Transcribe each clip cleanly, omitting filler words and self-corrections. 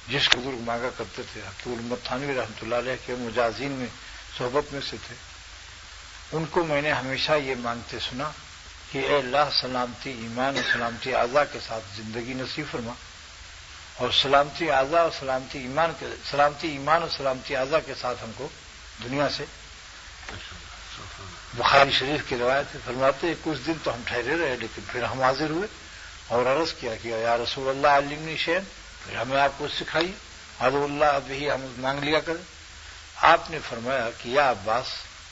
جس کو بزرگ مانگا کرتے تھے، حقیق الامت تھانوی رحمۃ اللہ علیہ کے مجازین میں صحبت میں سے تھے، ان کو میں نے ہمیشہ یہ مانگتے سنا کہ اے اللہ سلامتی ایمان اور سلامتی اعضاء کے ساتھ زندگی نصیب فرما، اور سلامتی اعضاء اور سلامتی ایمان اور سلامتی اعضاء کے ساتھ ہم کو دنیا سے. بخاری شریف کی روایت ہے، فرماتے ہیں کچھ دن تو ہم ٹھہرے رہے، لیکن پھر ہم حاضر ہوئے اور عرض کیا کہ یا رسول اللہ علمنی شیئن، پھر ہمیں آپ کو سکھائیے، ادعو اللہ اب ہی ہم مانگ لیا کریں. آپ نے فرمایا کہ یا عباس،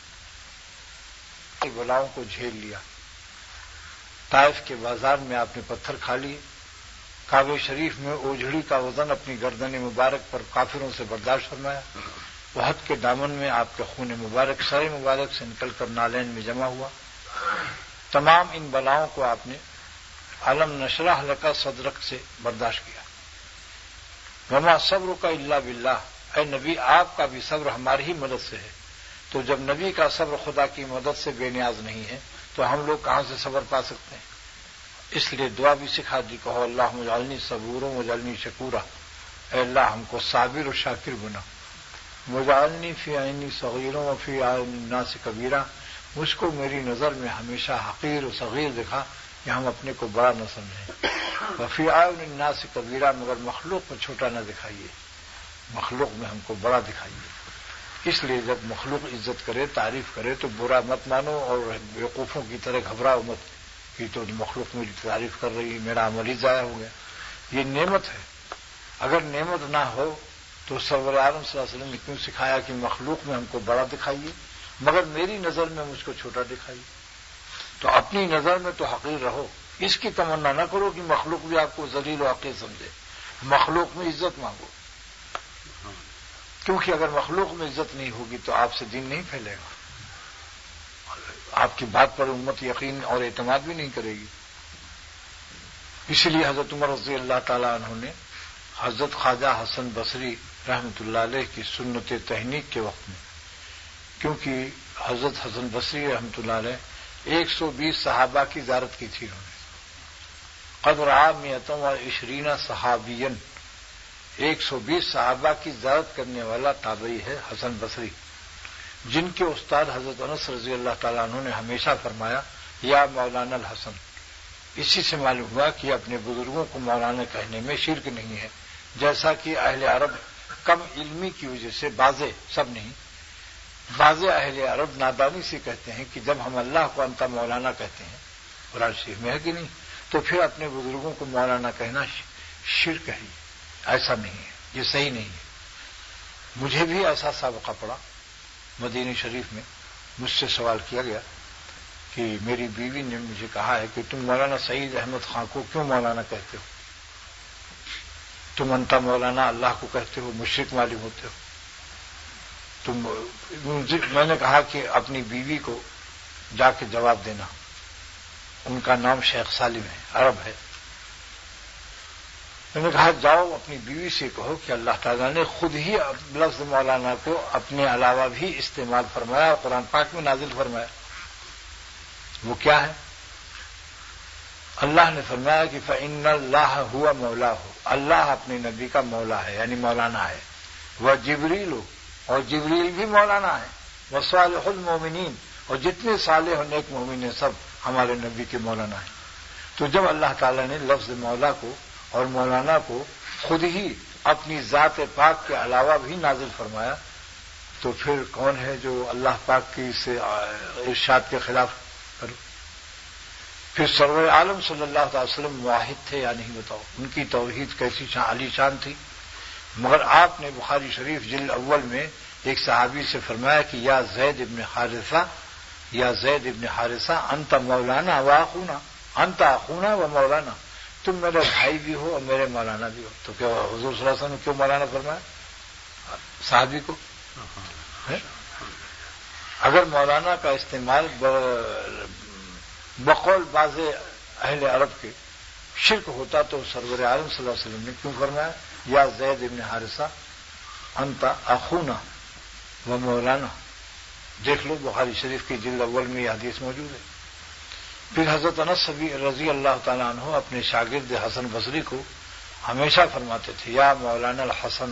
بلاؤں کو جھیل لیا، طائف کے بازار میں آپ نے پتھر کھا لیے، کعبہ شریف میں اوجھڑی کا وزن اپنی گردن مبارک پر کافروں سے برداشت فرمایا، احد کے دامن میں آپ کے خون مبارک سر مبارک سے نکل کر نالین میں جمع ہوا. تمام ان بلاؤں کو آپ نے علم نشرح لک صدرک سے برداشت کیا. وما صبر کا الا باللہ، اے نبی آپ کا بھی صبر ہماری ہی مدد سے ہے. تو جب نبی کا صبر خدا کی مدد سے بے نیاز نہیں ہے تو ہم لوگ کہاں سے صبر پا سکتے ہیں؟ اس لیے دعا بھی سکھا دی، کہو اللہم اجعلنی صبورا واجعلنی شکورا، اے اللہ ہم کو صابر و شاکر بنا. واجعلنی فی عینی صغیرا وفی اعین الناس کبیرا، مجھ کو میری نظر میں ہمیشہ حقیر و صغیر دکھا کہ ہم اپنے کو بڑا نہ سمجھیں. وفی اعین الناس کبیرا، مگر مخلوق میں چھوٹا نہ دکھائیے، مخلوق میں ہم کو بڑا دکھائیے. اس لیے جب مخلوق عزت کرے تعریف کرے تو برا مت مانو اور بیوقوفوں کی طرح گھبراؤ مت کہ تو مخلوق میری تعریف کر رہی، میرا عمل ہی ضائع ہو گیا. یہ نعمت ہے، اگر نعمت نہ ہو تو سرور عالم صلی اللہ علیہ وسلم نے کیوں سکھایا کہ مخلوق میں ہم کو بڑا دکھائیے مگر میری نظر میں مجھ کو چھوٹا دکھائیے. تو اپنی نظر میں تو حقیر رہو، اس کی تمنا نہ کرو کہ مخلوق بھی آپ کو ذلیل و حقیر سمجھے. مخلوق میں عزت مانگو، کیونکہ اگر مخلوق میں عزت نہیں ہوگی تو آپ سے دین نہیں پھیلے گا، آپ کی بات پر امت یقین اور اعتماد بھی نہیں کرے گی. اس لیے حضرت عمر رضی اللہ تعالی عنہ نے حضرت خواجہ حسن بصری رحمۃ اللہ علیہ کی سنت تحنیک کے وقت میں، کیونکہ حضرت حسن بصری رحمۃ اللہ علیہ 120 صحابہ کی زیارت کی تھی، انہوں نے قدر عام 120 صحابین، 120 صحابہ کی زیارت کرنے والا تابعی ہے حسن بصری، جن کے استاد حضرت انس رضی اللہ تعالیٰ عنہ نے ہمیشہ فرمایا یا مولانا الحسن. اسی سے معلوم ہوا کہ اپنے بزرگوں کو مولانا کہنے میں شرک نہیں ہے، جیسا کہ اہل عرب کم علمی کی وجہ سے سب نہیں، بعض اہل عرب نادانی سے کہتے ہیں کہ جب ہم اللہ کو انت مولانا کہتے ہیں، قرآن شریف میں ہے کہ نہیں، تو پھر اپنے بزرگوں کو مولانا کہنا شرک ہے. ایسا نہیں ہے، یہ صحیح نہیں ہے. مجھے بھی ایسا سابقہ پڑا مدینہ شریف میں، مجھ سے سوال کیا گیا کہ میری بیوی نے مجھے کہا ہے کہ تم مولانا سعید احمد خان کو کیوں مولانا کہتے ہو؟ تم انتا مولانا اللہ کو کہتے ہو، مشرک معلوم ہوتے ہو. میں نے کہا کہ اپنی بیوی کو جا کے جواب دینا، ان کا نام شیخ سالم ہے، عرب ہے. میں نے کہا جاؤ اپنی بیوی سے کہو کہ اللہ تعالیٰ نے خود ہی لفظ مولانا کو اپنے علاوہ بھی استعمال فرمایا اور قرآن پاک میں نازل فرمایا. وہ کیا ہے؟ اللہ نے فرمایا کہ فَإِنَّ اللَّهَ هُوَ مَوْلَاهُ، اللہ اپنے نبی کا مولا ہے یعنی مولانا ہے. وَجِبْرِيلُ، اور جبریل بھی مولانا ہے. وَصَالِحُ الْمُؤْمِنِينَ، اور جتنے صالح و نیک مومن ہیں سب ہمارے نبی کے مولانا ہیں. تو جب اللہ تعالیٰ نے لفظ مولا کو اور مولانا کو خود ہی اپنی ذات پاک کے علاوہ بھی نازل فرمایا تو پھر کون ہے جو اللہ پاک کی سے ارشاد کے خلاف کرو؟ پھر سرور عالم صلی اللہ تعالی وسلم واحد تھے یا نہیں بتاؤ؟ ان کی توحید کیسی عالی شان تھی. مگر آپ نے بخاری شریف جلد اول میں ایک صحابی سے فرمایا کہ یا زید ابن حارثہ انت مولانا و اخونا، انت اخونا و مولانا، تم میرے بھائی بھی ہو اور میرے مولانا بھی ہو. تو کیا حضور صلی اللہ علیہ وسلم نے کیوں مولانا فرمایا صحابی کو؟ اگر مولانا کا استعمال بقول بعض اہل عرب کے شرک ہوتا تو سرور عالم صلی اللہ علیہ وسلم نے کیوں فرمایا یا زید ابن حارثہ انت اخونا و مولانا؟ دیکھ لو بخاری شریف کی جلد اول میں یہ حدیث موجود ہے. پھر حضرت انس رضی اللہ تعالیٰ عنہ اپنے شاگرد حسن بصری کو ہمیشہ فرماتے تھے یا مولانا الحسن،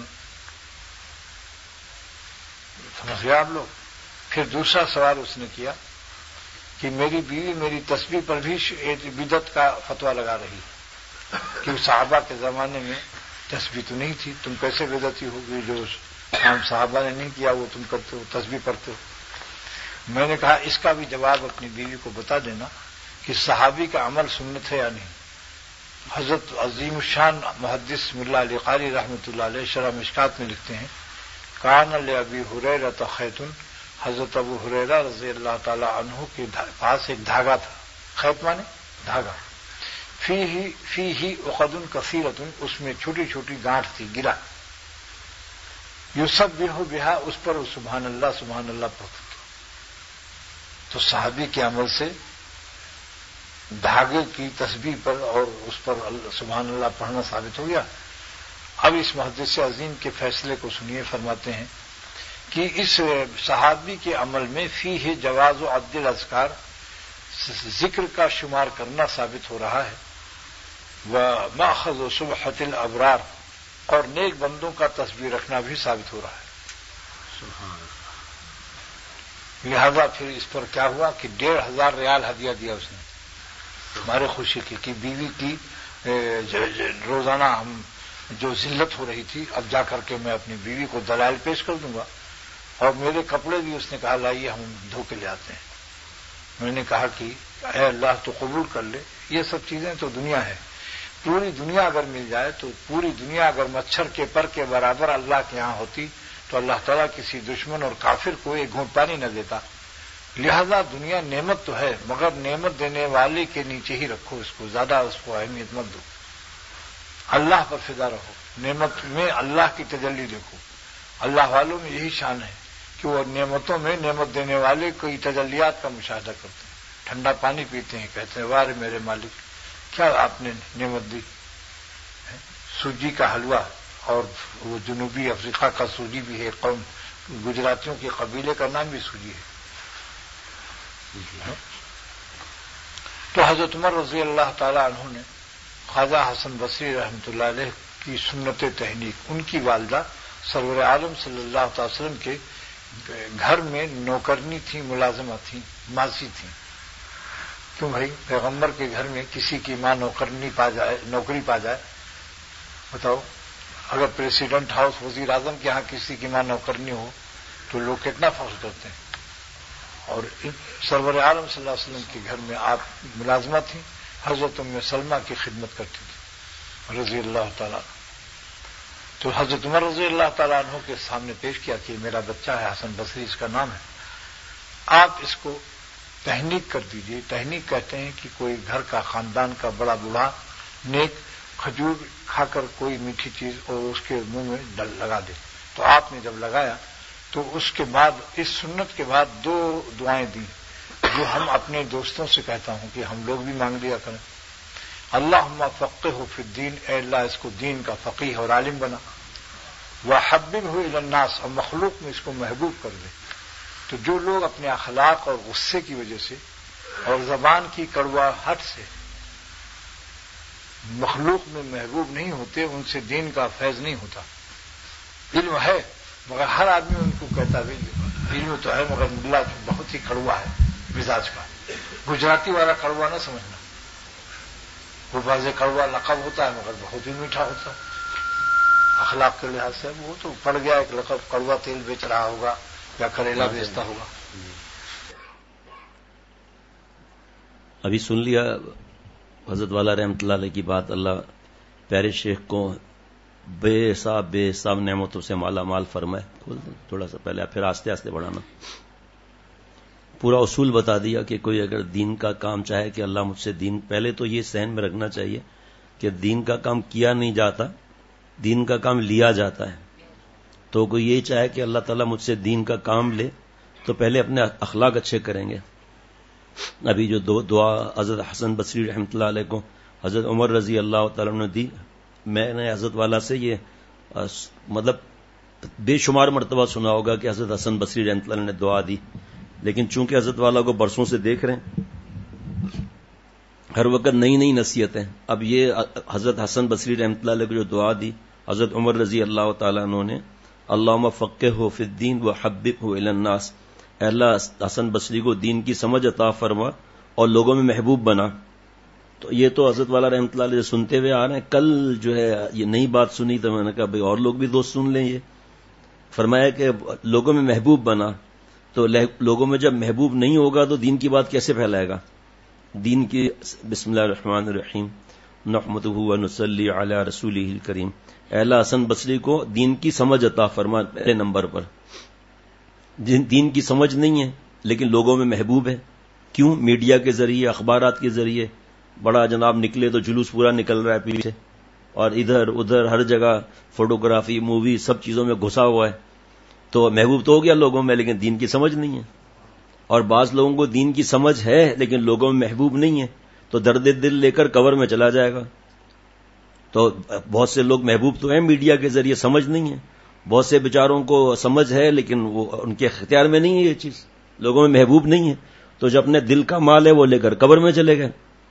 سمجھ گئے آپ لوگ. پھر دوسرا سوال اس نے کیا کہ میری بیوی میری تسبیح پر بھی بدعت کا فتویٰ لگا رہی کہ صحابہ کے زمانے میں تسبیح تو نہیں تھی، تم کیسے بدعتی ہوگی؟ جو کام صحابہ نے نہیں کیا وہ تم کرتے ہو، تسبیح پڑھتے ہو. میں نے کہا اس کا بھی جواب اپنی بیوی کو بتا دینا کہ صحابی کا عمل سنت ہے یا نہیں. حضرت عظیم الشان محدث ملا علی قاری رحمۃ اللہ علیہ شرح مشکات میں لکھتے ہیں کان لابی ہریرہ خیط، حضرت ابو ہریرہ رضی اللہ تعالی عنہ کے پاس ایک دھاگا تھا. خیط مانے دھاگا. فیہ عقد کثیرۃ، اس میں چھوٹی چھوٹی گانٹھ تھی، گرا. یسبح بہا، اس پر سبحان اللہ پڑھتا تھا. تو صحابی کے عمل سے دھاگے کی تسبیح پر اور اس پر سبحان اللہ پڑھنا ثابت ہو گیا. اب اس محدث عظیم کے فیصلے کو سنیے. فرماتے ہیں کہ اس صحابی کے عمل میں فیہ جواز و عد الاذکار، ذکر کا شمار کرنا ثابت ہو رہا ہے. ومأخذ و صبحۃ الابرار، اور نیک بندوں کا تسبیح رکھنا بھی ثابت ہو رہا ہے. سبحان اللہ. لہذا پھر اس پر کیا ہوا کہ 1,500 ریال ہدیہ دیا اس نے ہمارے خوشی کی کہ بیوی کی روزانہ ہم جو ذلت ہو رہی تھی اب جا کر کے میں اپنی بیوی کو دلائل پیش کر دوں گا. اور میرے کپڑے بھی اس نے کہا لائیے ہم دھو کے لے آتے ہیں. میں نے کہا کہ اے اللہ تو قبول کر لے، یہ سب چیزیں تو دنیا ہے. پوری دنیا اگر مل جائے تو پوری دنیا اگر مچھر کے پر کے برابر اللہ کے ہاں ہوتی تو اللہ تعالیٰ کسی دشمن اور کافر کو ایک گھونٹ پانی نہ دیتا. لہذا دنیا نعمت تو ہے مگر نعمت دینے والے کے نیچے ہی رکھو اس کو، زیادہ اس کو اہمیت مت دو. اللہ پر فدا رہو، نعمت میں اللہ کی تجلی دیکھو. اللہ والوں میں یہی شان ہے کہ وہ نعمتوں میں نعمت دینے والے کوئی تجلیات کا مشاہدہ کرتے ہیں. ٹھنڈا پانی پیتے ہیں، کہتے ہیں واہ میرے مالک کیا آپ نے نعمت دی. سوجی کا حلوہ، اور وہ جنوبی افریقہ کا سوجی بھی ہے، قوم گجراتیوں کے قبیلے کا نام بھی سوجی ہے. تو حضرت عمر رضی اللہ تعالی عنہ نے خواجہ حسن بصری رحمۃ اللہ علیہ کی سنت تحنیک، ان کی والدہ سرور عالم صلی اللہ تعالی وسلم کے گھر میں نوکرنی تھی، ملازمہ تھی، ماسی تھی. کیوں بھائی پیغمبر کے گھر میں کسی کی ماں نوکری پا جائے بتاؤ. اگر پریسیڈنٹ ہاؤس وزیر اعظم کے ہاں کسی کی ماں نوکرنی ہو تو لوگ کتنا فخر کرتے ہیں. اور سرور عالم صلی اللہ علیہ وسلم کے گھر میں آپ ملازمہ تھیں، حضرت ام سلمہ کی خدمت کرتی تھی رضی اللہ تعالیٰ. تو حضرت عمر رضی اللہ تعالیٰ عنہ کے سامنے پیش کیا کہ میرا بچہ ہے حسن بصری، اس کا نام ہے، آپ اس کو تحنیک کر دیجیے. تحنیک کہتے ہیں کہ کوئی گھر کا خاندان کا بڑا بوڑھا نیک کھجور کھا کر کوئی میٹھی چیز اور اس کے منہ میں لگا دے. تو آپ نے جب لگایا تو اس کے بعد اس سنت کے بعد 2 دعائیں دیں جو ہم اپنے دوستوں سے کہتا ہوں کہ ہم لوگ بھی مانگ لیا کریں. اللہم فقہہ فی الدین، اے اللہ اس کو دین کا فقیہ اور عالم بنا. وحببہ الی الناس، اور مخلوق میں اس کو محبوب کر دے. تو جو لوگ اپنے اخلاق اور غصے کی وجہ سے اور زبان کی کڑواہٹ سے مخلوق میں محبوب نہیں ہوتے ان سے دین کا فیض نہیں ہوتا. علم ہے مگر ہر آدمی ان کو کہتا بھی علم تو ہے مگر ملا بہت ہی کڑوا ہے مزاج کا. گجراتی والا کڑوا نہ سمجھنا، وہ بعض کڑوا لقب ہوتا ہے مگر بہت ہی میٹھا ہوتا ہے اخلاق کے لحاظ سے. وہ تو پڑ گیا ایک لقب، کڑوا تیل بیچ رہا ہوگا یا کریلا بیچتا ہوگا. ابھی سن لیا حضرت والا رحمۃ اللہ علیہ کی بات. اللہ پیارے شیخ کو بے حساب نعمتوں سے مالا مال فرمائے. تھوڑا سا پہلے پھر آستے آستے بڑھانا. پورا اصول بتا دیا کہ کوئی اگر دین کا کام چاہے کہ اللہ مجھ سے دین، پہلے تو یہ ذہن میں رکھنا چاہیے کہ دین کا کام کیا نہیں جاتا، دین کا کام لیا جاتا ہے. تو کوئی یہ چاہے کہ اللہ تعالیٰ مجھ سے دین کا کام لے تو پہلے اپنے اخلاق اچھے کریں گے. ابھی جو دعا حضرت حسن بصری رحمۃ اللہ علیہ کو حضرت عمر رضی اللہ تعالیٰ نے دی، میں نے حضرت والا سے یہ مطلب بے شمار مرتبہ سنا ہوگا کہ حضرت حسن بصری رحمۃ اللہ نے دعا دی، لیکن چونکہ حضرت والا کو برسوں سے دیکھ رہے ہیں ہر وقت نئی نئی نصیحتیں. اب یہ حضرت حسن بصری رحمۃ اللہ علیہ کو جو دعا دی حضرت عمر رضی اللہ تعالیٰ عنہ نے، اللہم فقہہ فی الدین وحببہ الی الناس، اے اللہ حسن بصری کو دین کی سمجھ عطا فرما اور لوگوں میں محبوب بنا. تو یہ تو حضرت والا رحمۃ اللہ علیہ سنتے ہوئے آ رہے ہیں. کل جو ہے یہ نئی بات سنی تو میں نے کہا بھائی اور لوگ بھی دوست سن لیں. یہ فرمایا کہ لوگوں میں محبوب بنا. تو لوگوں میں جب محبوب نہیں ہوگا تو دین کی بات کیسے پھیلائے گا؟ دین کی بسم اللہ الرحمن الرحیم نحمدہ ونصلی علی رسولہ الکریم. اے اللہ حسن بصری کو دین کی سمجھ عطا فرما. پہلے نمبر پر دین کی سمجھ نہیں ہے لیکن لوگوں میں محبوب ہے. کیوں؟ میڈیا کے ذریعے، اخبارات کے ذریعے بڑا جناب نکلے تو جلوس پورا نکل رہا ہے پیچھے، اور ادھر ادھر ہر جگہ فوٹوگرافی، مووی، سب چیزوں میں گھسا ہوا ہے. تو محبوب تو ہو گیا لوگوں میں لیکن دین کی سمجھ نہیں ہے. اور بعض لوگوں کو دین کی سمجھ ہے لیکن لوگوں میں محبوب نہیں ہے تو درد دل لے کر قبر میں چلا جائے گا. تو بہت سے لوگ محبوب تو ہیں میڈیا کے ذریعے، سمجھ نہیں ہے. بہت سے بیچاروں کو سمجھ ہے لیکن وہ ان کے اختیار میں نہیں ہے، یہ چیز لوگوں میں محبوب نہیں ہے. تو جو اپنے دل کا مال ہے وہ لے کر قبر میں چلے گئے.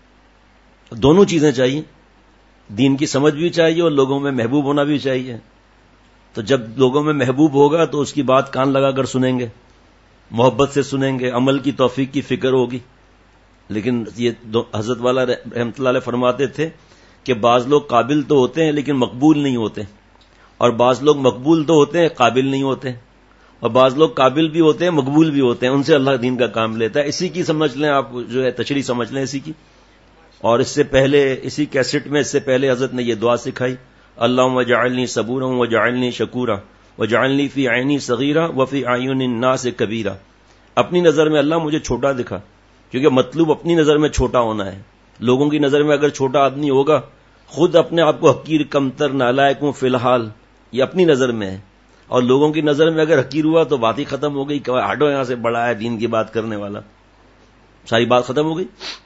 دونوں چیزیں چاہیے، دین کی سمجھ بھی چاہیے اور لوگوں میں محبوب ہونا بھی چاہیے. تو جب لوگوں میں محبوب ہوگا تو اس کی بات کان لگا کر سنیں گے، محبت سے سنیں گے، عمل کی توفیق کی فکر ہوگی. لیکن یہ حضرت والا رحمۃ اللہ علیہ فرماتے تھے کہ بعض لوگ قابل تو ہوتے ہیں لیکن مقبول نہیں ہوتے، اور بعض لوگ مقبول تو ہوتے ہیں قابل نہیں ہوتے، اور بعض لوگ قابل بھی ہوتے ہیں مقبول بھی ہوتے ہیں. ان سے اللہ دین کا کام لیتا ہے. اسی کی سمجھ لیں آپ، جو ہے تشریح سمجھ لیں اسی کی. اور اس سے پہلے اسی کیسٹ میں اس سے پہلے حضرت نے یہ دعا سکھائی، اللہم وجعلنی صبورا وجعلنی شکورا وجعلنی فی عینی صغیرا وفی اعین الناس کبیرا. اپنی نظر میں اللہ مجھے چھوٹا دکھا، کیونکہ مطلوب اپنی نظر میں چھوٹا ہونا ہے. لوگوں کی نظر میں اگر چھوٹا آدمی ہوگا، خود اپنے آپ کو حقیر، کمتر، نالائق ہوں فی الحال، یہ اپنی نظر میں ہے. اور لوگوں کی نظر میں اگر حقیر ہوا تو بات ہی ختم ہو گئی کہ ہٹو یہاں سے، بڑا ہے دین کی بات کرنے والا، ساری بات ختم ہو گئی.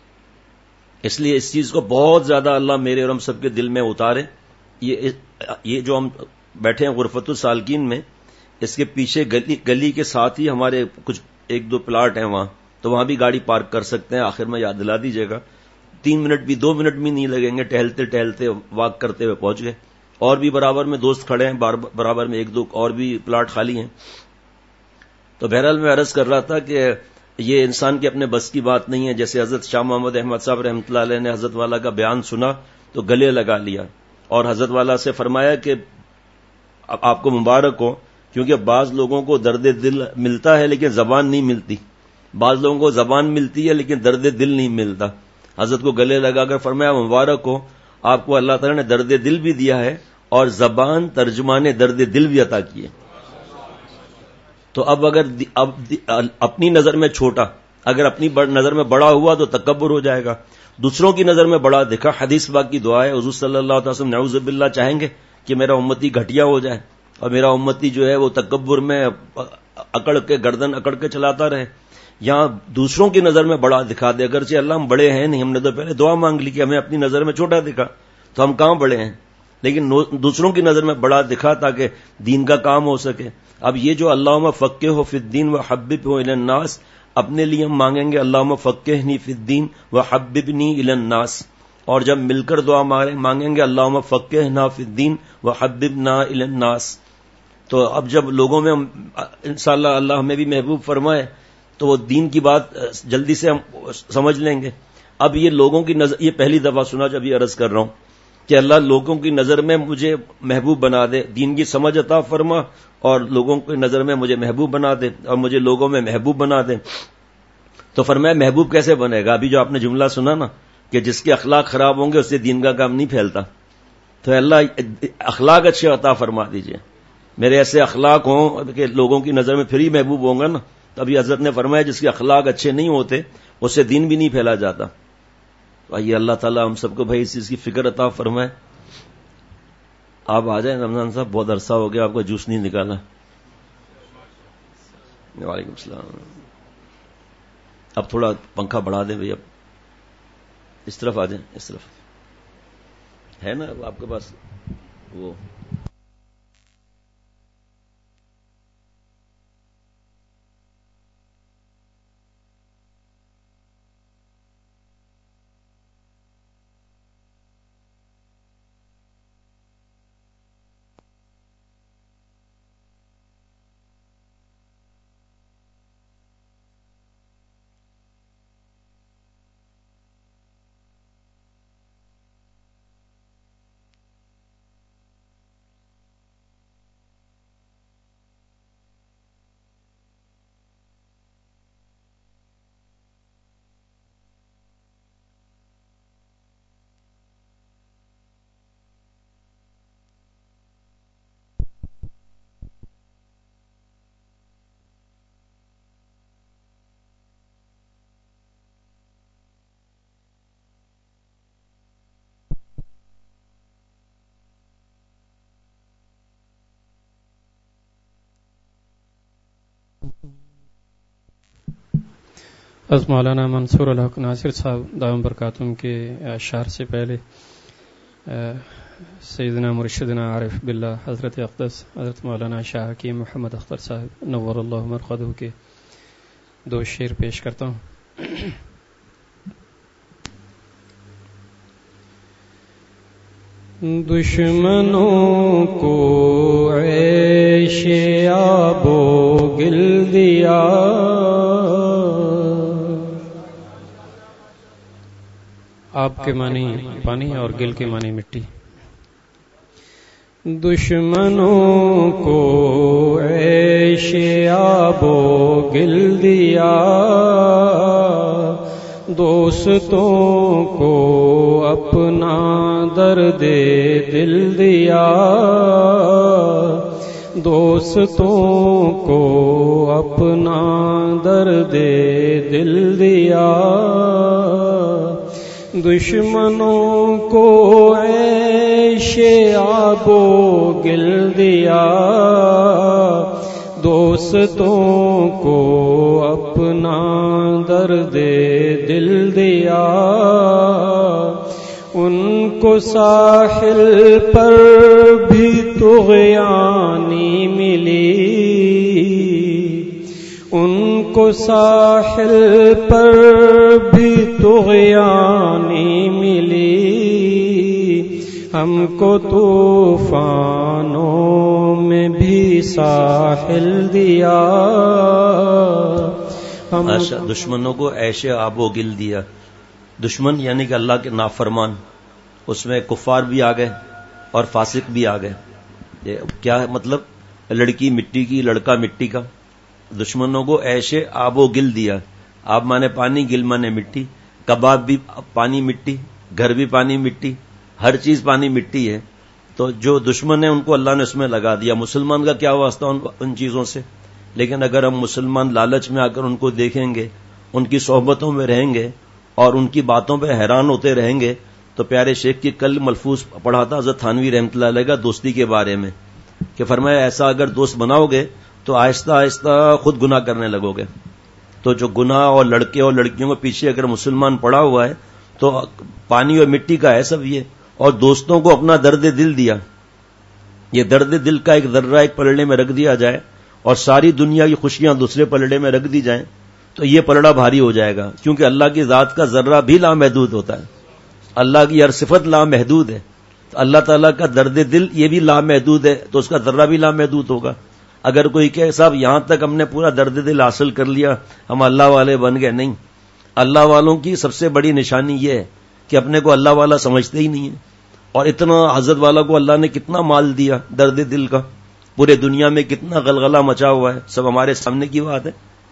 اس لیے اس چیز کو بہت زیادہ اللہ میرے اور ہم سب کے دل میں اتارے. یہ جو ہم بیٹھے ہیں غرفت السالکین میں، اس کے پیچھے گلی کے ساتھ ہی ہمارے کچھ 1-2 پلاٹ ہیں وہاں، تو وہاں بھی گاڑی پارک کر سکتے ہیں. آخر میں یاد دلا دیجیے گا، 3 منٹ بھی 2 منٹ بھی نہیں لگیں گے، ٹہلتے ٹہلتے واک کرتے ہوئے پہنچ گئے. اور بھی برابر میں دوست کھڑے ہیں، برابر میں 1-2 اور بھی پلاٹ خالی ہیں. تو بہرحال میں عرض کر رہا تھا کہ یہ انسان کے اپنے بس کی بات نہیں ہے. جیسے حضرت شاہ محمد احمد صاحب رحمۃ اللہ علیہ نے حضرت والا کا بیان سنا تو گلے لگا لیا، اور حضرت والا سے فرمایا کہ آپ کو مبارک ہو، کیونکہ بعض لوگوں کو درد دل ملتا ہے لیکن زبان نہیں ملتی، بعض لوگوں کو زبان ملتی ہے لیکن درد دل نہیں ملتا. حضرت کو گلے لگا کر فرمایا مبارک ہو، آپ کو اللہ تعالیٰ نے درد دل بھی دیا ہے اور زبان ترجمان درد دل بھی عطا کی ہے. تو اب اگر اپنی نظر میں چھوٹا، اگر اپنی نظر میں بڑا ہوا تو تکبر ہو جائے گا. دوسروں کی نظر میں بڑا دکھا. حدیث پاک کی دعا ہے، حضور صلی اللہ علیہ وسلم نعوذ باللہ چاہیں گے کہ میرا امتی گھٹیا ہو جائے اور میرا امتی جو ہے وہ تکبر میں اکڑ کے، گردن اکڑ کے چلاتا رہے. یہاں دوسروں کی نظر میں بڑا دکھا دے. اگرچہ اللہ ہم بڑے ہیں نہیں، ہم نے تو پہلے دعا مانگ لی کہ ہمیں اپنی نظر میں چھوٹا دکھا، تو ہم کہاں بڑے ہیں، لیکن دوسروں کی نظر میں بڑا دکھا تاکہ دین کا کام ہو سکے. اب یہ جو اللہم فقہہ فی الدین وحببہ الی الناس، اپنے لیے ہم مانگیں گے اللہم فقہنی فی الدین وحببنی الی الناس، اور جب مل کر دعا مانگیں گے اللہم فقہنا فی الدین وحببنا الی الناس. تو اب جب لوگوں میں انشاءاللہ اللہ ہمیں بھی محبوب فرمائے تو وہ دین کی بات جلدی سے ہم سمجھ لیں گے. اب یہ لوگوں کی نظر، یہ پہلی دفعہ سنا جب یہ عرض کر رہا ہوں کہ اللہ لوگوں کی نظر میں مجھے محبوب بنا دے، دین کی سمجھ عطا فرما اور لوگوں کی نظر میں مجھے محبوب بنا دے اور مجھے لوگوں میں محبوب بنا دے. تو فرمایا محبوب کیسے بنے گا؟ ابھی جو آپ نے جملہ سنا نا کہ جس کے اخلاق خراب ہوں گے اس سے دین کا کام نہیں پھیلتا. تو اللہ اخلاق اچھے عطا فرما دیجئے، میرے ایسے اخلاق ہوں کہ لوگوں کی نظر میں پھر ہی محبوب ہوں گا نا. تبھی حضرت نے فرمایا جس کے اخلاق اچھے نہیں ہوتے اس سے دین بھی نہیں پھیلا جاتا. آئیے اللہ تعالیٰ ہم سب کو بھائی اس چیز کی فکر عطا فرمائے. آپ آ جائیں رمضان صاحب، بہت عرصہ ہو گیا آپ کا جوس نہیں نکالا. وعلیکم السلام. اب تھوڑا پنکھا بڑھا دیں بھائی، اب اس طرف آ جائیں، اس طرف ہے نا آپ کے پاس وہ از مولانا منصور الحق ناصر صاحب دائم برکاتہم کے اشعار سے پہلے سیدنا مرشدنا عارف باللہ حضرت اقدس حضرت مولانا شاہ حکیم محمد اختر صاحب نور اللہ مرقدہ کے 2 شعر پیش کرتا ہوں. دشمنوں کو عیش آب و گل دیا، آب کے معنی پانی اور گل کے معنی مٹی. دشمنوں کو عیش آب و گل دیا، دوستوں کو اپنا درد دل دیا، دوستوں کو اپنا درد دل دیا، دشمنوں کو عیش آب و گل دیا، دوستوں کو اپنا درد دل دیا. ان کو ساحل پر بھی طغیانی ملی، ان کو ساحل پر بھی طغیانی ملی، ہم کو طوفانوں میں بھی ساحل دیا. دشمنوں کو عیش آب و گل دیا. دشمن یعنی کہ اللہ کے نافرمان، اس میں کفار بھی آ گئے اور فاسق بھی آ گئے. یہ کیا ہے مطلب؟ لڑکی مٹی کی، لڑکا مٹی کا. دشمنوں کو عیش آب و گل دیا. آب مانے پانی، گل مانے مٹی. کباب بھی پانی مٹی، گھر بھی پانی مٹی، ہر چیز پانی مٹی ہے. تو جو دشمن ہے ان کو اللہ نے اس میں لگا دیا. مسلمان کا کیا واسطہ ان چیزوں سے؟ لیکن اگر ہم مسلمان لالچ میں آ کر ان کو دیکھیں گے، ان کی صحبتوں میں رہیں گے اور ان کی باتوں پہ حیران ہوتے رہیں گے، تو پیارے شیخ کی کل ملفوظ پڑھا تھا حضرت تھانوی رحمۃ اللہ علیہ کا دوستی کے بارے میں، کہ فرمایا ایسا اگر دوست بناؤ گے تو آہستہ آہستہ خود گناہ کرنے لگو گے. تو جو گناہ اور لڑکے اور لڑکیوں کے پیچھے اگر مسلمان پڑا ہوا ہے تو پانی اور مٹی کا ہے سب یہ. اور دوستوں کو اپنا درد دل دیا. یہ درد دل کا ایک ذرہ ایک پلڑے میں رکھ دیا جائے اور ساری دنیا کی خوشیاں دوسرے پلڑے میں رکھ دی جائیں تو یہ پلڑا بھاری ہو جائے گا، کیونکہ اللہ کی ذات کا ذرہ بھی لامحدود ہوتا ہے. اللہ کی ہر صفت لامحدود ہے. تو اللہ تعالیٰ کا درد دل یہ بھی لامحدود ہے، تو اس کا ذرہ بھی لامحدود ہوگا. اگر کوئی کہ صاحب یہاں تک ہم نے پورا درد دل حاصل کر لیا، ہم اللہ والے بن گئے، نہیں. اللہ والوں کی سب سے بڑی نشانی یہ ہے کہ اپنے کو اللہ والا سمجھتے ہی نہیں ہے. اور اتنا حضرت والا کو اللہ نے کتنا مال دیا درد دل کا، پورے دنیا میں کتنا غلغلہ مچا ہوا ہے، سب ہمارے سامنے کی بات ہے.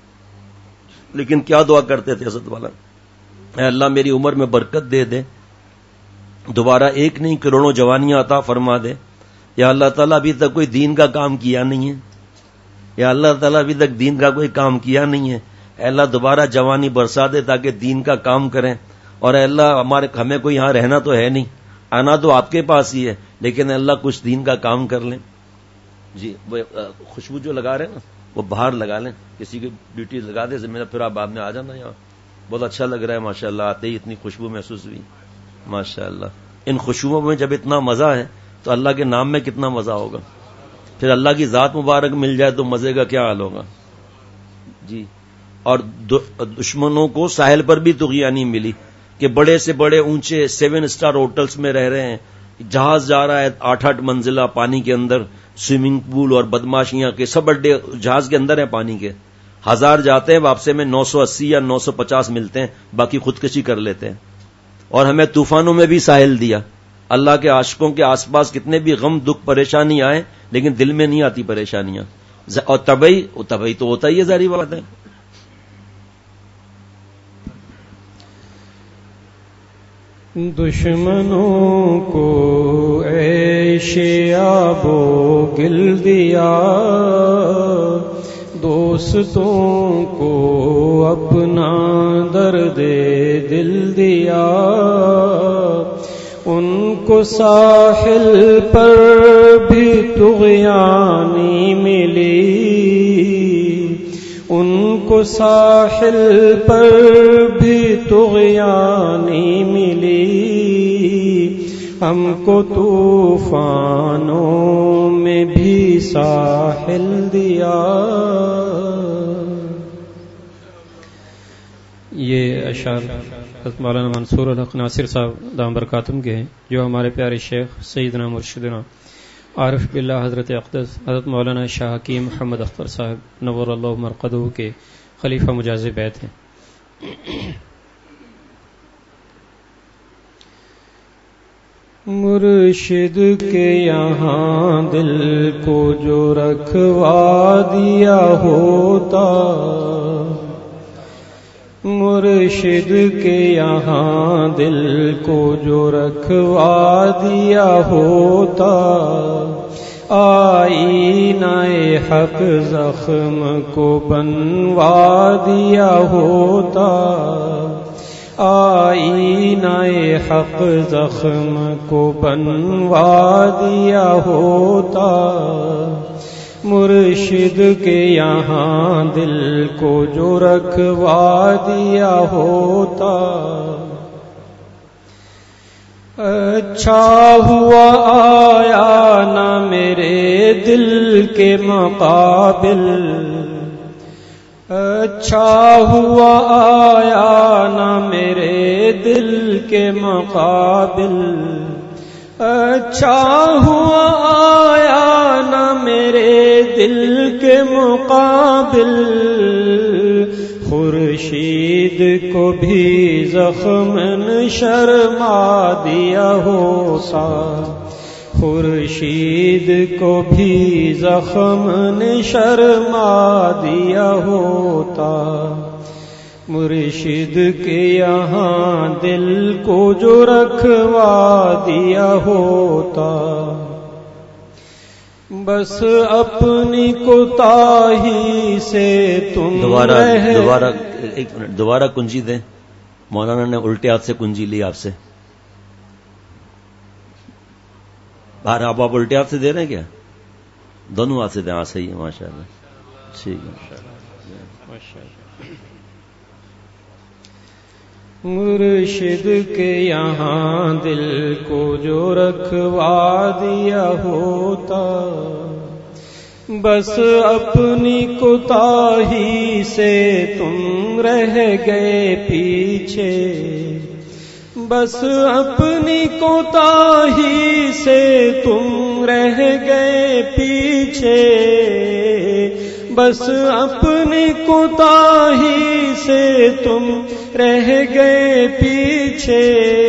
لیکن کیا دعا کرتے تھے حضرت والا؟ اے اللہ میری عمر میں برکت دے دے، دوبارہ ایک نہیں کروڑوں جوانیاں عطا فرما دے. یا اللہ تعالیٰ ابھی تک کوئی دین کا کام کیا نہیں ہے، یا اللہ تعالیٰ ابھی تک دین کا کوئی کام کیا نہیں ہے، اے اللہ دوبارہ جوانی برسا دے تاکہ دین کا کام کریں. اور اے اللہ ہمیں کوئی یہاں رہنا تو ہے نہیں، آنا تو آپ کے پاس ہی ہے، لیکن اے اللہ کچھ دین کا کام کر لیں. جی خوشبو جو لگا رہے ہیں نا وہ باہر لگا لیں، کسی کی ڈیوٹی لگا دے زمین، پھر آپ بعد میں آ جانا یہاں. بہت اچھا لگ رہا ہے ماشاءاللہ، آتے ہی اتنی خوشبو محسوس ہوئی ماشاءاللہ. ان خوشبوؤں میں جب اتنا مزہ ہے تو اللہ کے نام میں کتنا مزہ ہوگا. پھر اللہ کی ذات مبارک مل جائے تو مزے کا کیا حال ہوگا. جی اور دشمنوں کو ساحل پر بھی طغیانی ملی کہ بڑے سے بڑے اونچے 7 اسٹار ہوٹلز میں رہ رہے ہیں، جہاز جا رہا ہے 8 منزلہ پانی کے اندر، سوئمنگ پول اور بدماشیاں کے سب اڈے جہاز کے اندر ہیں پانی کے. 1000 جاتے ہیں، واپسی میں 980 یا 950 ملتے ہیں، باقی خودکشی کر لیتے ہیں. اور ہمیں طوفانوں میں بھی ساحل دیا. اللہ کے عاشقوں کے آس پاس کتنے بھی غم دکھ پریشانی آئے لیکن دل میں نہیں آتی پریشانیاں. اور طبعی تو ہوتا ہی ہے، ظاہری بات ہے. دشمنوں کو عیش آب و گل دیا، دوستوں کو اپنا درد دل دیا. ان کو ساحل پر بھی طغیانی ملی، ان کو ساحل پر بھی طغیانی ملی، ہم کو طوفانوں میں بھی ساحل دیا۔ یہ اشعار حضرت مولانا منصور الحق ناصر صاحب دام برکاتم کے ہیں، جو ہمارے پیارے شیخ سیدنا مرشدنا عارف باللہ حضرت اقدس حضرت مولانا شاہ حکیم محمد اختر صاحب نور اللہ مرقدہ کے خلیفہ مجاز بیت ہیں۔ مرشد کے یہاں دل کو جو رکھوا دیا ہوتا، مرشد کے یہاں دل کو جو رکھوا دیا ہوتا، آئینہ حق زخم کو بنوا دیا ہوتا، آئینہ حق زخم کو بنوا دیا ہوتا، مرشد کے یہاں دل کو جو رکھوا دیا ہوتا۔ اچھا ہوا آیا نہ میرے دل کے مقابل، اچھا ہوا آیا نہ میرے دل کے مقابل، اچھا ہوا آیا نہ میرے دل کے مقابل، خورشید کو بھی زخم شرما دیا ہوتا، خورشید کو بھی زخم شرما دیا ہوتا، مرشد کے یہاں دل کو جو رکھوا دیا ہوتا، بس اپنی کوتاہی سے تم دوبارہ کنجی دیں۔ مولانا نے الٹے ہاتھ سے کنجی لی آپ سے، باہر آپ الٹے ہاتھ سے دے رہے ہیں کیا؟ دونوں ہاتھ سے دیں۔ ہاں صحیح ہے، ماشاء اللہ، ٹھیک ہے۔ مرشد کے یہاں دل کو جو رکھوا دیا ہوتا، بس اپنی کوتاہی سے تم رہ گئے پیچھے، بس اپنی کوتاہی سے تم رہ گئے پیچھے، بس اپنی کوتاہی سے تم رہ گئے پیچھے،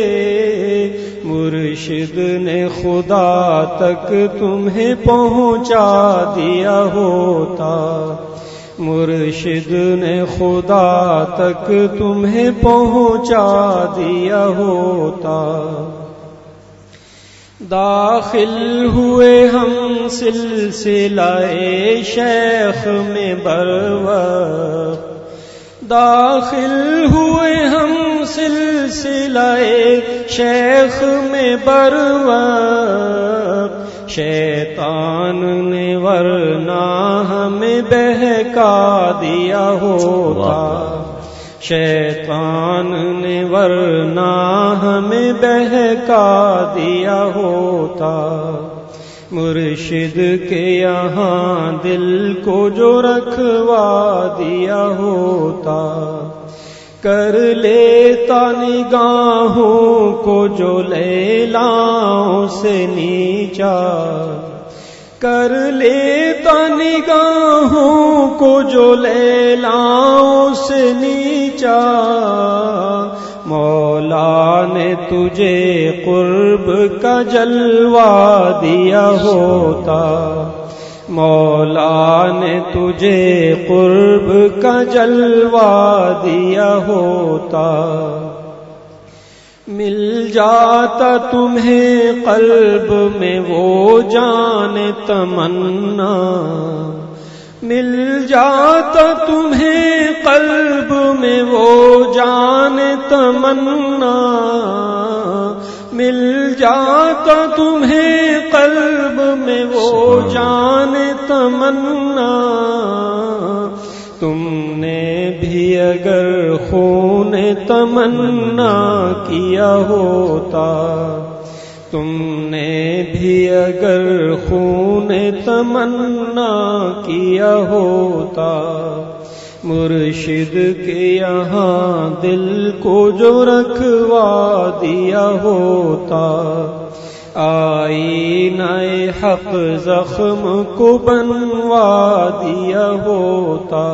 مرشد نے خدا تک تمہیں پہنچا دیا ہوتا، مرشد نے خدا تک تمہیں پہنچا دیا ہوتا، داخل ہوئے ہم سلسلہ شیخ میں بروقت، داخل ہوئے ہم سلسلہ شیخ میں بروقت، شیطان نے ورنہ ہمیں بہکا دیا ہوتا، شیطان نے ورنہ ہمیں بہکا دیا ہوتا، مرشد کے یہاں دل کو جو رکھوا دیا ہوتا، کر لیتا نگاہوں کو جو لیلاؤں سے نیچا، کر لیتا نگاہوں کو جو لیلاؤں سے نیچا، مولا نے تجھے قرب کا جلوہ دیا ہوتا، مولا نے تجھے قرب کا جلوہ دیا ہوتا، مل جاتا تمہیں قلب میں وہ جان تمنا، مل جاتا تمہیں قلب میں وہ جان تمنا، مل جاتا تمہیں قلب میں وہ جان تمنا، تم اگر خون تمنا کیا ہوتا، تم نے بھی اگر خون تمنا کیا ہوتا، مرشد کے یہاں دل کو جو رکھوا دیا ہوتا، آئینہ حق زخم کو بنوا دیا ہوتا،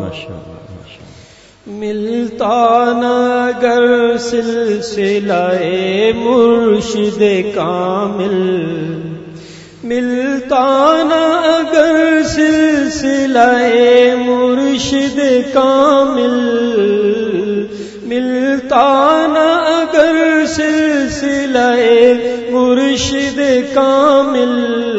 ملتا نہ اگر سلسلہ مرشد کامل، ملتا نہ اگر سلسلہ مرشد کامل، ملتا نہ اگر سلسلہ مرشد کامل،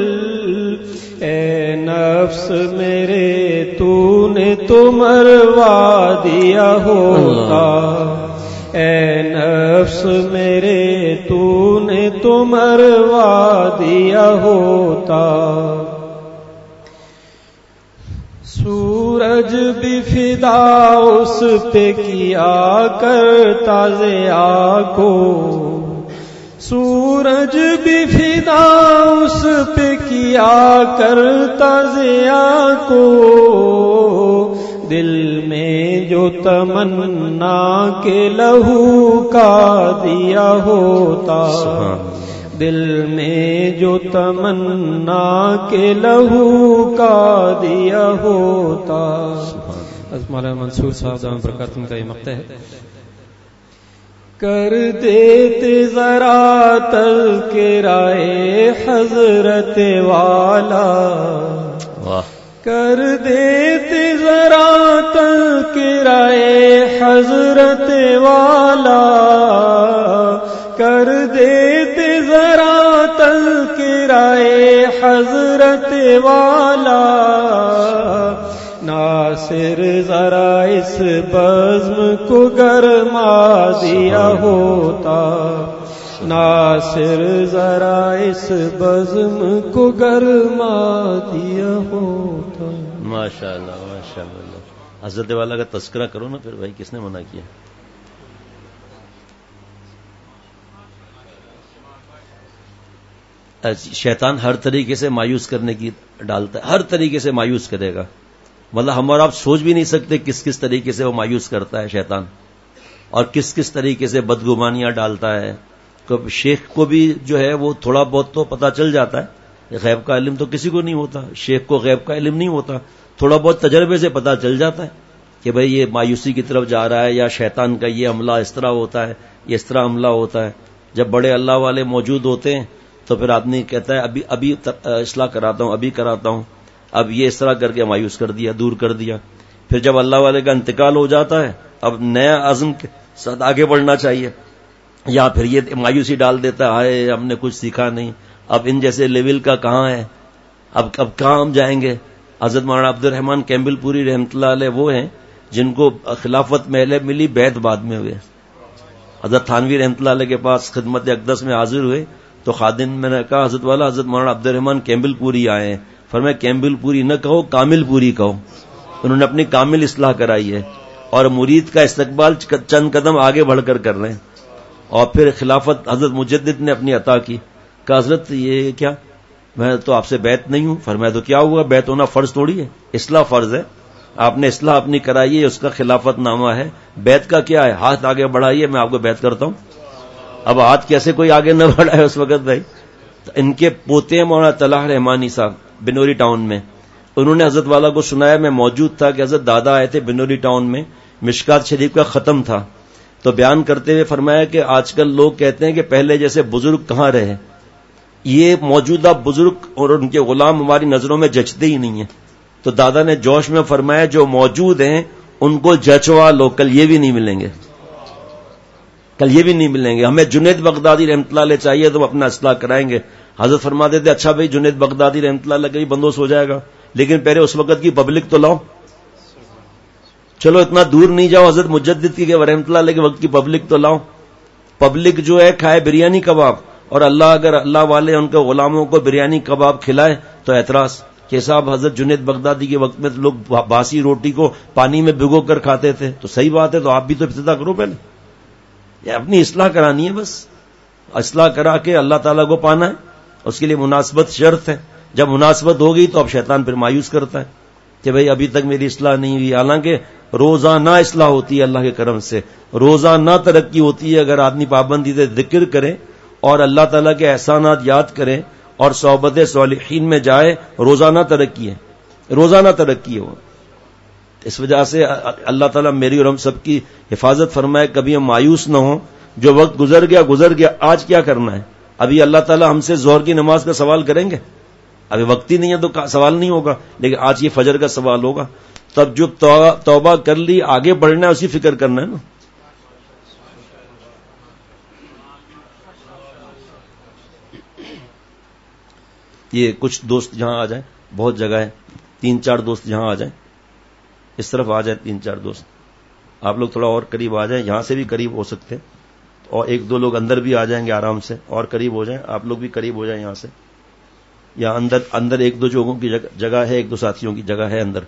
اے نفس میرے تو نے تو مروا دیا ہوتا، اے نفس میرے تو نے تو مروا دیا ہوتا، سورج بھی فدا اس پہ کیا کرتا ضیاء کو، سورج بھی فدا اس پہ کیا کرتا ضیاء کو، دل میں جو تمنا کے لہو کا دیا ہوتا، دل میں جو تمنا کے لہو کا دیا ہوتا۔ حضرت مولانا منصور صاحب دامت برکاتہم کا یہ مقطع ہے۔ کر دیتے ذرا تذکرائے حضرت والا، کر دیتے ذرا تذکرائے حضرت والا، کر دیتے ذرا تذکرائے حضرت والا، ناصر ذرا اس بزم کو گرما دیا ہوتا، ناصر ذرا اس بزم کو گرما دیا ہوتا۔ ماشاءاللہ ماشاءاللہ، حضرت والا کا تذکرہ کرو نا پھر بھائی، کس نے منع کیا؟ شیطان ہر طریقے سے مایوس کرنے کی ڈالتا ہے، ہر طریقے سے مایوس کرے گا، مطلب ہم اور آپ سوچ بھی نہیں سکتے کس کس طریقے سے وہ مایوس کرتا ہے شیطان، اور کس کس طریقے سے بدگمانیاں ڈالتا ہے۔ شیخ کو بھی جو ہے وہ تھوڑا بہت تو پتہ چل جاتا ہے، غیب کا علم تو کسی کو نہیں ہوتا، شیخ کو غیب کا علم نہیں ہوتا، تھوڑا بہت تجربے سے پتہ چل جاتا ہے کہ بھئی یہ مایوسی کی طرف جا رہا ہے، یا شیطان کا یہ حملہ اس طرح ہوتا ہے، یہ اس طرح حملہ ہوتا ہے۔ جب بڑے اللہ والے موجود ہوتے ہیں تو پھر آدمی کہتا ہے ابھی اصلاح کراتا ہوں، ابھی کراتا ہوں، اب یہ اس طرح کر کے مایوس کر دیا، دور کر دیا۔ پھر جب اللہ والے کا انتقال ہو جاتا ہے، اب نیا عزم کے ساتھ آگے بڑھنا چاہیے، یا پھر یہ مایوسی ڈال دیتا ہے، ہائے ہم نے کچھ سیکھا نہیں، اب ان جیسے لیول کا کہاں ہے، اب کہاں ہم جائیں گے۔ حضرت مولانا عبد الرحمن کیمبل پوری رحمۃ اللہ علیہ وہ ہیں جن کو خلافت محلے ملی، بیعت بعد میں ہوئے۔ حضرت تھانوی رحمۃ اللہ علیہ کے پاس خدمت اقدس میں حاضر ہوئے تو خادم میں نے کہا حضرت والا، حضرت مولانا عبد الرحمن کیمبل پوری آئے ہیں۔ فرمایا کیمبل پوری نہ کہو، کامل پوری کہو۔ انہوں نے اپنی کامل اصلاح کرائی ہے، اور مرید کا استقبال چند قدم آگے بڑھ کر رہے ہیں۔ اور پھر خلافت حضرت مجدد نے اپنی عطا کی، کہا حضرت یہ کیا، میں تو آپ سے بیعت نہیں ہوں۔ فرمایا تو کیا ہوا، بیعت ہونا فرض تھوڑی ہے، اصلاح فرض ہے، آپ نے اصلاح اپنی کرائی ہے، اس کا خلافت نامہ ہے، بیعت کا کیا ہے، ہاتھ آگے بڑھائیے میں آپ کو بیعت کرتا ہوں۔ اب ہاتھ کیسے کوئی آگے نہ بڑھائے اس وقت بھائی۔ ان کے پوتے ہیں مولانا طلحہ رحمانی صاحب بنوری ٹاؤن میں، انہوں نے حضرت والا کو سنایا، میں موجود تھا کہ حضرت دادا آئے تھے بنوری ٹاؤن میں، مشکات شریف کا ختم تھا، تو بیان کرتے ہوئے فرمایا کہ آج کل لوگ کہتے ہیں کہ پہلے جیسے بزرگ کہاں رہے، یہ موجودہ بزرگ اور ان کے غلام ہماری نظروں میں جچتے ہی نہیں ہیں۔ تو دادا نے جوش میں فرمایا جو موجود ہیں ان کو جچوا لو، کل یہ بھی نہیں ملیں گے، کل یہ بھی نہیں ملیں گے۔ ہمیں جنید بغدادی رحمۃ اللہ علیہ چاہیے تو اپنا اصلاح کرائیں گے۔ حضرت فرما دیتے اچھا بھائی جنید بغدادی رحمۃ اللہ علیہ کا بھی بندوبست ہو جائے گا، لیکن پہلے اس وقت کی پبلک تو لاؤ، چلو اتنا دور نہیں جاؤ حضرت مجدد کی رحمۃ اللہ علیہ کے وقت کی پبلک تو لاؤ۔ پبلک جو ہے کھائے بریانی کباب، اور اللہ اگر اللہ والے ان کے غلاموں کو بریانی کباب کھلائے تو اعتراض کہ صاحب حضرت جنید بغدادی کے وقت میں تو لوگ باسی روٹی کو پانی میں بھگو کر کھاتے تھے، تو صحیح بات ہے، تو آپ بھی تو ابتدا کرو پہلے. یہ اپنی اصلاح کرانی ہے، بس اصلاح کرا کے اللہ تعالیٰ کو پانا ہے. اس کے لیے مناسبت شرط ہے. جب مناسبت ہو گئی تو اب شیطان پھر مایوس کرتا ہے کہ بھئی ابھی تک میری اصلاح نہیں ہوئی. حالانکہ روزانہ اصلاح ہوتی ہے اللہ کے کرم سے، روزانہ ترقی ہوتی ہے اگر آدمی پابندی سے ذکر کرے اور اللہ تعالیٰ کے احسانات یاد کرے اور صحبت صالحین میں جائے. روزانہ ترقی ہے، روزانہ ترقی ہو. اس وجہ سے اللہ تعالیٰ میری اور ہم سب کی حفاظت فرمائے، کبھی ہم مایوس نہ ہوں. جو وقت گزر گیا، آج کیا کرنا ہے؟ ابھی اللہ تعالیٰ ہم سے ظہر کی نماز کا سوال کریں گے؟ ابھی وقت ہی نہیں ہے تو سوال نہیں ہوگا، لیکن آج یہ فجر کا سوال ہوگا. تب جو توبہ کر لی، آگے بڑھنا ہے، اسی فکر کرنا ہے نا. یہ کچھ دوست جہاں آ جائیں، بہت جگہ ہے، 3-4 دوست جہاں آ جائیں، اس طرف آ جائیں 3-4 دوست. آپ لوگ تھوڑا اور قریب آ جائیں، یہاں سے بھی قریب ہو سکتے، اور 1-2 لوگ اندر بھی آ جائیں گے آرام سے، اور قریب ہو جائیں. آپ لوگ بھی قریب ہو جائیں یہاں سے، یا اندر 1-2 لوگوں کی جگہ ہے، 1-2 ساتھیوں کی جگہ ہے اندر.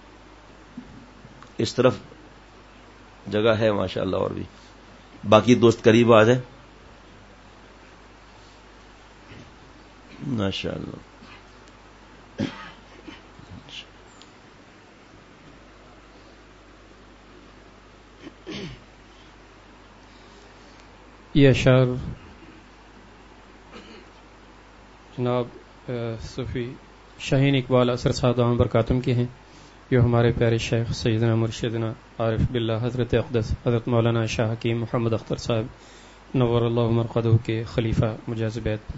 اس طرف جگہ ہے ماشاءاللہ. اور بھی باقی دوست قریب آ جائیں ماشاءاللہ. یہ اشعار جناب صوفی شاہین اقبال اثر صاحب دامت برکاتہم کے ہیں، جو ہمارے پیارے شیخ سیدنا مرشدنا عارف باللہ حضرت اقدس حضرت مولانا شاہ حکیم محمد اختر صاحب نور اللہ مرقدہ کے خلیفہ مجاز بیت.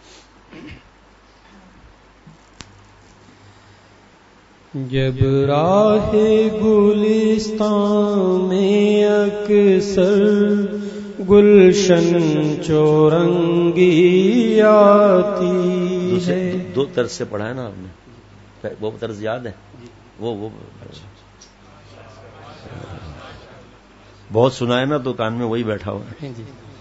جب راہ گلستان میں اکثر گلشن چورنگی آتی ہے. 2 طرز سے پڑھا ہے نا آپ نے، وہ طرز یاد ہے؟ وہ بہت سنا ہے نا، تو کان میں وہی بیٹھا ہوا ہے.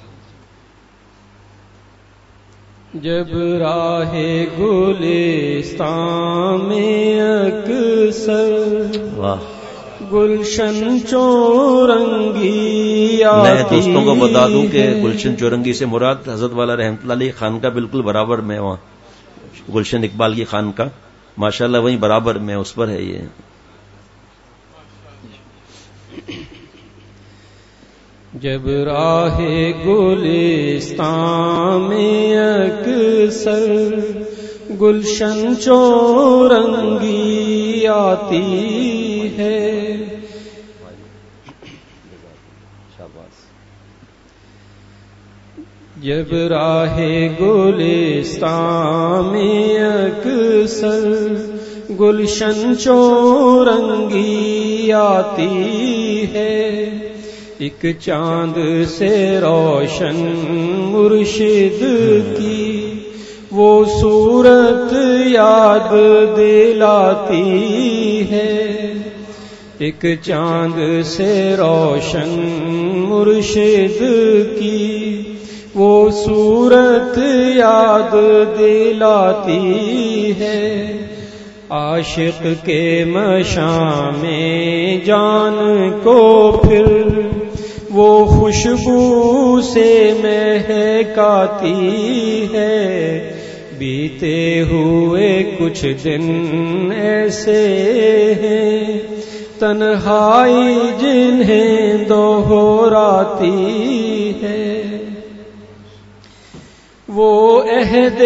جب راہ گلستان میں اکثر گلشن چورنگی آتی. میں دوستوں کو بتا دوں کہ گلشن چورنگی سے مراد حضرت والا رحمۃ اللہ علیہ خانقاہ بالکل برابر میں، وہاں گلشن اقبال کی خانقاہ ماشاءاللہ وہیں برابر میں، اس پر ہے یہ. جب راہ گلستان میں اکثر گلشن چورنگی آتی ہے، جب راہ گلستان میں اکثر گلشن چورنگی آتی ہے، ایک چاند سے روشن مرشد کی وہ صورت یاد دلاتی ہے، ایک چاند سے روشن مرشد کی وہ صورت یاد دلاتی ہے. عاشق کے مشام میں جان کو پھر وہ خوشبو سے مہکاتی ہے، بیتے ہوئے کچھ دن ایسے ہیں تنہائی جنہیں دوہراتی ہے. وہ عہد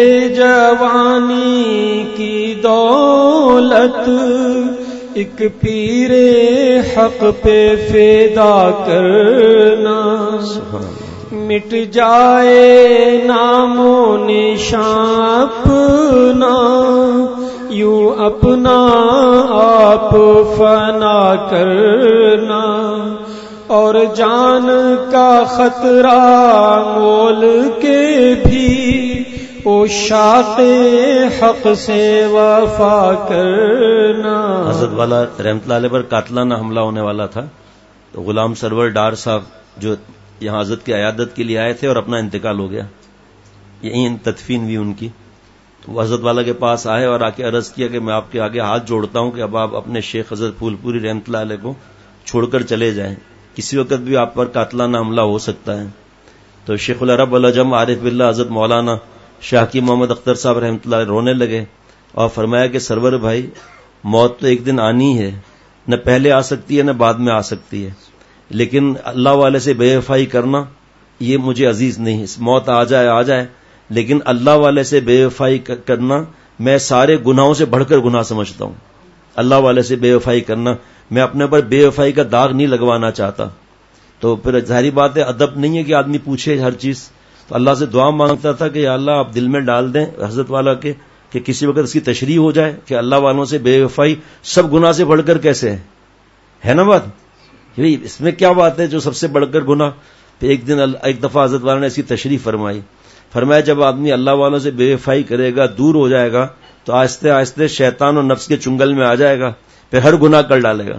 جوانی کی دولت ایک پیر حق پہ فدا کرنا، مٹ جائے نام و نشان اپنا، یوں اپنا آپ فنا کرنا، اور جان کا خطرہ مول کے بھی عشاق حق سے وفا کرنا. حضرت والا رحمۃ اللہ علیہ پر قاتلانہ حملہ ہونے والا تھا، تو غلام سرور ڈار صاحب جو یہاں حضرت کی عیادت کے لیے آئے تھے اور اپنا انتقال ہو گیا، یہیں تدفین ہوئی ان کی. وہ حضرت والا کے پاس آئے اور آ کے عرض کیا کہ میں آپ کے آگے ہاتھ جوڑتا ہوں کہ اب آپ اپنے شیخ حضرت پھول پوری رحمۃ اللہ علیہ کو چھوڑ کر چلے جائیں، کسی وقت بھی آپ پر قاتلانہ حملہ ہو سکتا ہے۔ تو شیخ العرب العجم عارف باللہ حضرت مولانا شاہ کی محمد اختر صاحب رحمۃ اللہ علیہ رونے لگے اور فرمایا کہ سرور بھائی، موت تو ایک دن آنی ہے، نہ پہلے آ سکتی ہے نہ بعد میں آ سکتی ہے، لیکن اللہ والے سے بے وفائی کرنا یہ مجھے عزیز نہیں۔ موت آ جائے لیکن اللہ والے سے بے وفائی کرنا میں سارے گناہوں سے بڑھ کر گناہ سمجھتا ہوں۔ اللہ والے سے بے وفائی کرنا، میں اپنے پر بے وفائی کا داغ نہیں لگوانا چاہتا۔ تو پھر ظاہری بات ہے، ادب نہیں ہے کہ آدمی پوچھے ہر چیز، تو اللہ سے دعا مانگتا تھا کہ یا اللہ آپ دل میں ڈال دیں حضرت والا کے کہ کسی وقت اس کی تشریح ہو جائے کہ اللہ والوں سے بے وفائی سب گناہ سے بڑھ کر کیسے ہے نا بات، اس میں کیا بات ہے جو سب سے بڑھ کر گناہ۔ پھر ایک دفعہ حضرت والا نے اس کی تشریح فرمایا جب آدمی اللہ والوں سے بے وفائی کرے گا، دور ہو جائے گا، تو آہستہ آہستہ شیطان اور نفس کے چنگل میں آ جائے گا، پھر ہر گناہ کر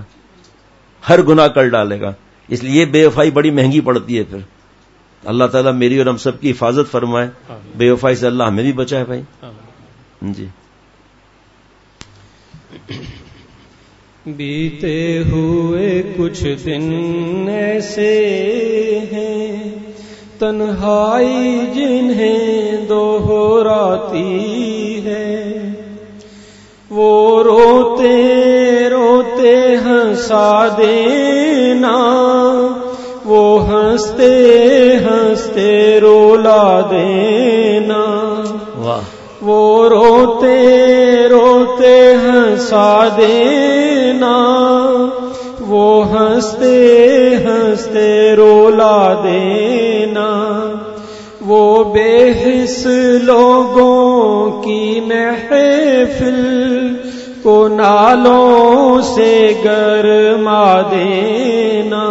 ڈالے گا۔ اس لیے یہ بے وفائی بڑی مہنگی پڑتی ہے۔ پھر اللہ تعالیٰ میری اور ہم سب کی حفاظت فرمائے، بے وفائی سے اللہ ہمیں بھی بچائے بھائی۔ جی بیتے ہوئے کچھ دن ایسے ہیں تنہائی جنہیں دوہراتی ہے، وہ روتے روتے ہنسا دینا، وہ ہنستے ہنستے رولا دینا، وہ روتے روتے ہنسا دینا، وہ ہنستے ہنستے رولا دینا، وہ بے حس لوگوں کی محفل کو نالوں سے گرما دینا،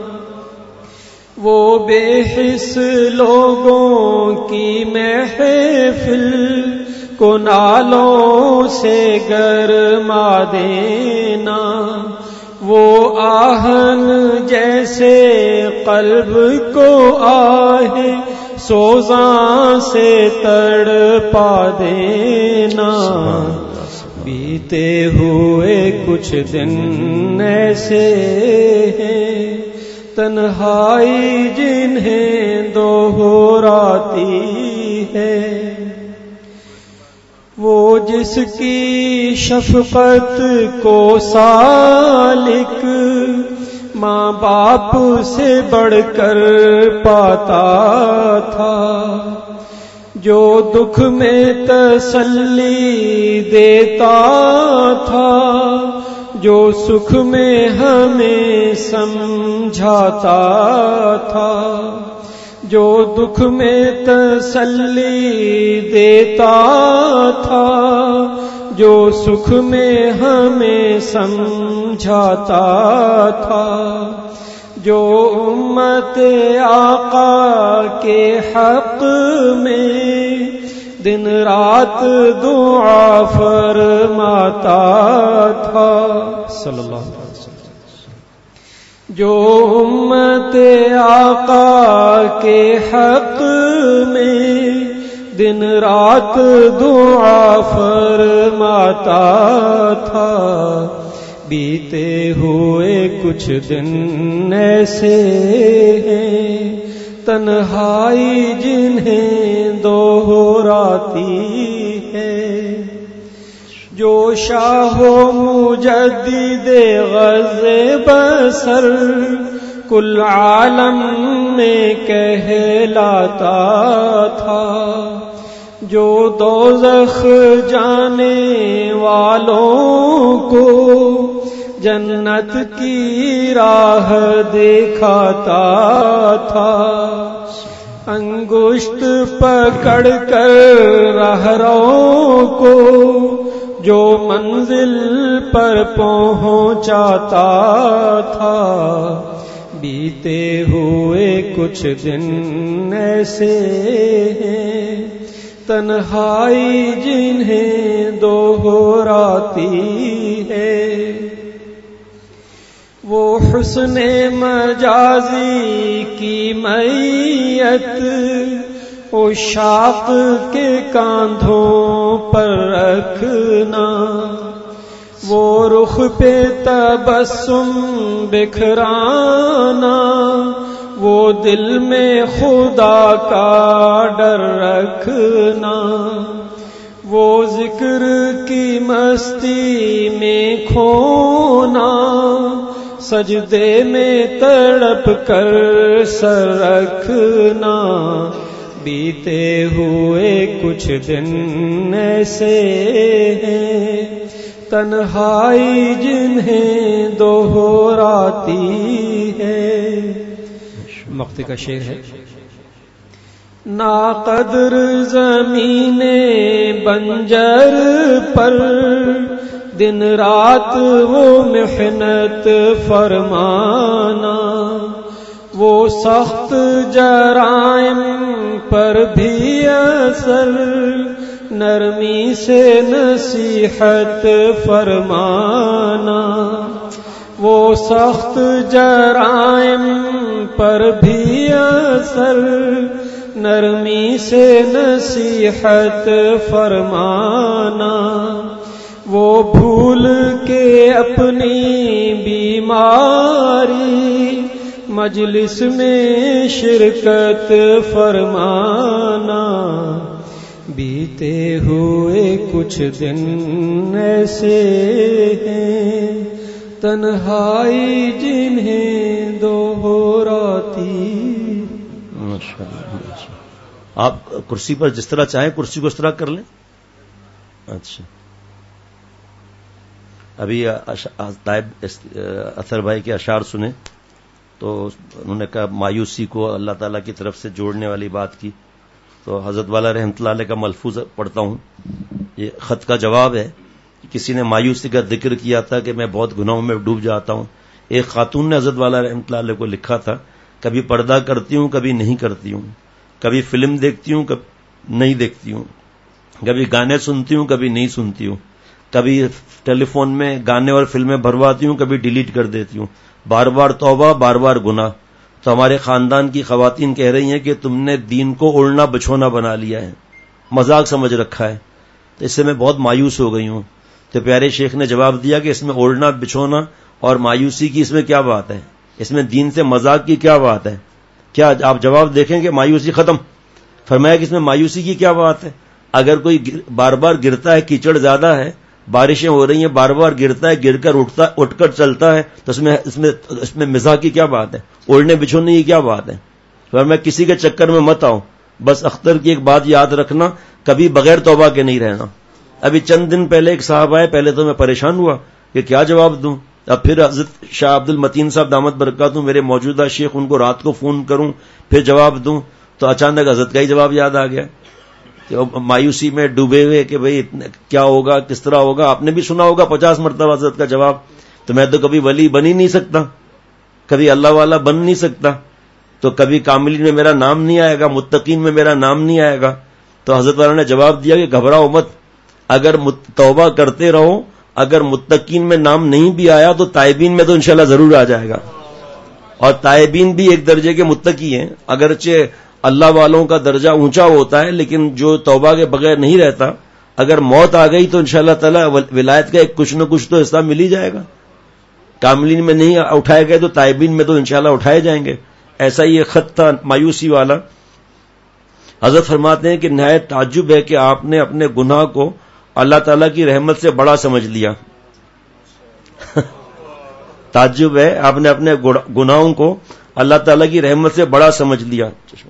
وہ بے حس لوگوں کی محفل کو نالوں سے گرما دینا، وہ آہن جیسے قلب کو آہ سوزاں سے تڑپا دینا، بیتے ہوئے کچھ دن ایسے ہیں تنہائی جنہیں دوہراتی ہے، وہ جس کی شفقت کو سالک ماں باپ سے بڑھ کر پاتا تھا، جو دکھ میں تسلی دیتا تھا، جو سکھ میں ہمیں سمجھاتا تھا، جو دکھ میں تسلی دیتا تھا، جو سکھ میں ہمیں سمجھاتا تھا، جو امت آقا کے حق میں دن رات دعا فرماتا تھا صلی اللہ علیہ وسلم، جو امت آقا کے حق میں دن رات دعا فرماتا تھا، بیتے ہوئے کچھ دن ایسے ہیں تنہائی جنہیں دوہراتی ہے، جو شاہ و مجدد غز بصر کل عالم میں کہلاتا تھا، جو دوزخ جانے والوں کو جنت کی راہ دکھاتا تھا، انگشت پکڑ کر راہروں کو جو منزل پر پہنچاتا تھا، بیتے ہوئے کچھ دن ایسے ہیں تنہائی جنہیں دوہراتی ہے، وہ حسن مجازی کی میت عشاق کے کاندھوں پر رکھنا، وہ رخ پہ تبسم بکھرانا، وہ دل میں خدا کا ڈر رکھنا، وہ ذکر کی مستی میں کھونا، سجدے میں تڑپ کر سر رکھنا، بیتے ہوئے کچھ دن ایسے ہیں تنہائی جنہیں دوہراتی ہے۔ مقطع کا شعر ہے۔ ناقدر زمین بنجر پر دن رات وہ محنت فرمانا، وہ سخت جرائم پر بھی اثر نرمی سے نصیحت فرمانا، وہ سخت جرائم پر بھی اثر نرمی سے نصیحت فرمانا، وہ بھول کے اپنی بیماری مجلس میں شرکت فرمانا، بیتے ہوئے کچھ دن ایسے ہیں تنہائی جنہیں دوہراتی۔ آپ کرسی پر جس طرح چاہیں کرسی کو اس طرح کر لیں۔ اچھا، ابھی طائب اثر بھائی کے اشعار سنے تو انہوں نے کہا مایوسی کو اللہ تعالیٰ کی طرف سے جوڑنے والی بات کی، تو حضرت والا رحمۃ اللہ علیہ کا ملفوظ پڑھتا ہوں، یہ خط کا جواب ہے۔ کسی نے مایوسی کا ذکر کیا تھا کہ میں بہت گناہوں میں ڈوب جاتا ہوں، ایک خاتون نے حضرت والا رحمۃ اللہ علیہ کو لکھا تھا، کبھی پردہ کرتی ہوں کبھی نہیں کرتی ہوں، کبھی فلم دیکھتی ہوں کبھی نہیں دیکھتی ہوں، کبھی گانے سنتی ہوں کبھی نہیں سنتی ہوں، کبھی ٹیلی فون میں گانے اور فلمیں بھرواتی ہوں کبھی ڈیلیٹ کر دیتی ہوں، بار بار توبہ بار بار گناہ۔ تو ہمارے خاندان کی خواتین کہہ رہی ہیں کہ تم نے دین کو اوڑھنا بچھونا بنا لیا ہے، مذاق سمجھ رکھا ہے، تو اس سے میں بہت مایوس ہو گئی ہوں۔ تو پیارے شیخ نے جواب دیا کہ اس میں اوڑھنا بچھونا اور مایوسی کی اس میں کیا بات ہے، اس میں دین سے مذاق کی کیا بات ہے؟ کیا آپ جواب دیکھیں کہ مایوسی ختم؟ فرمایا کہ اس میں مایوسی کی کیا بات ہے؟ اگر کوئی بار بار گرتا ہے، کیچڑ زیادہ ہے، بارشیں ہو رہی ہیں، بار بار گرتا ہے، گر کر اٹھ کر چلتا ہے، تو اس میں مزاح کی کیا بات ہے؟ اوڑھنے بچھونے کی کیا بات ہے؟ فرمایا کسی کے چکر میں مت آؤ، بس اختر کی ایک بات یاد رکھنا، کبھی بغیر توبہ کے نہیں رہنا۔ ابھی چند دن پہلے ایک صاحب آئے، پہلے تو میں پریشان ہوا کہ کیا جواب دوں، اب پھر حضرت شاہ عبد المتین صاحب دامت برکاتہ میرے موجودہ شیخ، ان کو رات کو فون کروں پھر جواب دوں، تو اچانک حضرت کا ہی جواب یاد آ گیا کہ مایوسی میں ڈوبے ہوئے کہ بھئی کیا ہوگا، کس طرح ہوگا۔ آپ نے بھی سنا ہوگا 50 مرتبہ حضرت کا جواب، تو میں تو کبھی ولی بن ہی نہیں سکتا، کبھی اللہ والا بن نہیں سکتا، تو کبھی کاملین میں میرا نام نہیں آئے گا، متقین میں میرا نام نہیں آئے گا۔ تو حضرت والا نے جواب دیا کہ گھبراؤ مت، اگر توبہ کرتے رہو، اگر متقین میں نام نہیں بھی آیا تو تائبین میں تو انشاءاللہ ضرور آ جائے گا، اور تائبین بھی ایک درجے کے متقی ہیں، اگرچہ اللہ والوں کا درجہ اونچا ہوتا ہے لیکن جو توبہ کے بغیر نہیں رہتا، اگر موت آ گئی تو انشاءاللہ تعالی ولایت کا ایک کچھ نہ کچھ تو حصہ مل ہی جائے گا۔ کاملین میں نہیں اٹھائے گئے تو تائبین میں تو انشاءاللہ اٹھائے جائیں گے۔ ایسا یہ خط تھا مایوسی والا۔ حضرت فرماتے ہیں کہ نہایت تعجب ہے کہ آپ نے اپنے گناہ کو اللہ تعالیٰ کی رحمت سے بڑا سمجھ لیا۔ تعجب ہے، آپ نے اپنے گناہوں کو اللہ تعالیٰ کی رحمت سے بڑا سمجھ لیا۔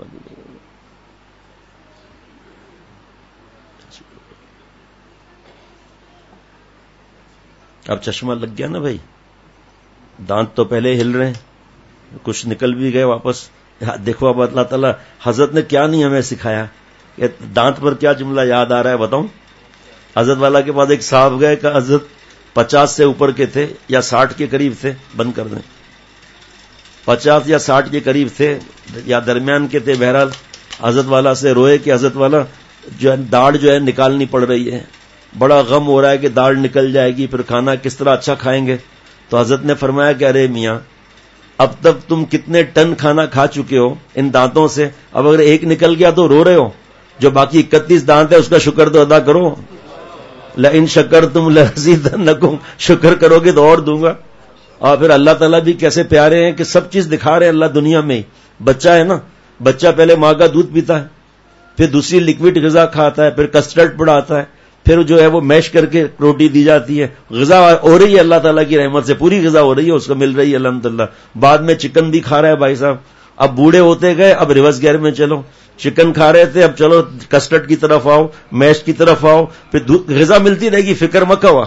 اب چشمہ لگ گیا نا بھائی، دانت تو پہلے ہل رہے ہیں، کچھ نکل بھی گئے واپس۔ دیکھو اب اللہ تعالیٰ حضرت نے کیا نہیں ہمیں سکھایا، کہ دانت پر کیا جملہ یاد آ رہا ہے بتاؤں۔ حضرت والا کے بعد ایک صاحب گئے کہ حضرت 50 سے اوپر کے تھے یا 60 کے قریب تھے، بند کر دیں، 50 یا 60 کے قریب تھے یا درمیان کے تھے، بہرحال حضرت والا سے روئے کہ حضرت والا جو ہے داڑھ جو ہے نکالنی پڑ رہی ہے، بڑا غم ہو رہا ہے کہ داڑھ نکل جائے گی، پھر کھانا کس طرح اچھا کھائیں گے۔ تو حضرت نے فرمایا کہ ارے میاں، اب تک تم کتنے ٹن کھانا کھا چکے ہو ان دانتوں سے، اب اگر ایک نکل گیا تو رو رہے ہو، جو باقی 31 دانت ہے اس کا شکر تو ادا کرو. لئن شکرتم لازیدنکم، شکر کرو گے تو اور دوں گا. اور پھر اللہ تعالیٰ بھی کیسے پیارے ہیں کہ سب چیز دکھا رہے ہیں اللہ دنیا میں ہی. بچہ ہے نا، بچہ پہلے ماں کا دودھ پیتا ہے، پھر دوسری لکوڈ غذا کھاتا ہے، پھر کسٹرڈ پڑاتا ہے، پھر جو ہے وہ میش کر کے روٹی دی جاتی ہے. غذا ہو رہی ہے اللہ تعالیٰ کی رحمت سے، پوری غذا ہو رہی ہے، اس کو مل رہی ہے الحمدللہ. بعد میں چکن بھی کھا رہا ہے بھائی صاحب. اب بوڑھے ہوتے گئے، اب ریورس گیئر میں چلو. چکن کھا رہے تھے، اب چلو کسٹرڈ کی طرف آؤ، میش کی طرف آؤ، پھر غذا ملتی رہے گی، فکر مت ہوا.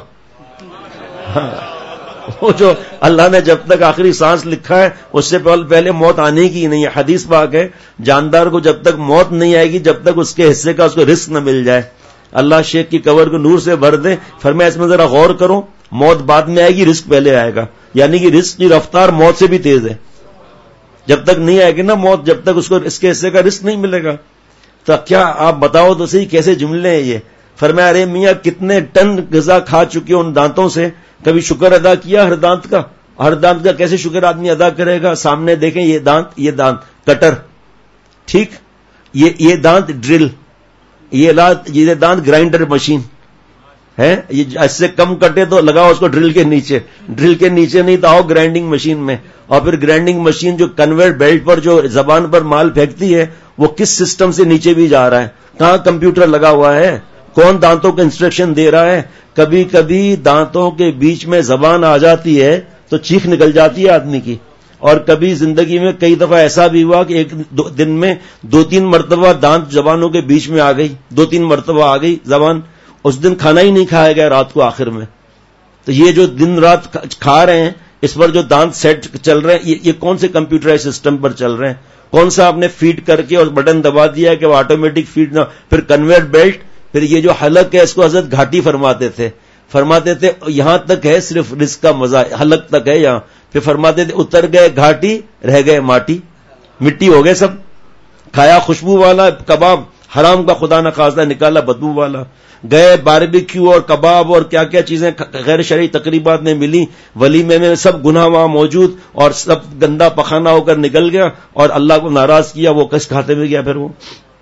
وہ جو اللہ نے جب تک آخری سانس لکھا ہے اس سے پہلے موت آنے کی نہیں ہے. حدیث پاک ہے جاندار کو جب تک موت نہیں آئے گی جب تک اس کے حصے کا اس کو رزق نہ مل جائے. اللہ شیخ کی قبر کو نور سے بھر دے. فرمایا اس میں ذرا غور کرو، موت بعد میں آئے گی، رزق پہلے آئے گا. یعنی کہ رزق کی رفتار موت سے بھی تیز ہے. جب تک نہیں آئے گی نا موت، جب تک اس کو اس کے حصے کا رزق نہیں ملے گا. تو کیا آپ بتاؤ تو صحیح کیسے جملے ہیں یہ. فرمایا ارے میاں کتنے ٹن غذا کھا چکے ان دانتوں سے، کبھی شکر ادا کیا ہر دانت کا؟ ہر دانت کا کیسے شکر آدمی ادا کرے گا؟ سامنے دیکھیں یہ دانت کٹر، ٹھیک، یہ دانت ڈرل، یہ دانت گرائنڈر مشین ہے. یہ اس سے کم کٹے تو لگاؤ اس کو ڈرل کے نیچے نہیں تو آؤ گرائنڈنگ مشین میں. اور پھر گرائنڈنگ مشین جو کنویئر بیلٹ پر جو زبان پر مال پھینکتی ہے وہ کس سسٹم سے نیچے بھی جا رہا ہے؟ کہاں کمپیوٹر لگا ہوا ہے؟ کون دانتوں کو انسٹرکشن دے رہا ہے؟ کبھی کبھی دانتوں کے بیچ میں زبان آ جاتی ہے تو چیخ نکل جاتی ہے آدمی کی. اور کبھی زندگی میں کئی دفعہ ایسا بھی ہوا کہ ایک دن میں 2-3 مرتبہ دانت زبانوں کے بیچ میں آ گئی، 2-3 مرتبہ آ گئی زبان. اس دن کھانا ہی نہیں کھایا گیا رات کو آخر میں. تو یہ جو دن رات کھا رہے ہیں اس پر جو دانت سیٹ چل رہے ہیں یہ کون سے کمپیوٹرائز سسٹم پر چل رہے ہیں؟ کون سا آپ نے فیڈ کر کے اور بٹن دبا دیا ہے کہ وہ آٹومیٹک فیڈ نہ. پھر کنویئر بیلٹ، پھر یہ جو حلق ہے اس کو حضرت گھاٹی فرماتے تھے یہاں تک ہے صرف رزق کا مزہ، حلق تک ہے یہاں. پھر فرماتے تھے اتر گئے گھاٹی رہ گئے ماٹی، مٹی ہو گئے سب. کھایا خوشبو والا کباب، حرام کا خدا نہ خواستہ نکالا بدبو والا. گئے باربیکیو اور کباب اور کیا کیا چیزیں غیر شرعی تقریبات میں ملی، ولیمے میں سب گناہ وہاں موجود اور سب گندا پخانہ ہو کر نکل گیا اور اللہ کو ناراض کیا. وہ کس کھاتے میں گیا پھر وہ؟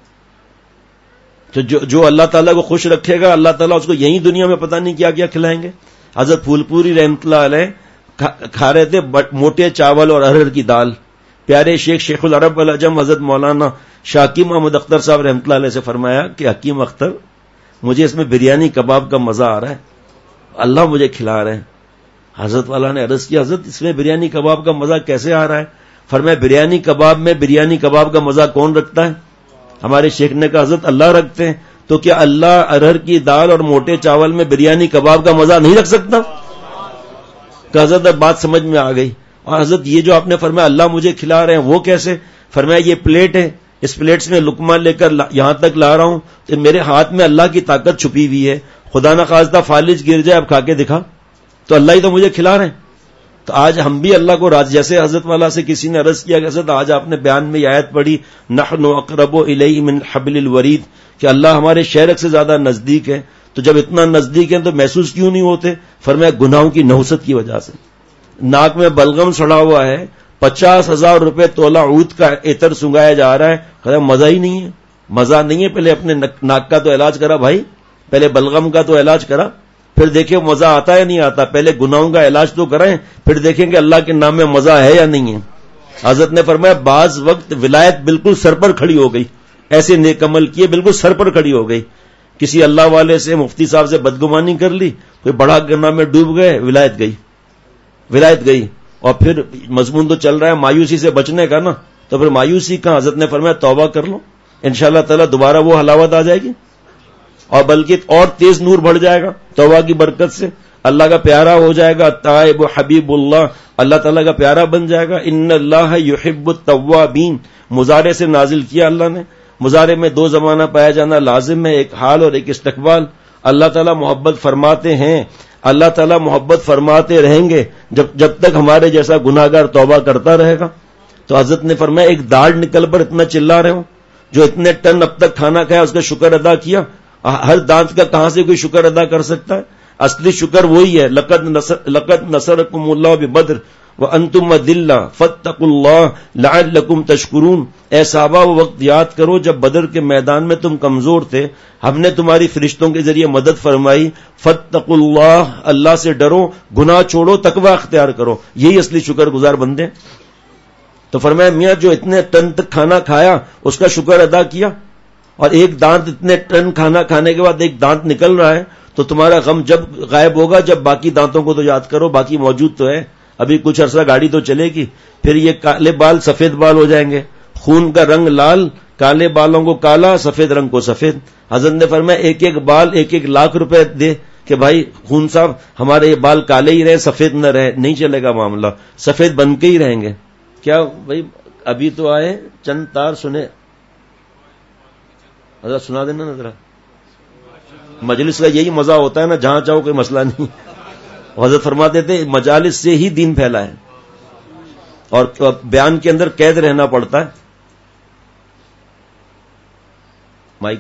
تو جو اللہ تعالیٰ کو خوش رکھے گا اللہ تعالیٰ اس کو یہی دنیا میں پتہ نہیں کیا کیا کھلائیں گے. حضرت پھول پوری رحمۃ اللہ علیہ کھا رہے تھے موٹے چاول اور ارہر کی دال. پیارے شیخ العرب والعجم حضرت مولانا شاہ حکیم محمد اختر صاحب رحمۃ اللہ علیہ سے فرمایا کہ حکیم اختر مجھے اس میں بریانی کباب کا مزہ آ رہا ہے، اللہ مجھے کھلا رہے ہیں. حضرت والا نے عرض کیا حضرت اس میں بریانی کباب کا مزہ کیسے آ رہا ہے؟ فرمایا بریانی کباب میں بریانی کباب کا مزہ کون رکھتا ہے؟ ہمارے شیخ نے کہا حضرت اللہ رکھتے ہیں. تو کیا اللہ ارہر کی دال اور موٹے چاول میں بریانی کباب کا مزہ نہیں رکھ سکتا؟ کہ حضرت اب بات سمجھ میں آ گئی. اور حضرت یہ جو آپ نے فرمایا اللہ مجھے کھلا رہے ہیں وہ کیسے؟ فرمایا یہ پلیٹ ہے، اس پلیٹ سے میں لقمہ لے کر یہاں تک لا رہا ہوں تو میرے ہاتھ میں اللہ کی طاقت چھپی ہوئی ہے. خدا نہ خواستہ فالج گر جائے اب کھا کے دکھا تو اللہ ہی تو مجھے کھلا رہے ہیں. تو آج ہم بھی اللہ کو جیسے حضرت والا سے کسی نے عرض کیا کہ حضرت آج آپ نے بیان میں یہ آیت پڑھی نحن اقرب الیہ من حبل الورید کہ اللہ ہمارے شہرک سے زیادہ نزدیک ہے. تو جب اتنا نزدیک ہے تو محسوس کیوں نہیں ہوتے؟ فرمایا گناہوں کی نحوست کی وجہ سے. ناک میں بلغم سڑا ہوا ہے، 50,000 روپے تولہ عود کا عطر سنگایا جا رہا ہے، کہا مزہ ہی نہیں ہے. مزہ نہیں ہے، پہلے اپنے ناک کا تو علاج کرا بھائی، پہلے بلغم کا تو علاج کرا، پھر دیکھیں مزہ آتا ہے نہیں آتا. پہلے گناہوں کا علاج تو کریں پھر دیکھیں کہ اللہ کے نام میں مزہ ہے یا نہیں ہے. حضرت نے فرمایا بعض وقت ولایت بالکل سر پر کھڑی ہو گئی، ایسے نیک عمل کیے بالکل سر پر کھڑی ہو گئی. کسی اللہ والے سے مفتی صاحب سے بدگمانی کر لی، کوئی بڑا گناہ میں ڈوب گئے، ولایت گئی. اور پھر مضمون تو چل رہا ہے مایوسی سے بچنے کا نا، تو پھر مایوسی کا حضرت نے فرمایا توبہ کر لو، انشاءاللہ تعالی دوبارہ وہ حلاوت آ جائے گی اور بلکہ اور تیز نور بڑھ جائے گا توبہ کی برکت سے. اللہ کا پیارا ہو جائے گا، تائب حبیب اللہ تعالیٰ کا پیارا بن جائے گا. ان اللہ یحب التوابین مضارع سے نازل کیا اللہ نے. مضارع میں 2 زمانہ پایا جانا لازم ہے، ایک حال اور ایک استقبال. اللہ تعالیٰ محبت فرماتے ہیں، اللہ تعالیٰ محبت فرماتے رہیں گے جب تک ہمارے جیسا گناہگار توبہ کرتا رہے گا. تو حضرت نے فرمایا ایک داڑھ نکل پر اتنا چلا رہے ہوں، جو اتنے ٹن اب تک کھانا کھایا اس کا شکر ادا کیا. ہر دانت کا کہاں سے کوئی شکر ادا کر سکتا ہے؟ اصلی شکر وہی ہے لقد نصرکم اللہ ببدر. وانتم اذلہ فاتقوا اللہ لعلکم تشکرون. اے صحابہ وہ وقت یاد کرو جب بدر کے میدان میں تم کمزور تھے, ہم نے تمہاری فرشتوں کے ذریعے مدد فرمائی. فاتقوا اللہ, اللہ سے ڈرو, گناہ چھوڑو, تقوی اختیار کرو, یہی اصلی شکر گزار بندے. تو فرمایا میاں جو اتنے ٹن تک کھانا کھایا اس کا شکر ادا کیا, اور ایک دانت اتنے ٹن کھانا کھانے کے بعد ایک دانت نکل رہا ہے, تو تمہارا غم جب غائب ہوگا جب باقی دانتوں کو تو یاد کرو, باقی موجود تو ہے. ابھی کچھ عرصہ گاڑی تو چلے گی, پھر یہ کالے بال سفید بال ہو جائیں گے, خون کا رنگ لال, کالے بالوں کو کالا, سفید رنگ کو سفید. حضرت نے فرمایا ایک ایک بال 1-1 لاکھ روپے دے کہ بھائی خون صاحب ہمارے یہ بال کالے ہی رہے, سفید نہ رہے. نہیں چلے گا معاملہ, سفید بن کے ہی رہیں گے. کیا بھائی ابھی تو آئے, چند تار سنے, حضرت سنا دینا نا ذرا. مجلس کا یہی مزہ ہوتا ہے نا, جہاں چاہو کوئی مسئلہ نہیں. حضرت فرماتے تھے مجالس سے ہی دین پھیلا ہے, اور بیان کے اندر قید رہنا پڑتا ہے. مائک.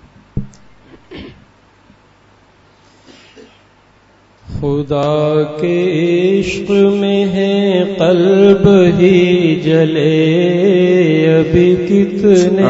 خدا کے عشق میں ہے قلب ہی جلے ابھی کتنے,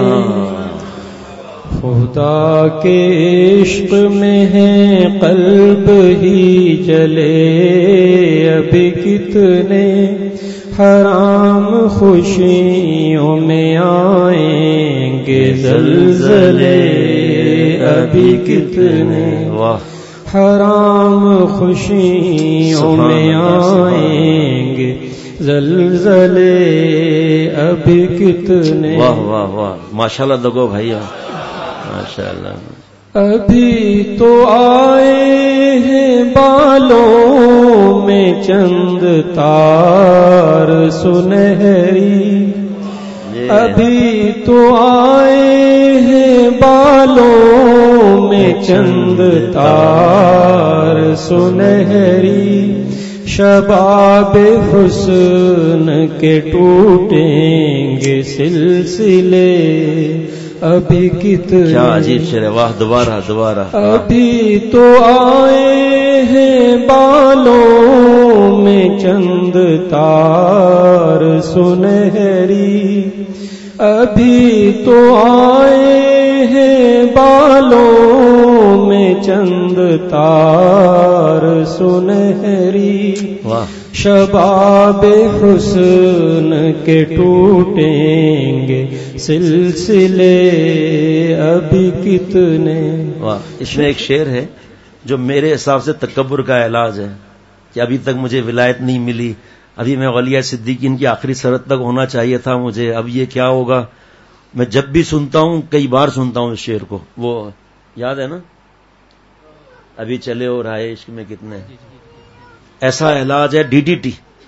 خدا کے عشق میں ہے قلب ہی جلے ابھی کتنے, حرام خوشیوں میں آئیں گے زلزلے ابھی کتنے, حرام خوشیوں میں آئیں گے زلزلے ابھی کتنے. واہ واہ واہ, ماشاءاللہ لگو بھائی, ماشاءاللہ. ابھی تو آئے ہیں بالوں میں چند تار سنہری, ابھی تو آئے ہیں بالوں میں چند تار سنہری, شباب حسن کے ٹوٹیں گے سلسلے ابھی کتنے. کیا عجیب شعر ہے, واہ. دوبارہ ابھی تو آئے ہیں بالوں میں چند تار سنہری, ابھی تو آئے ہیں بالوں میں چند تار سنہری, شباب حسن کے ٹوٹیں گے سلسلے ابھی کتنے. اس میں ایک شعر ہے جو میرے حساب سے تکبر کا علاج ہے کہ ابھی تک مجھے ولایت نہیں ملی, ابھی میں اولیاء صدیقین کی آخری سرحد تک ہونا چاہیے تھا مجھے, اب یہ کیا ہوگا. میں جب بھی سنتا ہوں, کئی بار سنتا ہوں اس شعر کو, وہ یاد ہے نا, ابھی چلے اور آئے عشق میں کتنے. ایسا علاج ہے DDT.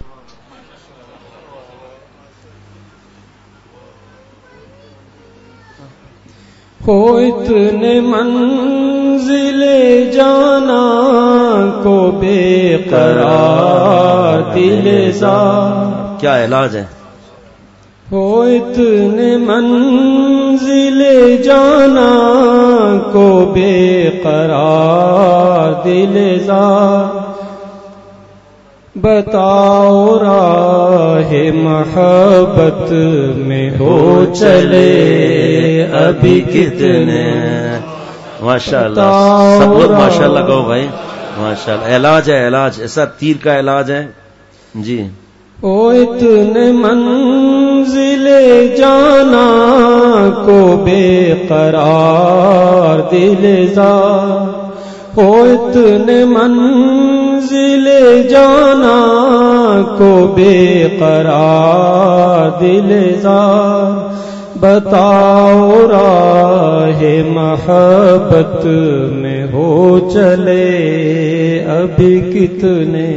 ہو اتنے منزل جانا کو بے قرار دل زار. کیا علاج ہے. ہو اتنے منزل جانا کو بے قرار دل زار, بتاؤ راہ محبت میں ہو چلے ابھی کتنے. ماشاءاللہ, سب لوگ ماشاءاللہ کہو بھائی, ماشاءاللہ. علاج ہے, علاج ایسا تیر کا علاج ہے جی. او اتنے منزل جانا کو بے قرار دل زار, او اتنے منزل جانا کو بے قرار دل زار, بتاؤ راہ محبت میں ہو چلے ابھی کتنے,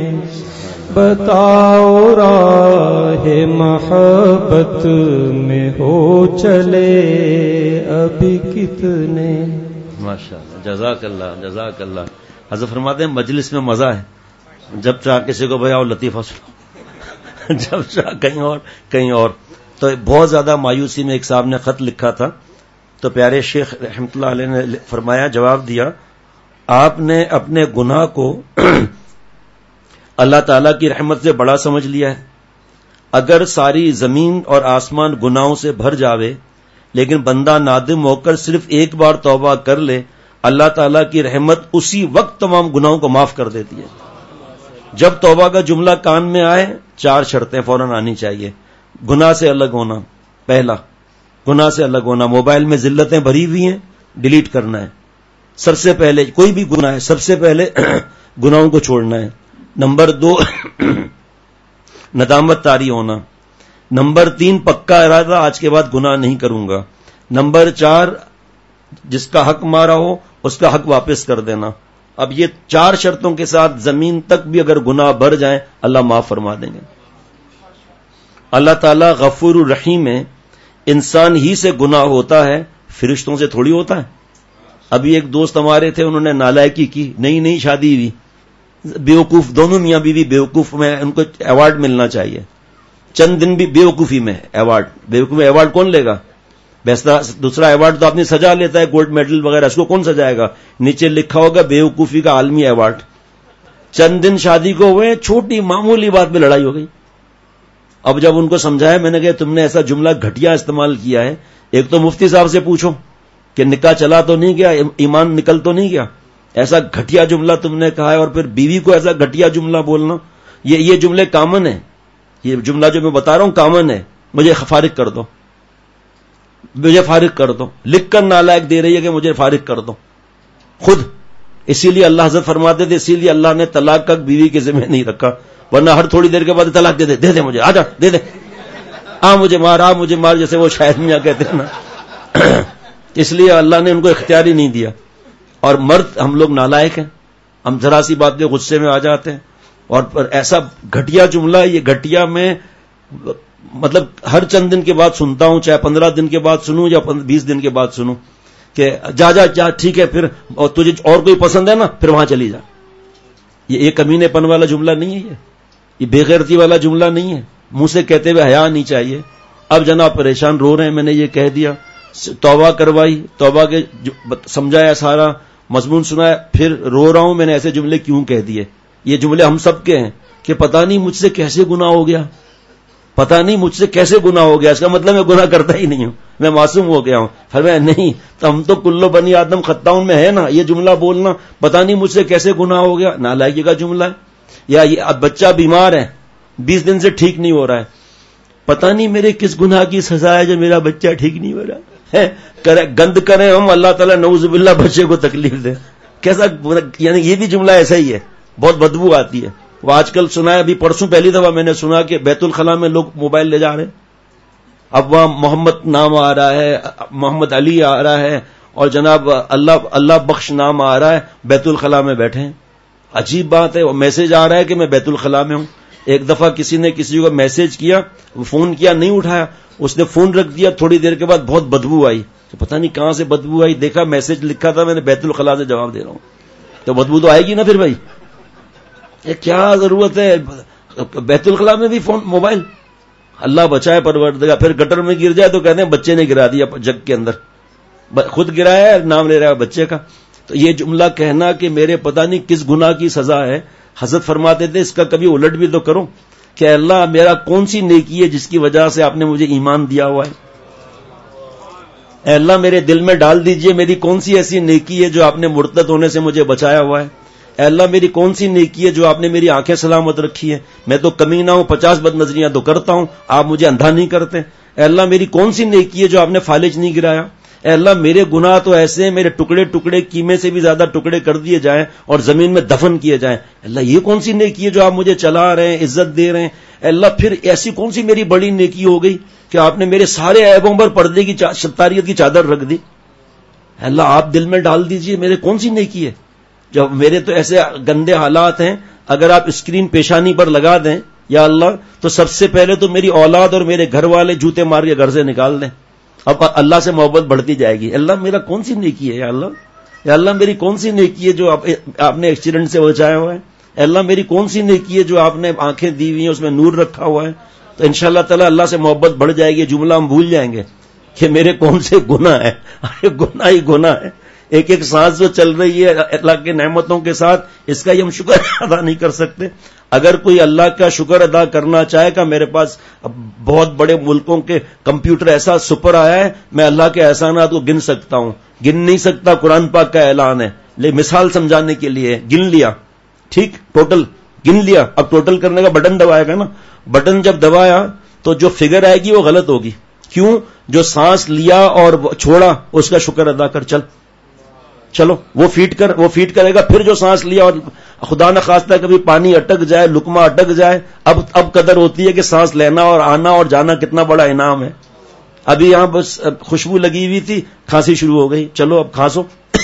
بتاؤ راہ محبت میں ہو چلے ابھی کتنے. ماشاءاللہ, جزاک اللہ, جزاک اللہ. حضرت فرماتے ہیں مجلس میں مزہ ہے, جب چاہ کسی کو بھیا لطیفہ سنو, جب چاہ کہیں اور. تو بہت زیادہ مایوسی میں ایک صاحب نے خط لکھا تھا, تو پیارے شیخ رحمۃ اللہ علیہ نے فرمایا, جواب دیا, آپ نے اپنے گناہ کو اللہ تعالیٰ کی رحمت سے بڑا سمجھ لیا ہے. اگر ساری زمین اور آسمان گناہوں سے بھر جاوے لیکن بندہ نادم ہو کر صرف ایک بار توبہ کر لے، اللہ تعالیٰ کی رحمت اسی وقت تمام گناہوں کو معاف کر دیتی ہے. جب توبہ کا جملہ کان میں آئے 4 شرطیں فوراً آنی چاہیے. گناہ سے الگ ہونا، پہلا گناہ سے الگ ہونا. موبائل میں ذلتیں بھری ہوئی ہیں، ڈیلیٹ کرنا ہے. سب سے پہلے کوئی بھی گناہ ہے، سب سے پہلے گناہوں کو چھوڑنا ہے. نمبر 2 ندامت طاری ہونا. نمبر 3 پکا ارادہ آج کے بعد گناہ نہیں کروں گا. نمبر 4 جس کا حق مارا ہو اس کا حق واپس کر دینا. اب یہ 4 شرطوں کے ساتھ زمین تک بھی اگر گناہ بھر جائیں اللہ معاف فرما دیں گے. اللہ تعالیٰ غفور الرحیم ہے. انسان ہی سے گناہ ہوتا ہے، فرشتوں سے تھوڑی ہوتا ہے. ابھی ایک دوست ہمارے تھے، انہوں نے نالائکی کی، نئی شادی ہوئی، بیوقوف، دونوں میاں بیوی بیوقوف میں، ان کو ایوارڈ ملنا چاہیے. چند دن بھی بیوقوفی میں ایوارڈ. بیوقوفی ایوارڈ کون لے گا؟ دوسرا ایوارڈ تو آپ نے سجا لیتا ہے، گولڈ میڈل وغیرہ، اس کو کون سجائے گا؟ نیچے لکھا ہوگا بیوقوفی کا عالمی ایوارڈ. چند دن شادی کو ہوئے، چھوٹی معمولی بات میں لڑائی ہو گئی. اب جب ان کو سمجھایا میں نے کہا تم نے ایسا جملہ گھٹیا استعمال کیا ہے، ایک تو مفتی صاحب سے پوچھو کہ نکاح چلا تو نہیں گیا، ایمان نکل تو نہیں گیا، ایسا گھٹیا جملہ تم نے کہا ہے، اور پھر بیوی کو ایسا گھٹیا جملہ بولنا. یہ جملے کامن ہیں، یہ جملہ جو میں بتا رہا ہوں کامن ہے. مجھے فارغ کر دو، مجھے فارغ کر دو. لکھ کر نالائق دے رہی ہے کہ مجھے فارغ کر دو خود. اسی لیے اللہ حضرت فرماتے تھے، اسی لیے اللہ نے طلاق کا بیوی کے ذمہ نہیں رکھا، ورنہ ہر تھوڑی دیر کے بعد طلاق دے دے مجھے، آ جا دے دے، مجھے مار، جیسے وہ شاید میاں کہتے ہیں نا. اس لیے اللہ نے ان کو اختیار ہی نہیں دیا. اور مرد ہم لوگ نالائق ہیں، ہم ذرا سی بات کے غصے میں آ جاتے ہیں. اور ایسا گھٹیا جملہ، یہ گھٹیا میں مطلب ہر چند دن کے بعد سنتا ہوں، چاہے 15 دن کے بعد سنوں یا 20 دن کے بعد سنوں، کہ جا ٹھیک ہے، پھر اور تجھے اور کوئی پسند ہے نا پھر وہاں چلی جا. یہ کمینے پن والا جملہ نہیں ہے، یہ بے غیرتی والا جملہ نہیں ہے. منہ سے کہتے ہوئے حیا نہیں چاہیے. اب جناب پریشان رو رہے ہیں، میں نے یہ کہہ دیا، توبہ کروائی، توبہ کے سمجھایا، سارا مضمون سنایا، پھر رو رہا ہوں میں نے ایسے جملے کیوں کہہ دیے. یہ جملے ہم سب کے ہیں کہ پتہ نہیں مجھ سے کیسے گناہ ہو گیا، پتہ نہیں مجھ سے کیسے گناہ ہو گیا. اس کا مطلب میں گناہ کرتا ہی نہیں ہوں، میں معصوم ہو گیا ہوں. فرمایا نہیں، تو ہم تو کلو بنی آدم خطاؤن میں ہے نا. یہ جملہ بولنا پتہ نہیں مجھ سے کیسے گناہ ہو گیا، نالائکی کا جملہ ہے. یا یہ اب بچہ بیمار ہے، 20 دن سے ٹھیک نہیں ہو رہا ہے، پتہ نہیں میرے کس گناہ کی سزا ہے جو میرا بچہ ٹھیک نہیں ہو رہا ہے. گند کریں ہم، اللہ تعالیٰ نعوذ باللہ بچے کو تکلیف دے. کیسا، یعنی یہ بھی جملہ ایسا ہی ہے، بہت بدبو آتی ہے. وہ آج کل سنا ہے، ابھی پرسوں پہلی دفعہ میں نے سنا کہ بیت الخلاء میں لوگ موبائل لے جا رہے ہیں. اب وہاں محمد نام آ رہا ہے، محمد علی آ رہا ہے، اور جناب اللہ بخش نام آ رہا ہے، بیت الخلاء میں بیٹھے ہیں. عجیب بات ہے، وہ میسج آ رہا ہے کہ میں بیت الخلاء میں ہوں. ایک دفعہ کسی نے کسی کو میسج کیا، فون کیا، نہیں اٹھایا، اس نے فون رکھ دیا. تھوڑی دیر کے بعد بہت بدبو آئی، تو پتہ نہیں کہاں سے بدبو آئی. دیکھا میسج لکھا تھا، میں نے بیت الخلاء سے جواب دے رہا ہوں، تو بدبو تو آئے گی نا پھر بھائی. کیا ضرورت ہے بیت الخلاء میں بھی فون موبائل؟ اللہ بچائے پروردگار. پھر گٹر میں گر جائے تو کہتے ہیں بچے نے گرا دیا جگ کے اندر، خود گرایا ہے، نام لے رہا ہے بچے کا. تو یہ جملہ کہنا کہ میرے پتہ نہیں کس گناہ کی سزا ہے، حضرت فرماتے تھے اس کا کبھی الٹ بھی تو کرو کہ اللہ میرا کون سی نیکی ہے جس کی وجہ سے آپ نے مجھے ایمان دیا ہوا ہے. اے اللہ میرے دل میں ڈال دیجئے میری کون سی ایسی نیکی ہے جو آپ نے مرتد ہونے سے مجھے بچایا ہوا ہے. اے اللہ میری کون سی نیکی ہے جو آپ نے میری آنکھیں سلامت رکھی ہے. میں تو کمینہ ہوں، 50 بد نظریاں تو کرتا ہوں، آپ مجھے اندھا نہیں کرتے. اے اللہ میری کون سی نیکی ہے جو آپ نے فالج نہیں گرایا. اے اللہ میرے گناہ تو ایسے ہیں، میرے ٹکڑے ٹکڑے قیمے سے بھی زیادہ ٹکڑے کر دیے جائیں اور زمین میں دفن کیے جائیں. اللہ یہ کون سی نیکی ہے جو آپ مجھے چلا رہے ہیں، عزت دے رہے ہیں. اے اللہ پھر ایسی کون سی میری بڑی نیکی ہو گئی کہ آپ نے میرے سارے عیبوں پر پردے کی ستاریت کی چادر رکھ دی. اے اللہ آپ دل میں ڈال دیجئے میرے کون سی نیکی ہے. جب میرے تو ایسے گندے حالات ہیں، اگر آپ اسکرین پیشانی پر لگا دیں یا اللہ، تو سب سے پہلے تو میری اولاد اور میرے گھر والے جوتے مار کے گھر سے نکال دیں. اب اللہ سے محبت بڑھتی جائے گی. اللہ میرا کون سی نیکی ہے یا اللہ، یا اللہ میری کون سی نیکی ہے جو آپ نے ایکسیڈنٹ سے بچایا ہوا ہے. اللہ میری کون سی نیکی ہے جو آپ نے آنکھیں دی ہوئی ہیں، اس میں نور رکھا ہوا ہے. تو انشاءاللہ تعالی اللہ سے محبت بڑھ جائے گی. جملہ ہم بھول جائیں گے کہ میرے کون سے گناہ ہیں. گناہ ہی گناہ ہے. ایک ایک سانس جو چل رہی ہے اللہ کی نعمتوں کے ساتھ، اس کا یہ ہم شکر ادا نہیں کر سکتے. اگر کوئی اللہ کا شکر ادا کرنا چاہے کہ میرے پاس بہت بڑے ملکوں کے کمپیوٹر ایسا سپر آیا ہے، میں اللہ کے احسانات کو گن سکتا ہوں، گن نہیں سکتا. قرآن پاک کا اعلان ہے، لے مثال سمجھانے کے لیے گن لیا، ٹھیک، ٹوٹل گن لیا. اب ٹوٹل کرنے کا بٹن دبائے گا نا، بٹن جب دبایا تو جو فگر آئے گی وہ غلط ہوگی. کیوں؟ جو سانس لیا اور چھوڑا اس کا شکر ادا کر. چلو وہ فیٹ کرے گا. پھر جو سانس لیا اور خدا نہ خواستہ کبھی پانی اٹک جائے، لقمہ اٹک جائے، اب قدر ہوتی ہے کہ سانس لینا اور آنا اور جانا کتنا بڑا انعام ہے. ابھی یہاں بس خوشبو لگی ہوئی تھی، کھانسی شروع ہو گئی، چلو اب کھانسو.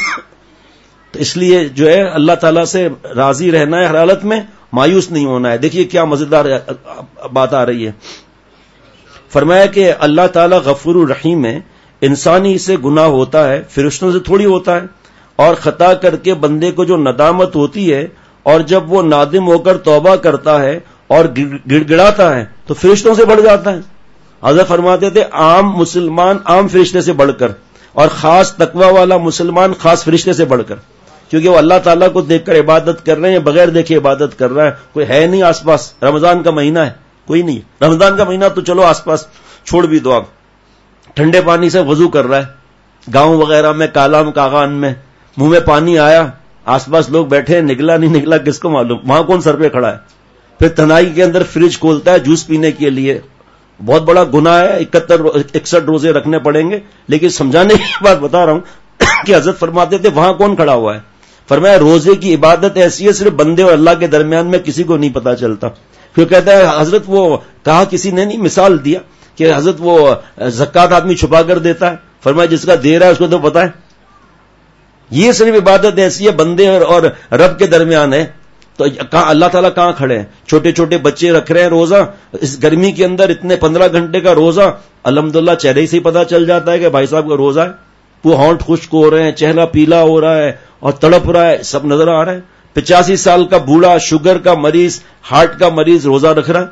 تو اس لیے جو ہے اللہ تعالیٰ سے راضی رہنا ہے ہر حالت میں، مایوس نہیں ہونا ہے. دیکھیے کیا مزیدار بات آ رہی ہے. فرمایا کہ اللہ تعالیٰ غفور الرحیم ہے. انسانی سے گناہ ہوتا ہے، فرشتوں سے تھوڑی ہوتا ہے. اور خطا کر کے بندے کو جو ندامت ہوتی ہے اور جب وہ نادم ہو کر توبہ کرتا ہے اور گڑ گڑاتا ہے تو فرشتوں سے بڑھ جاتا ہے. حضرت فرماتے تھے عام مسلمان عام فرشتے سے بڑھ کر، اور خاص تقوی والا مسلمان خاص فرشتے سے بڑھ کر، کیونکہ وہ اللہ تعالیٰ کو دیکھ کر عبادت کر رہے ہیں، بغیر دیکھے عبادت کر رہا ہے. کوئی ہے نہیں آس پاس، رمضان کا مہینہ ہے، کوئی نہیں. رمضان کا مہینہ تو چلو آس پاس چھوڑ بھی دو، آپ ٹھنڈے پانی سے وضو کر رہا ہے، گاؤں وغیرہ میں کالام کاغان میں منہ میں پانی آیا، آس پاس لوگ بیٹھے، نکلا نہیں نکلا کس کو معلوم، وہاں کون سر پہ کھڑا ہے. پھر تنہائی کے اندر فریج کھولتا ہے جوس پینے کے لیے. بہت بڑا گناہ ہے، 61 روزے رکھنے پڑیں گے. لیکن سمجھانے کی بات بتا رہا ہوں کہ حضرت فرماتے تھے وہاں کون کھڑا ہوا ہے. فرمایا روزے کی عبادت ایسی ہے صرف بندے اور اللہ کے درمیان میں کسی کو نہیں پتا چلتا. پھر کہتا ہے حضرت وہ کہا کسی نے نہیں مثال دیا کہ حضرت وہ زکات آدمی چھپا کر دیتا ہے. فرمایا جس کا دے رہا ہے اس کو تو پتا ہے. یہ صرف عبادت ایسی ہے بندے اور رب کے درمیان ہے. تو اللہ تعالیٰ کہاں کھڑے ہیں؟ چھوٹے چھوٹے بچے رکھ رہے ہیں روزہ، اس گرمی کے اندر اتنے 15 گھنٹے کا روزہ، الحمدللہ چہرے سے ہی پتا چل جاتا ہے کہ بھائی صاحب کا روزہ ہے. وہ ہونٹ خشک ہو رہے ہیں، چہرہ پیلا ہو رہا ہے اور تڑپ رہا ہے، سب نظر آ رہا ہے. 85 سال کا بوڑھا، شوگر کا مریض، ہارٹ کا مریض روزہ رکھ رہا ہے.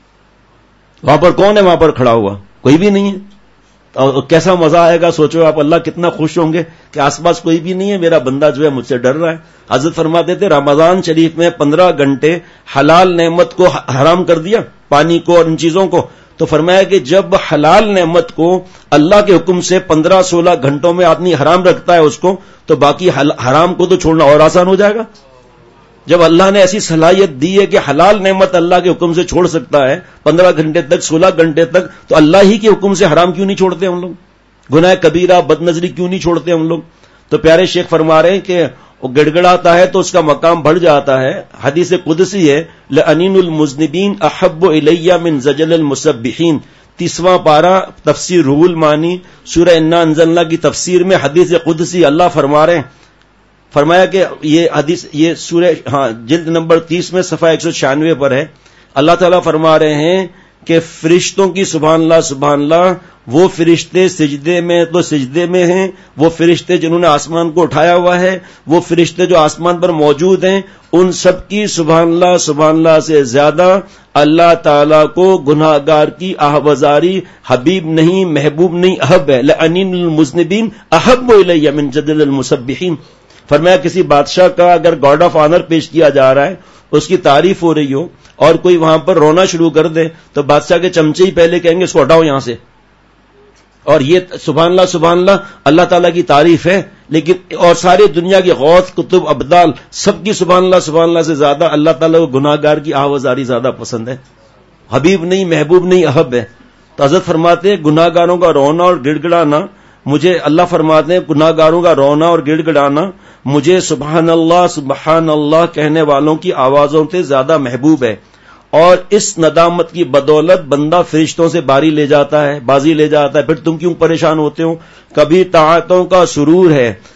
وہاں پر کون ہے؟ وہاں پر کھڑا ہوا کوئی بھی نہیں ہے. اور کیسا مزہ آئے گا سوچو آپ، اللہ کتنا خوش ہوں گے کہ آس پاس کوئی بھی نہیں ہے، میرا بندہ جو ہے مجھ سے ڈر رہا ہے. حضرت فرماتے تھے رمضان شریف میں 15 گھنٹے حلال نعمت کو حرام کر دیا، پانی کو اور ان چیزوں کو. تو فرمایا کہ جب حلال نعمت کو اللہ کے حکم سے 15-16 گھنٹوں میں آدمی حرام رکھتا ہے اس کو، تو باقی حرام کو تو چھوڑنا اور آسان ہو جائے گا. جب اللہ نے ایسی صلاحیت دی ہے کہ حلال نعمت اللہ کے حکم سے چھوڑ سکتا ہے 15 گھنٹے تک، 16 گھنٹے تک، تو اللہ ہی کے حکم سے حرام کیوں نہیں چھوڑتے ہم لوگ؟ گناہ کبیرہ بد نظری کیوں نہیں چھوڑتے ہم لوگ؟ تو پیارے شیخ فرما رہے ہیں کہ وہ گڑگڑاتا ہے تو اس کا مقام بڑھ جاتا ہے. حدیث قدسی ہے لَأَنِينُ الْمُذْنِبِينَ أَحَبُّ إِلَيَّ مِنْ زَجْلِ الْمُسَبِّحِينَ. 30واں پارہ تفسیر روح المعانی سورہ انا انزلنا کی تفسیر میں حدیث قدسی اللہ فرما رہے ہیں. فرمایا کہ یہ حدیث یہ سورہ جلد نمبر 30 میں صفحہ 196 پر ہے. اللہ تعالیٰ فرما رہے ہیں کہ فرشتوں کی سبحان اللہ وہ فرشتے سجدے میں تو سجدے میں ہیں، وہ فرشتے جنہوں نے آسمان کو اٹھایا ہوا ہے، وہ فرشتے جو آسمان پر موجود ہیں، ان سب کی سبحان اللہ سے زیادہ اللہ تعالیٰ کو گناہگار کی آہوازاری حبیب نہیں، محبوب نہیں، احب ہے. لَأَنِينُ الْمُذْنِبِينَ أَحَبُّ إِلَيَّ مِنْ جَدْلِ الْمُسَبِّحِينَ. فرمایا کسی بادشاہ کا اگر گارڈ آف آنر پیش کیا جا رہا ہے، اس کی تعریف ہو رہی ہو اور کوئی وہاں پر رونا شروع کر دے تو بادشاہ کے چمچے ہی پہلے کہیں گے اس کو ہٹاؤ یہاں سے. اور یہ سبحان اللہ اللہ تعالیٰ کی تعریف ہے. لیکن اور ساری دنیا کی غوث کتب ابدال سب کی سبحان اللہ سے زیادہ اللہ تعالیٰ کو گناہگار کی آوازاری زیادہ پسند ہے. حبیب نہیں، محبوب نہیں، احب ہے. تو حضرت فرماتے ہیں گناہگاروں کا رونا اور گڑ گڑانا مجھے، اللہ فرماتے ہیں گناہگاروں کا رونا اور گڑ گڑانا مجھے سبحان اللہ کہنے والوں کی آوازوں سے زیادہ محبوب ہے. اور اس ندامت کی بدولت بندہ فرشتوں سے بازی لے جاتا ہے. پھر تم کیوں پریشان ہوتے ہو؟ کبھی طاعتوں کا سرور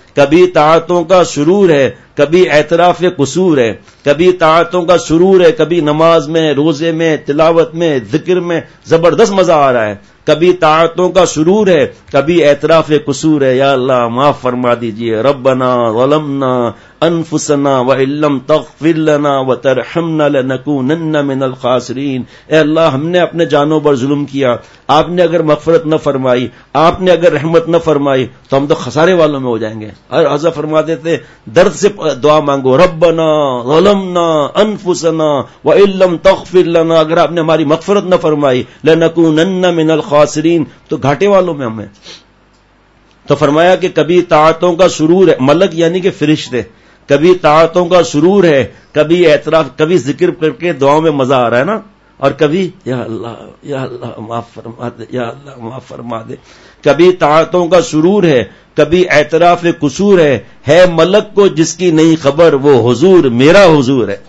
ہے، کبھی اعتراف قصور ہے. کبھی طاعتوں کا سرور ہے، کبھی نماز میں، روزے میں، تلاوت میں، ذکر میں زبردست مزہ آ رہا ہے. کبھی طاعتوں کا سرور ہے، کبھی اعتراف قصور ہے. یا اللہ معاف فرما دیجئے. ربنا ظلمنا انفسنا وان لم تغفر لنا وترحمنا لنكونن من الخاسرین. اے اللہ ہم نے اپنے جانوں پر ظلم کیا، آپ نے اگر مغفرت نہ فرمائی، آپ نے اگر رحمت نہ فرمائی تو ہم تو خسارے والوں میں ہو جائیں گے. اور حضرت فرماتے تھے درد سے دعا مانگو، ربنا ظلمنا انفسنا وان لم تغفر لنا، اگر آپ نے ہماری مغفرت نہ فرمائی لنکونن من الخاسرین تو گھاٹے والوں میں ہمیں. تو فرمایا کہ کبھی طاعتوں کا سرور ہے، ملک یعنی کہ فرشتے، کبھی طاعتوں کا سرور ہے، کبھی اعتراف، کبھی ذکر کر کے دعاؤں میں مزہ آ رہا ہے نا، اور کبھی یا اللہ معاف فرما دے، یا اللہ معاف فرما دے. کبھی طاعتوں کا سرور ہے، کبھی اعتراف قصور ہے ملک کو جس کی نہیں خبر وہ حضور میرا حضور ہے.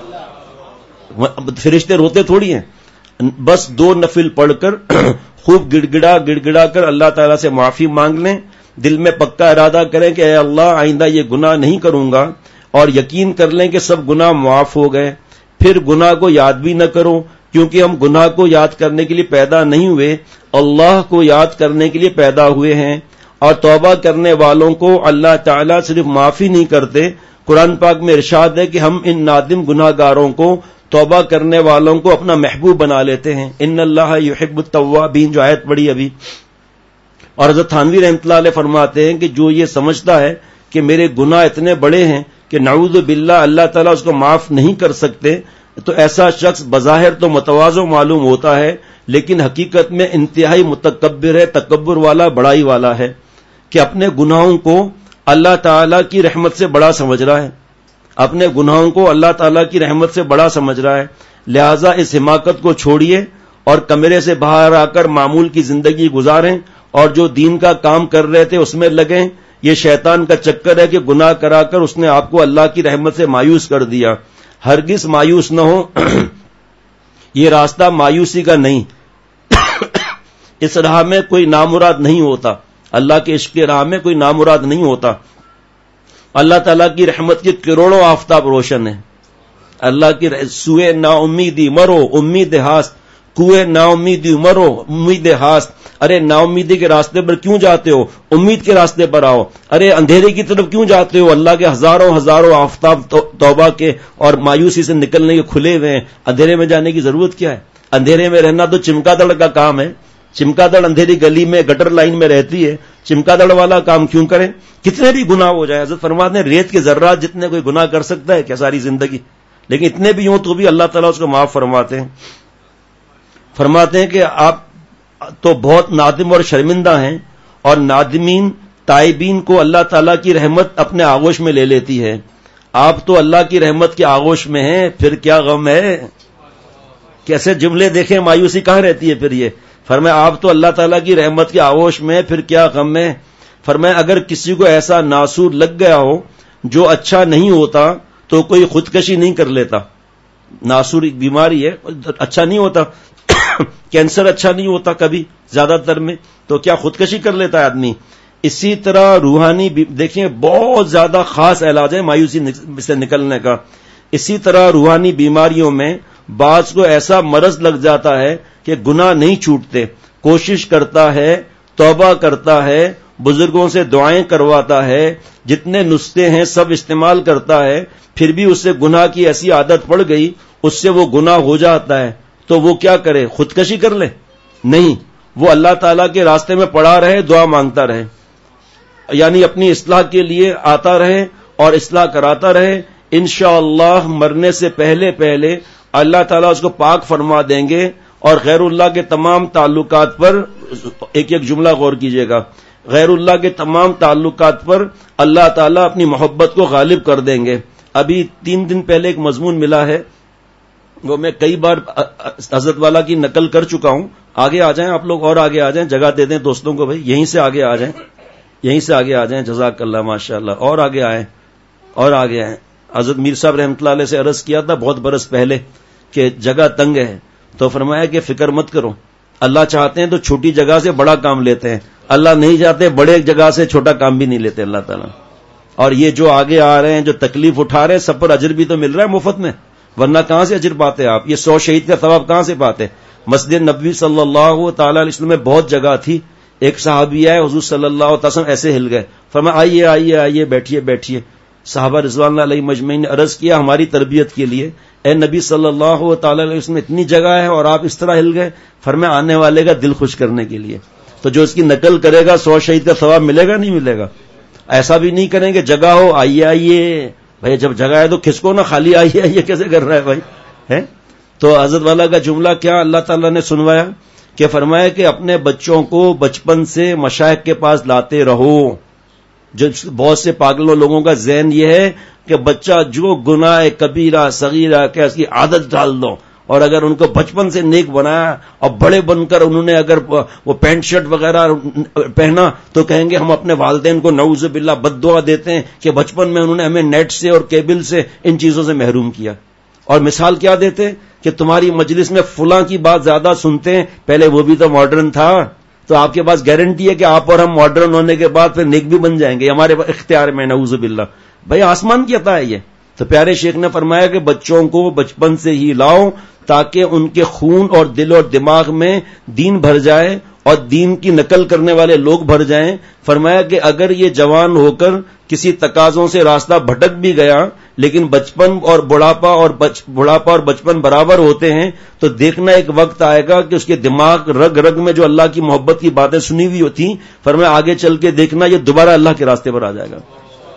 فرشتے روتے تھوڑی ہیں، بس 2 نفل پڑھ کر خوب گڑ گڑا کر اللہ تعالیٰ سے معافی مانگ لیں، دل میں پکا ارادہ کریں کہ اے اللہ آئندہ یہ گناہ نہیں کروں گا، اور یقین کر لیں کہ سب گناہ معاف ہو گئے. پھر گناہ کو یاد بھی نہ کرو، کیونکہ ہم گناہ کو یاد کرنے کے لیے پیدا نہیں ہوئے، اللہ کو یاد کرنے کے لیے پیدا ہوئے ہیں. اور توبہ کرنے والوں کو اللہ تعالیٰ صرف معافی نہیں کرتے، قرآن پاک میں ارشاد ہے کہ ہم ان نادم گناہ گاروں کو، توبہ کرنے والوں کو اپنا محبوب بنا لیتے ہیں. ان اللہ یحب التوابین جو آیت پڑھی ابھی. اور حضرت تھانوی رحمۃ اللہ علیہ فرماتے ہیں کہ جو یہ سمجھتا ہے کہ میرے گناہ اتنے بڑے ہیں کہ نعوذ باللہ اللہ تعالیٰ اس کو معاف نہیں کر سکتے، تو ایسا شخص بظاہر تو متواضع معلوم ہوتا ہے، لیکن حقیقت میں انتہائی متکبر ہے، تکبر والا، بڑائی والا ہے، کہ اپنے گناہوں کو اللہ تعالیٰ کی رحمت سے بڑا سمجھ رہا ہے، اپنے گناہوں کو اللہ تعالیٰ کی رحمت سے بڑا سمجھ رہا ہے. لہذا اس حماقت کو چھوڑیے اور کمرے سے باہر آ کر معمول کی زندگی گزاریں، اور جو دین کا کام کر رہے تھے اس میں لگیں. یہ شیطان کا چکر ہے کہ گناہ کرا کر اس نے آپ کو اللہ کی رحمت سے مایوس کر دیا. ہرگز مایوس نہ ہو، یہ راستہ مایوسی کا نہیں. اس راہ میں کوئی نامراد نہیں ہوتا، اللہ کے عشق کی راہ میں کوئی نامراد نہیں ہوتا. اللہ تعالیٰ کی رحمت کے کروڑوں آفتاب روشن ہیں. اللہ کی سوئے نا امیدی مرو امید ہاست، کوئے نا امیدی مرو امید ہاست. ارے نا امیدی کے راستے پر کیوں جاتے ہو، امید کے راستے پر آؤ. ارے اندھیرے کی طرف کیوں جاتے ہو، اللہ کے ہزاروں آفتاب توبہ کے اور مایوسی سے نکلنے کے کھلے ہوئے ہیں. اندھیرے میں جانے کی ضرورت کیا ہے؟ اندھیرے میں رہنا تو چمکا دڑ کا کام ہے. چمکا دڑ اندھیری گلی میں گٹر لائن میں رہتی ہے، چمکا دڑ والا کام کیوں کریں؟ کتنے بھی گناہ ہو جائے، حضرت فرماتے ہیں ریت کے ذرات جتنے کوئی گناہ کر سکتا ہے کیا ساری زندگی، لیکن اتنے بھی ہوں تو بھی اللہ تعالیٰ اس کو معاف فرماتے ہیں. فرماتے ہیں کہ آپ تو بہت نادم اور شرمندہ ہیں، اور نادمین تائبین کو اللہ تعالیٰ کی رحمت اپنے آغوش میں لے لیتی ہے. آپ تو اللہ کی رحمت کے آغوش میں ہیں، پھر کیا غم ہے. کیسے جملے دیکھیں، مایوسی کہاں رہتی ہے پھر. یہ فرمایا آپ تو اللہ تعالیٰ کی رحمت کے آغوش میں، پھر کیا غم ہے. فرمایا اگر کسی کو ایسا ناسور لگ گیا ہو جو اچھا نہیں ہوتا تو کوئی خودکشی نہیں کر لیتا. ناسور ایک بیماری ہے، اچھا نہیں ہوتا. کینسر اچھا نہیں ہوتا کبھی زیادہ تر میں، تو کیا خودکشی کر لیتا ہے آدمی. اسی طرح روحانی دیکھیں بہت زیادہ خاص علاج ہے مایوسی سے نکلنے کا. اسی طرح روحانی بیماریوں میں بعض کو ایسا مرض لگ جاتا ہے کہ گناہ نہیں چھوٹتے، کوشش کرتا ہے، توبہ کرتا ہے، بزرگوں سے دعائیں کرواتا ہے، جتنے نسخے ہیں سب استعمال کرتا ہے، پھر بھی اس سے گناہ کی ایسی عادت پڑ گئی، اس سے وہ گناہ ہو جاتا ہے. تو وہ کیا کرے، خودکشی کر لے؟ نہیں، وہ اللہ تعالیٰ کے راستے میں پڑا رہے، دعا مانگتا رہے، یعنی اپنی اصلاح کے لیے آتا رہے اور اصلاح کراتا رہے. انشاءاللہ مرنے سے پہلے اللہ تعالیٰ اس کو پاک فرما دیں گے، اور غیر اللہ کے تمام تعلقات پر ایک جملہ غور کیجئے گا، غیر اللہ کے تمام تعلقات پر اللہ تعالیٰ اپنی محبت کو غالب کر دیں گے. ابھی 3 دن پہلے ایک مضمون ملا ہے، وہ میں کئی بار حضرت والا کی نقل کر چکا ہوں. آگے آ جائیں آپ لوگ، اور آگے آ جائیں، جگہ دے دیں دوستوں کو، بھائی یہیں سے آگے آ جائیں، یہیں سے آگے آ جائیں. جزاک اللہ، ماشاءاللہ. اور آگے آئیں، اور آگے آئیں. حضرت میر صاحب رحمۃ اللہ علیہ سے عرض کیا تھا بہت برس پہلے کہ جگہ تنگ ہے، تو فرمایا کہ فکر مت کرو، اللہ چاہتے ہیں تو چھوٹی جگہ سے بڑا کام لیتے ہیں، اللہ نہیں چاہتے بڑے جگہ سے چھوٹا کام بھی نہیں لیتے اللہ تعالیٰ. اور یہ جو آگے آ رہے ہیں، جو تکلیف اٹھا رہے ہیں، سب پر اجر بھی تو مل رہا ہے مفت میں، ورنہ کہاں سے اجر پاتے آپ؟ یہ 100 شہید کا ثواب کہاں سے پاتے؟ مسجد نبوی صلی اللہ تعالی علیہ وسلم میں بہت جگہ تھی. ایک صحابی آئے، حضور صلی اللہ علیہ وسلم ایسے ہل گئے، فرمایا آئیے آئیے آئیے، بیٹھیے بیٹھیے. صحابہ رضوان اللہ علیہ مجمعین نے عرض کیا ہماری تربیت کے لیے، اے نبی صلی اللہ تعالی علیہ وسلم اتنی جگہ ہے اور آپ اس طرح ہل گئے؟ فرمایا آنے والے کا دل خوش کرنے کے لیے، تو جو اس کی نقل کرے گا 100 شہید کا ثواب ملے گا نہیں ملے گا؟ ایسا بھی نہیں کریں کہ جگہ ہو آئیے آئیے، بھائی جب جگہ ہے تو کھسکو نا، خالی آئیے آئیے کیسے کر رہا ہے بھائی ہے؟ تو حضرت والا کا جملہ کیا اللہ تعالیٰ نے سنوایا کہ فرمایا کہ اپنے بچوں کو بچپن سے مشائخ کے پاس لاتے رہو. جو بہت سے پاگلوں لوگوں کا ذہن یہ ہے کہ بچہ جو گناہ کبیرہ صغیرہ کہ اس کی عادت ڈال دو، اور اگر ان کو بچپن سے نیک بنایا اور بڑے بن کر انہوں نے اگر وہ پینٹ شرٹ وغیرہ پہنا تو کہیں گے ہم اپنے والدین کو نعوذ باللہ بد دعا دیتے ہیں کہ بچپن میں انہوں نے ہمیں نیٹ سے اور کیبل سے ان چیزوں سے محروم کیا. اور مثال کیا دیتے کہ تمہاری مجلس میں فلاں کی بات زیادہ سنتے ہیں، پہلے وہ بھی تو ماڈرن تھا، تو آپ کے پاس گارنٹی ہے کہ آپ اور ہم ماڈرن ہونے کے بعد پھر نیک بھی بن جائیں گے، ہمارے اختیار میں نعوذ باللہ. بھائی آسمان کی عطا ہے یہ. تو پیارے شیخ نے فرمایا کہ بچوں کو بچپن سے ہی لاؤ تاکہ ان کے خون اور دل اور دماغ میں دین بھر جائے اور دین کی نقل کرنے والے لوگ بھر جائیں. فرمایا کہ اگر یہ جوان ہو کر کسی تقاضوں سے راستہ بھٹک بھی گیا لیکن بچپن اور بڑھاپا اور بچپن برابر ہوتے ہیں تو دیکھنا ایک وقت آئے گا کہ اس کے دماغ رگ رگ میں جو اللہ کی محبت کی باتیں سنی ہوئی ہوتی، فرمایا آگے چل کے دیکھنا یہ دوبارہ اللہ کے راستے پر آ جائے گا.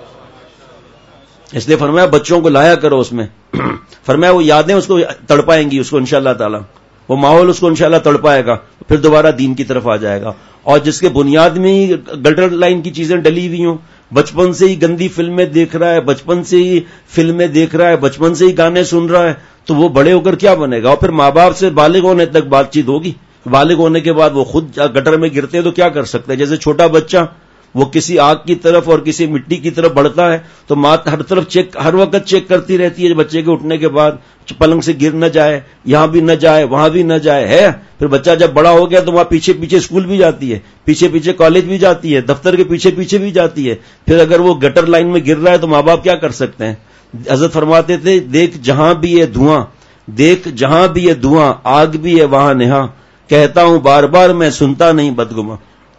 اس لیے فرمایا بچوں کو لایا کرو اس میں. فرمایا وہ یادیں اس کو تڑپائیں گی، اس کو انشاءاللہ تعالی وہ ماحول اس کو انشاءاللہ تڑپائے گا، پھر دوبارہ دین کی طرف آ جائے گا. اور جس کے بنیاد میں ہی گٹر لائن کی چیزیں ڈلی ہوئی ہوں، بچپن سے ہی گندی فلمیں دیکھ رہا ہے، بچپن سے ہی فلمیں دیکھ رہا ہے، بچپن سے ہی گانے سن رہا ہے، تو وہ بڑے ہو کر کیا بنے گا؟ اور پھر ماں باپ سے بالغ ہونے تک بات چیت ہوگی. بالغ ہونے کے بعد وہ خود گٹر میں گرتے ہیں تو کیا کر سکتے ہیں؟ جیسے چھوٹا بچہ وہ کسی آگ کی طرف اور کسی مٹی کی طرف بڑھتا ہے تو ماں ہر طرف چیک، ہر وقت چیک کرتی رہتی ہے بچے کے اٹھنے کے بعد پلنگ سے گر نہ جائے، یہاں بھی نہ جائے وہاں بھی نہ جائے ہے. پھر بچہ جب بڑا ہو گیا تو وہاں پیچھے پیچھے اسکول بھی جاتی ہے، پیچھے پیچھے کالج بھی جاتی ہے، دفتر کے پیچھے پیچھے بھی جاتی ہے. پھر اگر وہ گٹر لائن میں گر رہا ہے تو ماں باپ کیا کر سکتے ہیں؟ حضرت فرماتے تھے دیکھ جہاں بھی یہ دھواں، دیکھ جہاں بھی یہ دھواں، آگ بھی ہے وہاں نہاں، کہتا ہوں بار بار میں سنتا نہیں بدگماں.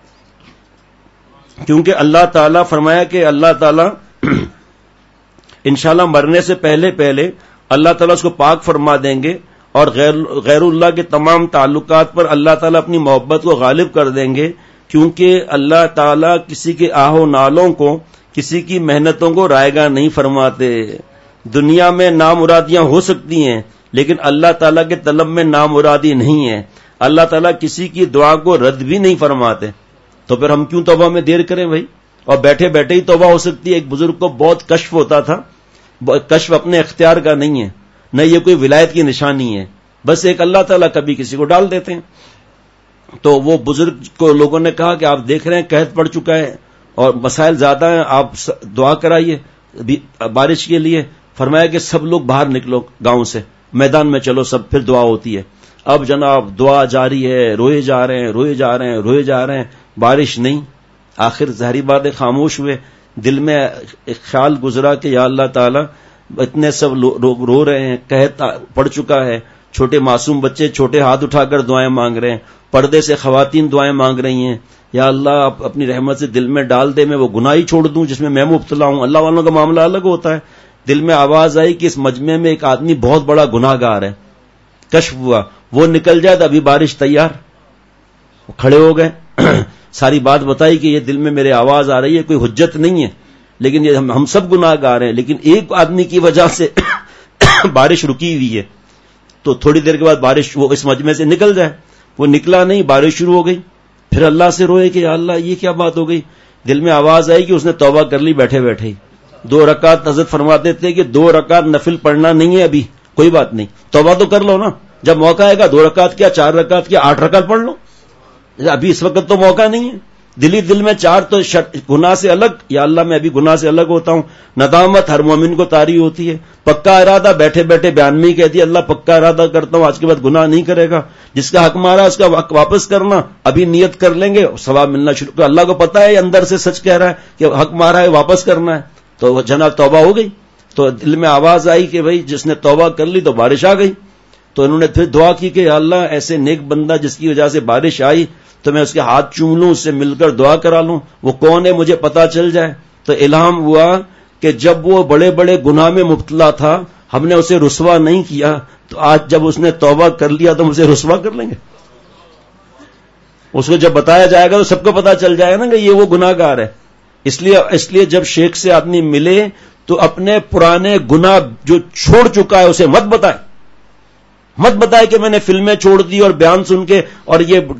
کیونکہ اللہ تعالیٰ فرمایا کہ اللہ تعالیٰ انشاءاللہ مرنے سے پہلے اللہ تعالیٰ اس کو پاک فرما دیں گے اور غیر اللہ کے تمام تعلقات پر اللہ تعالیٰ اپنی محبت کو غالب کر دیں گے. کیونکہ اللہ تعالیٰ کسی کے آہ و نالوں کو، کسی کی محنتوں کو رائے گاہ نہیں فرماتے. دنیا میں نامرادیاں ہو سکتی ہیں لیکن اللہ تعالیٰ کے طلب میں نامرادی نہیں ہے. اللہ تعالیٰ کسی کی دعا کو رد بھی نہیں فرماتے. تو پھر ہم کیوں توبہ میں دیر کریں بھائی؟ اور بیٹھے بیٹھے ہی توبہ ہو سکتی ہے. ایک بزرگ کو بہت کشف ہوتا تھا، کشف اپنے اختیار کا نہیں ہے، نہ یہ کوئی ولایت کی نشانی ہے، بس ایک اللہ تعالیٰ کبھی کسی کو ڈال دیتے ہیں. تو وہ بزرگ کو لوگوں نے کہا کہ آپ دیکھ رہے ہیں قحط پڑ چکا ہے اور مسائل زیادہ ہیں، آپ دعا کرائیے بارش کے لیے. فرمایا کہ سب لوگ باہر نکلو گاؤں سے، میدان میں چلو سب، پھر دعا ہوتی ہے. اب جناب دعا جاری ہے، روئے جا رہے ہیں، بارش نہیں. آخر ظاہری بات ہے خاموش ہوئے. دل میں ایک خیال گزرا کہ یا اللہ تعالیٰ اتنے سب رو رہے ہیں، قحط پڑ چکا ہے، چھوٹے معصوم بچے چھوٹے ہاتھ اٹھا کر دعائیں مانگ رہے ہیں، پردے سے خواتین دعائیں مانگ رہی ہیں. یا اللہ آپ اپنی رحمت سے دل میں ڈال دے، میں وہ گناہ ہی چھوڑ دوں جس میں مبتلا ہوں. اللہ والوں کا معاملہ الگ ہوتا ہے. دل میں آواز آئی کہ اس مجمع میں ایک آدمی بہت بڑا گناہ گار ہے. کشف ہوا وہ نکل جائے تو ابھی بارش تیار. کھڑے ہو گئے، ساری بات بتائی کہ یہ دل میں میرے آواز آ رہی ہے، کوئی حجت نہیں ہے لیکن یہ ہم سب گناہ گار ہیں، لیکن ایک آدمی کی وجہ سے بارش رکی ہوئی ہے. تو تھوڑی دیر کے بعد بارش وہ اس مجمع سے نکل جائے. وہ نکلا نہیں، بارش شروع ہو گئی. پھر اللہ سے روئے کہ یا اللہ یہ کیا بات ہو گئی. دل میں آواز آئی کہ اس نے توبہ کر لی بیٹھے بیٹھے ہی. 2 رکعت حضرت فرماتے تھے کہ 2 رکعت نفل پڑھنا نہیں ہے ابھی، کوئی بات نہیں، توبہ تو کر لو نا. جب موقع آئے گا 2 رکعت کیا 4 رکعت کیا 8 رکعت پڑھ لو. ابھی اس وقت تو موقع نہیں ہے. دل میں 4 تو گناہ سے الگ، یا اللہ میں ابھی گناہ سے الگ ہوتا ہوں. ندامت ہر مومن کو طاری ہوتی ہے. پکا ارادہ بیٹھے بیٹھے بیان میں ہی کہتی ہے اللہ پکا ارادہ کرتا ہوں آج کے بعد گناہ نہیں کرے گا. جس کا حق مارا اس کا حق واپس کرنا، ابھی نیت کر لیں گے ثواب ملنا شروع کر. اللہ کو پتا ہے اندر سے سچ کہہ رہا ہے کہ حق مارا ہے واپس کرنا ہے. تو جناب توبہ ہو گئی. تو دل میں آواز آئی کہ بھائی جس نے توبہ کر لی تو بارش آ گئی. تو انہوں نے پھر دعا کی کہ اللہ ایسے نیک بندہ جس کی وجہ سے بارش آئی تو میں اس کے ہاتھ چوم لوں، اس سے مل کر دعا کرا لوں، وہ کون ہے مجھے پتا چل جائے. تو الہام ہوا کہ جب وہ بڑے بڑے گناہ میں مبتلا تھا ہم نے اسے رسوا نہیں کیا، تو آج جب اس نے توبہ کر لیا تو ہم اسے رسوا کر لیں گے؟ اس کو جب بتایا جائے گا تو سب کو پتا چل جائے گا نا کہ یہ وہ گناہ گار ہے. اس لیے جب شیخ سے آدمی ملے تو اپنے پرانے گناہ جو چھوڑ چکا ہے اسے مت بتائے کہ میں نے فلمیں چھوڑ دی اور بیان سن کے، اور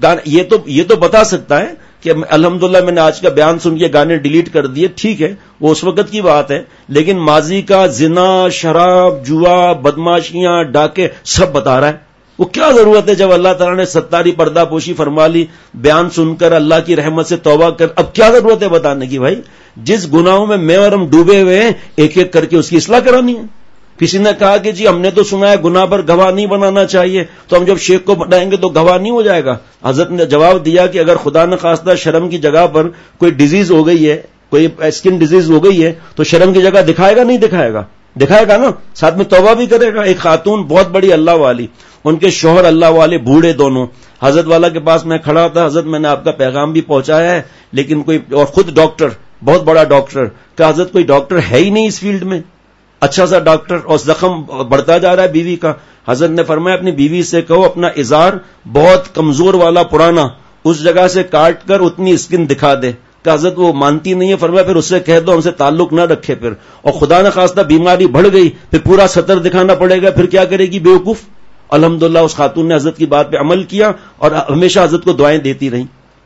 یہ تو بتا سکتا ہے کہ الحمدللہ میں نے آج کا بیان سن کے گانے ڈیلیٹ کر دیے، ٹھیک ہے وہ اس وقت کی بات ہے، لیکن ماضی کا زنا، شراب، جوا، بدماشیاں، ڈاکے سب بتا رہا ہے. وہ کیا ضرورت ہے جب اللہ تعالیٰ نے ستاری پردہ پوشی فرما لی، بیان سن کر اللہ کی رحمت سے توبہ کر، اب کیا ضرورت ہے بتانے کی؟ بھائی جس گناہوں میں اور ہم ڈوبے ہوئے ہیں ایک ایک کر کے اس کی اصلاح کرانی ہے. کسی نے کہا کہ جی ہم نے تو سنا ہے گناہ پر گواہ نہیں بنانا چاہیے، تو ہم جب شیخ کو بتائیں گے تو گواہ نہیں ہو جائے گا. حضرت نے جواب دیا کہ اگر خدا نخواستہ شرم کی جگہ پر کوئی ڈیزیز ہو گئی ہے، کوئی اسکن ڈیزیز ہو گئی ہے، تو شرم کی جگہ دکھائے گا نہیں دکھائے گا؟ دکھائے گا نا، ساتھ میں توبہ بھی کرے گا. ایک خاتون بہت بڑی اللہ والی، ان کے شوہر اللہ والے، بوڑھے دونوں. حضرت والا کے پاس میں کھڑا تھا، حضرت میں نے آپ کا پیغام بھی پہنچایا ہے لیکن کوئی، اور خود ڈاکٹر، بہت بڑا ڈاکٹر، کہ حضرت کوئی ڈاکٹر ہے ہی نہیں اس فیلڈ میں، اچھا سا ڈاکٹر، اور زخم بڑھتا جا رہا ہے بیوی کا. حضرت نے فرمایا اپنی بیوی سے کہو اپنا ازار بہت کمزور والا پرانا اس جگہ سے کاٹ کر اتنی اسکن دکھا دے. کہ حضرت وہ مانتی نہیں ہے. فرمایا پھر اس سے کہہ دو ہم سے تعلق نہ رکھے پھر، اور خدا نخواستہ بیماری بڑھ گئی پھر پورا سطر دکھانا پڑے گا، پھر کیا کرے گی بیوقوف. الحمدللہ اس خاتون نے حضرت کی بات پہ عمل کیا اور ہمیشہ حضرت کو دعائیں دیتی رہیں.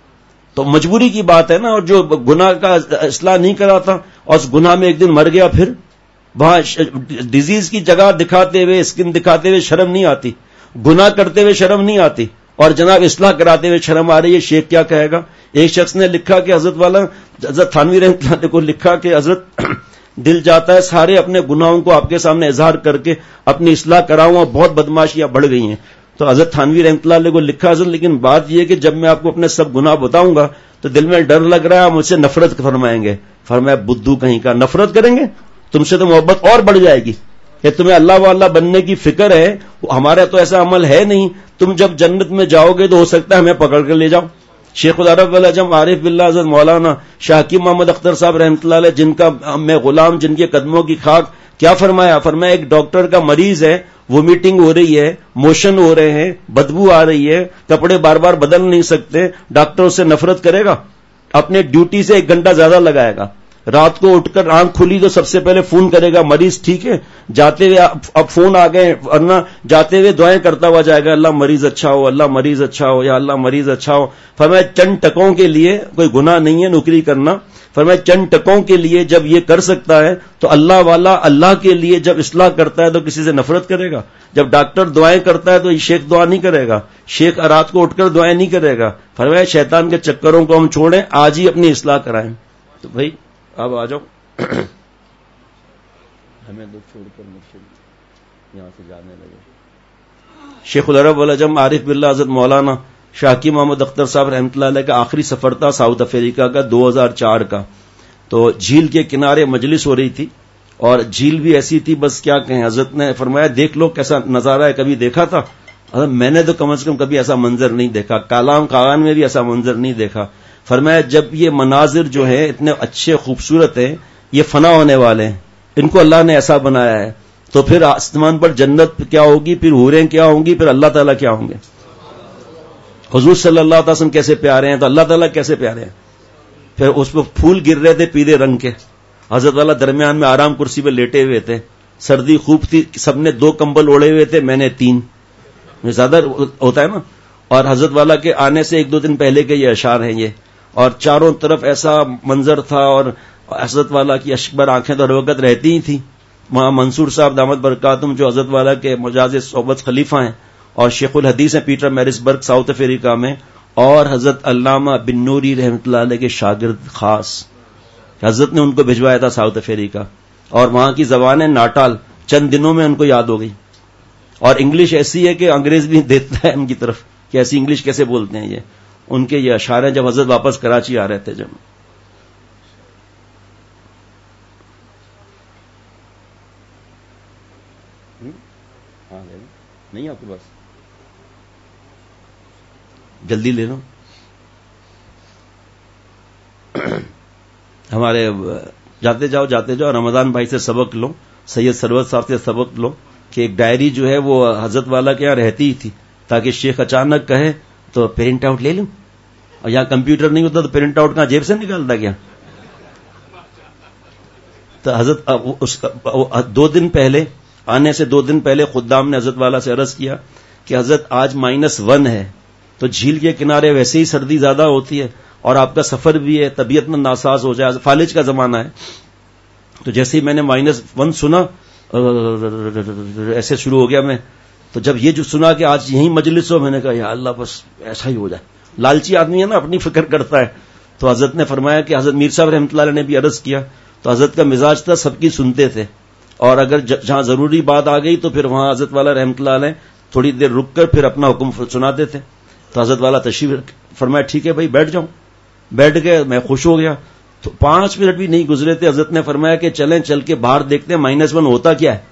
تو مجبوری کی بات ہے نا. اور جو گناہ کا اصلاح نہیں کراتا اور اس گناہ میں ایک دن مر گیا، پھر وہاں ڈیزیز کی جگہ دکھاتے ہوئے، اسکن دکھاتے ہوئے شرم نہیں آتی، گناہ کرتے ہوئے شرم نہیں آتی، اور جناب اصلاح کراتے ہوئے شرم آ رہی ہے. شیخ کیا کہے گا؟ ایک شخص نے لکھا کہ حضرت والا، حضرت تھانوی رحمۃ اللہ علیہ کو لکھا کہ حضرت دل جاتا ہے سارے اپنے گناہوں کو آپ کے سامنے اظہار کر کے اپنی اصلاح کراؤں، اور بہت بدماشیاں بڑھ گئی ہیں. تو حضرت تھانوی رحمۃ اللہ علیہ کو لکھا حضرت لیکن بات یہ کہ جب میں آپ کو اپنے سب گناہ بتاؤں گا تو دل میں ڈر لگ رہا ہے مجھ سے نفرت فرمائیں گے. فرمایا بدھو کہیں کا، نفرت کریں گے تم سے تو محبت اور بڑھ جائے گی. کہ تمہیں اللہ واللہ بننے کی فکر ہے، ہمارا تو ایسا عمل ہے نہیں. تم جب جنت میں جاؤ گے تو ہو سکتا ہے ہمیں پکڑ کر لے جاؤ. شیخ العرب والعجم عارف باللہ حضرت مولانا شاہ حکیم محمد اختر صاحب رحمۃ اللہ علیہ، جن کا میں غلام، جن کے قدموں کی خاک، کیا فرمایا؟ فرمایا ایک ڈاکٹر کا مریض ہے، وومیٹنگ ہو رہی ہے، موشن ہو رہے ہیں، بدبو آ رہی ہے، کپڑے بار بار بدل نہیں سکتے، ڈاکٹر اس سے نفرت کرے گا؟ اپنے ڈیوٹی سے 1 گھنٹہ زیادہ لگائے گا. رات کو اٹھ کر آنکھ کھلی تو سب سے پہلے فون کرے گا مریض ٹھیک ہے، جاتے ہوئے اب فون آ گئے ورنہ جاتے ہوئے دعائیں کرتا ہوا جائے گا، اللہ مریض اچھا ہو، اللہ مریض اچھا ہو، یا اللہ مریض اچھا ہو. فرمایا چند ٹکوں کے لیے، کوئی گناہ نہیں ہے نوکری کرنا، فرمایا چند ٹکوں کے لیے جب یہ کر سکتا ہے تو اللہ والا اللہ کے لیے جب اصلاح کرتا ہے تو کسی سے نفرت کرے گا؟ جب ڈاکٹر دعائیں کرتا ہے تو یہ شیخ دعا نہیں کرے گا، شیخ رات کو اٹھ کر دعائیں نہیں کرے گا. فرمایا شیطان کے چکروں کو ہم چھوڑیں، آج ہی اپنی اصلاح کرائیں. تو بھائی اب آ جاؤ، ہمیں دکھ چھوڑ کر مرشد یہاں سے جانے لگے. شیخ العرب والعجم عارف باللہ حضرت مولانا شاہ حکیم محمد اختر صاحب رحمۃ اللہ علیہ کا آخری سفر تھا ساؤتھ افریقہ کا 2004 کا. تو جھیل کے کنارے مجلس ہو رہی تھی اور جھیل بھی ایسی تھی بس کیا کہیں. حضرت نے فرمایا دیکھ لو کیسا نظارہ ہے، کبھی دیکھا تھا؟ حضرت میں نے تو کم از کم کبھی ایسا منظر نہیں دیکھا، کالام کاغان میں بھی ایسا منظر نہیں دیکھا. فرمایا جب یہ مناظر جو ہیں اتنے اچھے خوبصورت ہیں، یہ فنا ہونے والے ہیں، ان کو اللہ نے ایسا بنایا ہے، تو پھر آسمان پر جنت کیا ہوگی، پھر حوریں کیا ہوں گی، پھر اللہ تعالیٰ کیا ہوں گے. حضور صلی اللہ علیہ وسلم کیسے پیارے ہیں تو اللہ تعالیٰ کیسے پیارے ہیں. پھر اس پہ پھول گر رہے تھے پیلے رنگ کے، حضرت والا درمیان میں آرام کرسی پہ لیٹے ہوئے تھے، سردی خوب تھی، سب نے 2 کمبل اوڑے ہوئے تھے، میں نے 3، زیادہ ہوتا ہے نا. اور حضرت والا کے آنے سے 1-2 دن پہلے کے یہ اشعار ہیں یہ، اور چاروں طرف ایسا منظر تھا، اور حضرت والا کی اشکبر آنکھیں تو ہر وقت رہتی ہی تھیں. وہاں منصور صاحب دامت برکاتہم جو حضرت والا کے مجاز صحبت خلیفہ ہیں اور شیخ الحدیث ہیں پیٹر میرسبرگ ساؤتھ افریقہ میں، اور حضرت علامہ بن نوری رحمۃ اللہ علیہ کے شاگرد خاص، حضرت نے ان کو بھجوایا تھا ساؤتھ افریقہ، اور وہاں کی زبان ہے ناٹال، چند دنوں میں ان کو یاد ہو گئی. اور انگلش ایسی ہے کہ انگریز بھی دیکھتا ہے ان کی طرف کہ ایسی انگلش کیسے بولتے ہیں یہ. ان کے یہ اشعار ہیں جب حضرت واپس کراچی آ رہے تھے. جب نہیں آپ کے پاس جلدی لے لو. ہمارے جاتے جاؤ رمضان بھائی سے سبق لو، سید سرور صاحب سے سبق لو کہ ایک ڈائری جو ہے وہ حضرت والا کے یہاں رہتی ہی تھی، تاکہ شیخ اچانک کہے تو پرنٹ آؤٹ لے لوں، اور یہاں کمپیوٹر نہیں ہوتا تو پرنٹ آؤٹ کہاں جیب سے نکالتا کیا. تو حضرت 2 دن پہلے آنے سے 2 دن پہلے خدام نے حضرت والا سے عرض کیا کہ حضرت آج -1 ہے، تو جھیل کے کنارے ویسے ہی سردی زیادہ ہوتی ہے اور آپ کا سفر بھی ہے، طبیعت میں ناساز ہو جائے، فالج کا زمانہ ہے. تو جیسے ہی میں نے -1 سنا ایسے شروع ہو گیا میں. تو جب یہ جو سنا کہ آج یہی مجلس ہو، میں نے کہا یا اللہ بس ایسا ہی ہو جائے. لالچی آدمی ہے نا، اپنی فکر کرتا ہے. تو حضرت نے فرمایا کہ حضرت میر صاحب رحمۃ اللہ علیہ نے بھی عرض کیا، تو حضرت کا مزاج تھا سب کی سنتے تھے، اور اگر جہاں ضروری بات آ گئی تو پھر وہاں حضرت والا رحمۃ اللہ علیہ تھوڑی دیر رک کر پھر اپنا حکم سناتے تھے. تو حضرت والا تشریف فرمایا ٹھیک ہے بھائی بیٹھ جاؤں. بیٹھ گئے، میں خوش ہو گیا. تو 5 منٹ بھی نہیں گزرے تھے، حضرت نے فرمایا کہ چلیں چل کے باہر دیکھتے ہیں -1 ہوتا کیا ہے.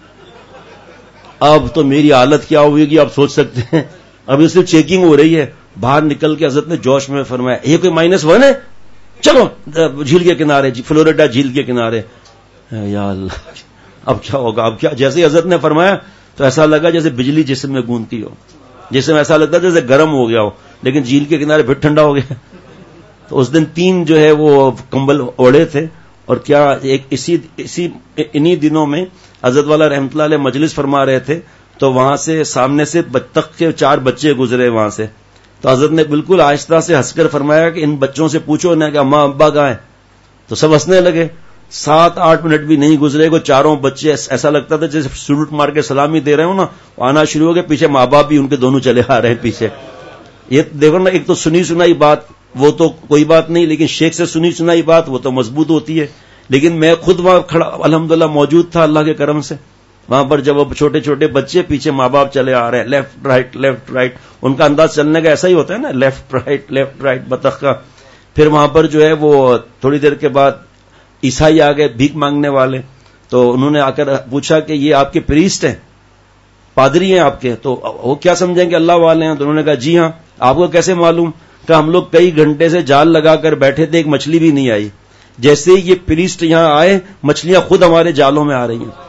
اب تو میری حالت کیا ہوئے گی آپ سوچ سکتے ہیں. ابھی صرف چیکنگ ہو رہی ہے. باہر نکل کے حضرت نے جوش میں فرمایا یہ کوئی -1 ہے، چلو جھیل کے کنارے، فلوریڈا جھیل کے کنارے. یا اللہ اب کیا ہوگا، اب کیا. جیسے حضرت نے فرمایا تو ایسا لگا جیسے بجلی جسم میں گونتی ہو، جسم ایسا لگتا جیسے گرم ہو گیا ہو، لیکن جھیل کے کنارے پھر ٹھنڈا ہو گیا. تو اس دن 3 جو ہے وہ کمبل اوڑے تھے. اور کیا ایک انہی دنوں میں حضرت والا رحمۃ اللہ علیہ مجلس فرما رہے تھے، تو وہاں سے سامنے سے بطخ کے 4 بچے گزرے وہاں سے. تو حضرت نے بالکل آہستہ سے ہنس کر فرمایا کہ ان بچوں سے پوچھو نا کہ اماں ابا کہاں ہیں. تو سب ہنسنے لگے. 7-8 منٹ بھی نہیں گزرے کو 4 بچے ایسا لگتا تھا جیسے سلوٹ مار کے سلامی دے رہے ہوں نا، آنا شروع ہو گئے. پیچھے ماں باپ بھی ان کے دونوں چلے آ رہے ہیں پیچھے. یہ دیکھو نا، ایک تو سنی سنائی بات وہ تو کوئی بات نہیں، لیکن شیخ سے سنی سنائی بات وہ تو مضبوط ہوتی ہے. لیکن میں خود وہاں کھڑا الحمدللہ موجود تھا اللہ کے کرم سے. وہاں پر جب وہ چھوٹے چھوٹے بچے پیچھے ماں باپ چلے آ رہے ہیں، لیفٹ رائٹ، ان کا انداز چلنے کا ایسا ہی ہوتا ہے نا، لیفٹ رائٹ بطخ کا. پھر وہاں پر جو ہے وہ تھوڑی دیر کے بعد عیسائی آ گئے بھیک مانگنے والے. تو انہوں نے آ کر پوچھا کہ یہ آپ کے پریسٹ ہیں، پادری ہیں آپ کے؟ تو وہ کیا سمجھیں کہ اللہ والے ہیں. تو انہوں نے کہا جی ہاں. آپ کو کیسے معلوم؟ کہ ہم لوگ کئی گھنٹے سے جال لگا کر بیٹھے تھے، ایک مچھلی بھی نہیں آئی. جیسے ہی یہ پریسٹ یہاں آئے مچھلیاں خود ہمارے جالوں میں آ رہی ہیں.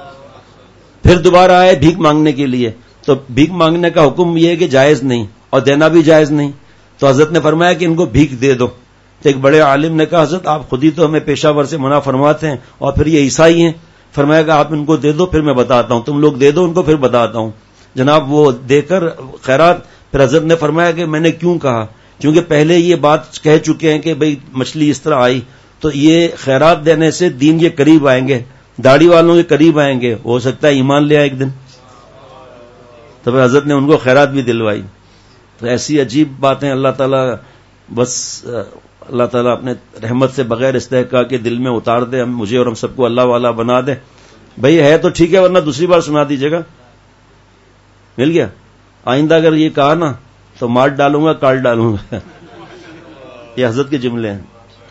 پھر دوبارہ آئے بھیک مانگنے کے لیے. تو بھیک مانگنے کا حکم یہ ہے کہ جائز نہیں اور دینا بھی جائز نہیں. تو حضرت نے فرمایا کہ ان کو بھیک دے دو. تو ایک بڑے عالم نے کہا حضرت آپ خود ہی تو ہمیں پیشہ ور سے منع فرماتے ہیں، اور پھر یہ عیسائی ہیں. فرمایا کہ آپ ان کو دے دو پھر میں بتاتا ہوں، تم لوگ دے دو ان کو پھر بتاتا ہوں. جناب وہ دے کر خیرات. پھر حضرت نے فرمایا کہ میں نے کیوں کہا، کیونکہ پہلے یہ بات کہہ چکے ہیں کہ بھئی مچھلی اس طرح آئی، تو یہ خیرات دینے سے دین کے قریب آئیں گے، داڑھی والوں کے قریب آئیں گے، ہو سکتا ہے ایمان لے آئے ایک دن. تو پھر حضرت نے ان کو خیرات بھی دلوائی. تو ایسی عجیب باتیں اللہ تعالیٰ، بس اللہ تعالیٰ اپنے رحمت سے بغیر استحقاق کے دل میں اتار دے، مجھے اور ہم سب کو اللہ والا بنا دے. بھئی ہے تو ٹھیک ہے، ورنہ دوسری بار سنا دیجیے گا. مل گیا؟ آئندہ اگر یہ کہا نا تو مار ڈالوں گا، کاٹ ڈالوں گا. یہ حضرت کے جملے ہیں.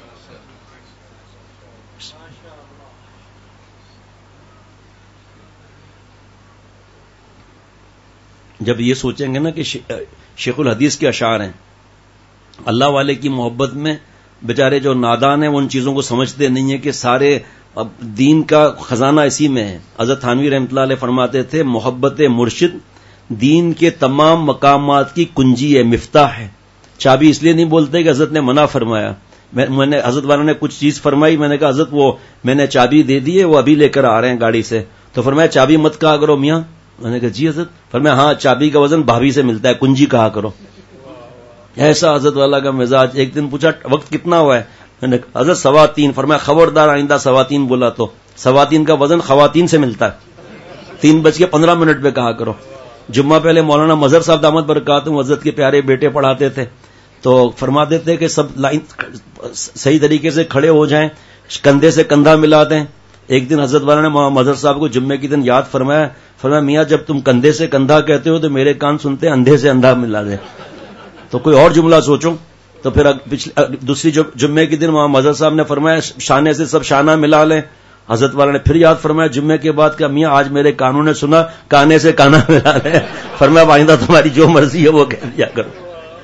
جب یہ سوچیں گے نا کہ شیخ الحدیث کے اشعار ہیں، اللہ والے کی محبت میں بیچارے جو نادان ہیں وہ ان چیزوں کو سمجھتے نہیں ہیں کہ سارے دین کا خزانہ اسی میں ہے. حضرت تھانوی رحمۃ اللہ علیہ فرماتے تھے محبت مرشد دین کے تمام مقامات کی کنجی ہے، مفتاح ہے. چابی اس لیے نہیں بولتے کہ حضرت نے منع فرمایا. میں نے حضرت والا نے کچھ چیز فرمائی، میں نے کہا حضرت وہ میں نے چابی دے دی ہے، وہ ابھی لے کر آ رہے ہیں گاڑی سے. تو فرمایا چابی مت کہا کرو میاں. میں نے کہا جی حضرت. فرمایا ہاں چابی کا وزن بھابھی سے ملتا ہے، کنجی کہا کرو. ایسا حضرت والا کا مزاج. ایک دن پوچھا وقت کتنا ہوا ہے؟ میں نے کہا حضرت 3:15. فرمایا خبردار آئندہ 3:15 بولا تو 3:15 کا وزن خواتین سے ملتا ہے، 3:15 پہ کہا کرو. جمعہ پہلے مولانا مظہر صاحب دامت برکاتہم حضرت کے پیارے بیٹے پڑھاتے تھے، تو فرماتے تھے کہ سب لائن صحیح طریقے سے کھڑے ہو جائیں، کندھے سے کندھا ملا دیں. ایک دن حضرت والا نے مظہر صاحب کو جمعے کی دن یاد فرمایا میاں جب تم کندھے سے کندھا کہتے ہو تو میرے کان سنتے ہیں اندھے سے اندھا ملا دے، تو کوئی اور جملہ سوچو. تو پھر دوسری جمعے کے دن وہاں مظہر صاحب نے فرمایا شانے سے سب شانہ ملا لیں. حضرت والا نے پھر یاد فرمایا جمعے کے بعد کہ میاں آج میرے کانوں نے سنا کانے سے کانا ملا لیں. فرمایا آئندہ تمہاری جو مرضی ہے وہ کہہ دیا کرو.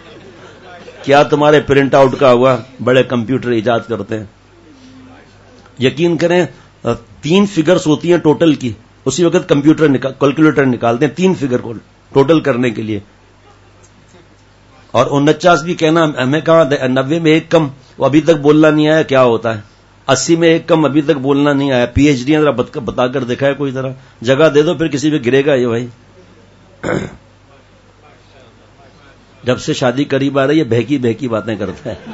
کیا تمہارے پرنٹ آؤٹ کا ہوا، بڑے کمپیوٹر ایجاد کرتے ہیں. یقین کریں 3 فگرز ہوتی ہیں ٹوٹل کی، اسی وقت کیلکولیٹر نکالتے ہیں 3 فگر کو ٹوٹل کرنے کے لیے، اور 49 بھی کہنا ہمیں کہاں 90 میں 1 کم، وہ ابھی تک بولنا نہیں آیا کیا ہوتا ہے، 80 میں 1 کم ابھی تک بولنا نہیں آیا، پی ایچ ڈی ذرا بتا کر دکھائے کوئی ذرا، جگہ دے دو پھر کسی پہ گرے گا یہ بھائی. جب سے شادی قریب آ رہی ہے بہکی بہکی باتیں کرتا ہے.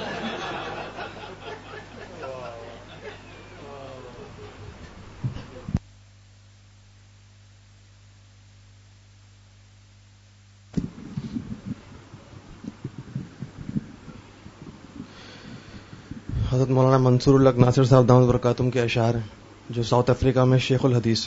حضرت مولانا منصور الحق ناصر صاحب دامت برکاتہم کے اشعار ہیں جو ساؤتھ افریقہ میں شیخ الحدیث.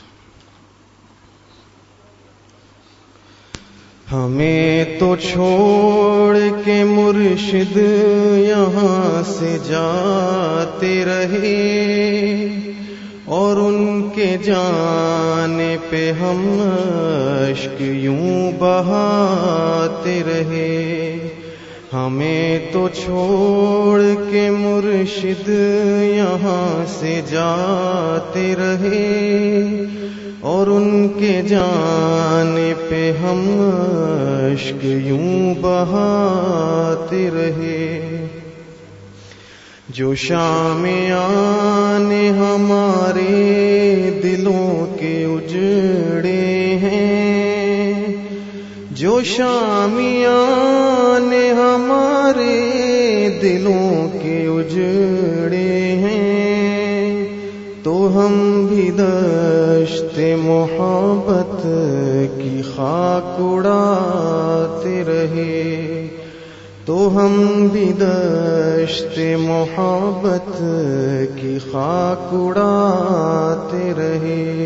ہمیں تو چھوڑ کے مرشد یہاں سے جاتے رہے اور ان کے جانے پہ ہم اشک یوں بہاتے رہے. ہمیں تو چھوڑ کے مرشد یہاں سے جاتے رہے اور ان کے جانے پہ ہم اشک یوں بہاتے رہے. جو شامیان ہمارے دلوں کے اجڑے ہیں، جو شامیان ہمارے دلوں کے اجڑے ہیں، تو ہم بھی دشت محبت کی خاک اڑاتے رہے، تو ہم بھی دشت محبت کی خاک اڑاتے رہے.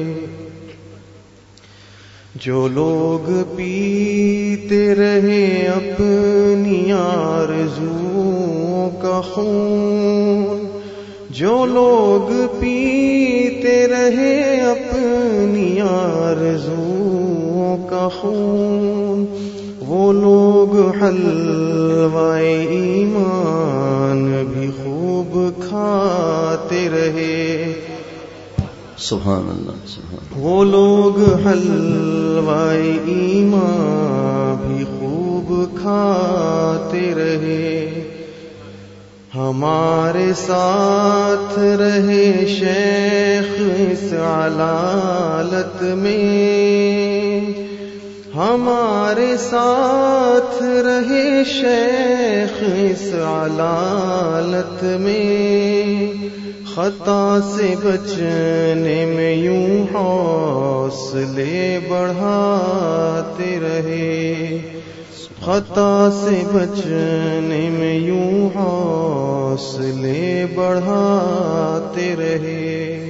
جو لوگ پیتے رہے اپنی آرزوؤں کا خون، جو لوگ پیتے رہے اپنی آرزوؤں کا خون، وہ لوگ حلوائے ایمان بھی خوب کھاتے رہے. سبحان اللہ سبحان. وہ لوگ حلوائے ایمان بھی خوب کھاتے رہے. ہمارے ساتھ رہے شیخ اس علالت میں، ہمارے ساتھ رہے شیخ اس علالت میں، خطا سے بچنے میں یوں حوصلے بڑھاتے رہے، خطا سے بچنے میں یوں حوصلے بڑھاتے رہے.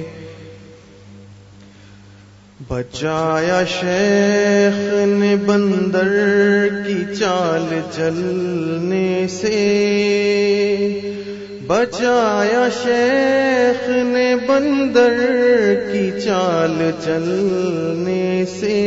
بچایا شیخ نے بندر کی چال چلنے سے، بچایا شیخ نے بندر کی چال چلنے سے،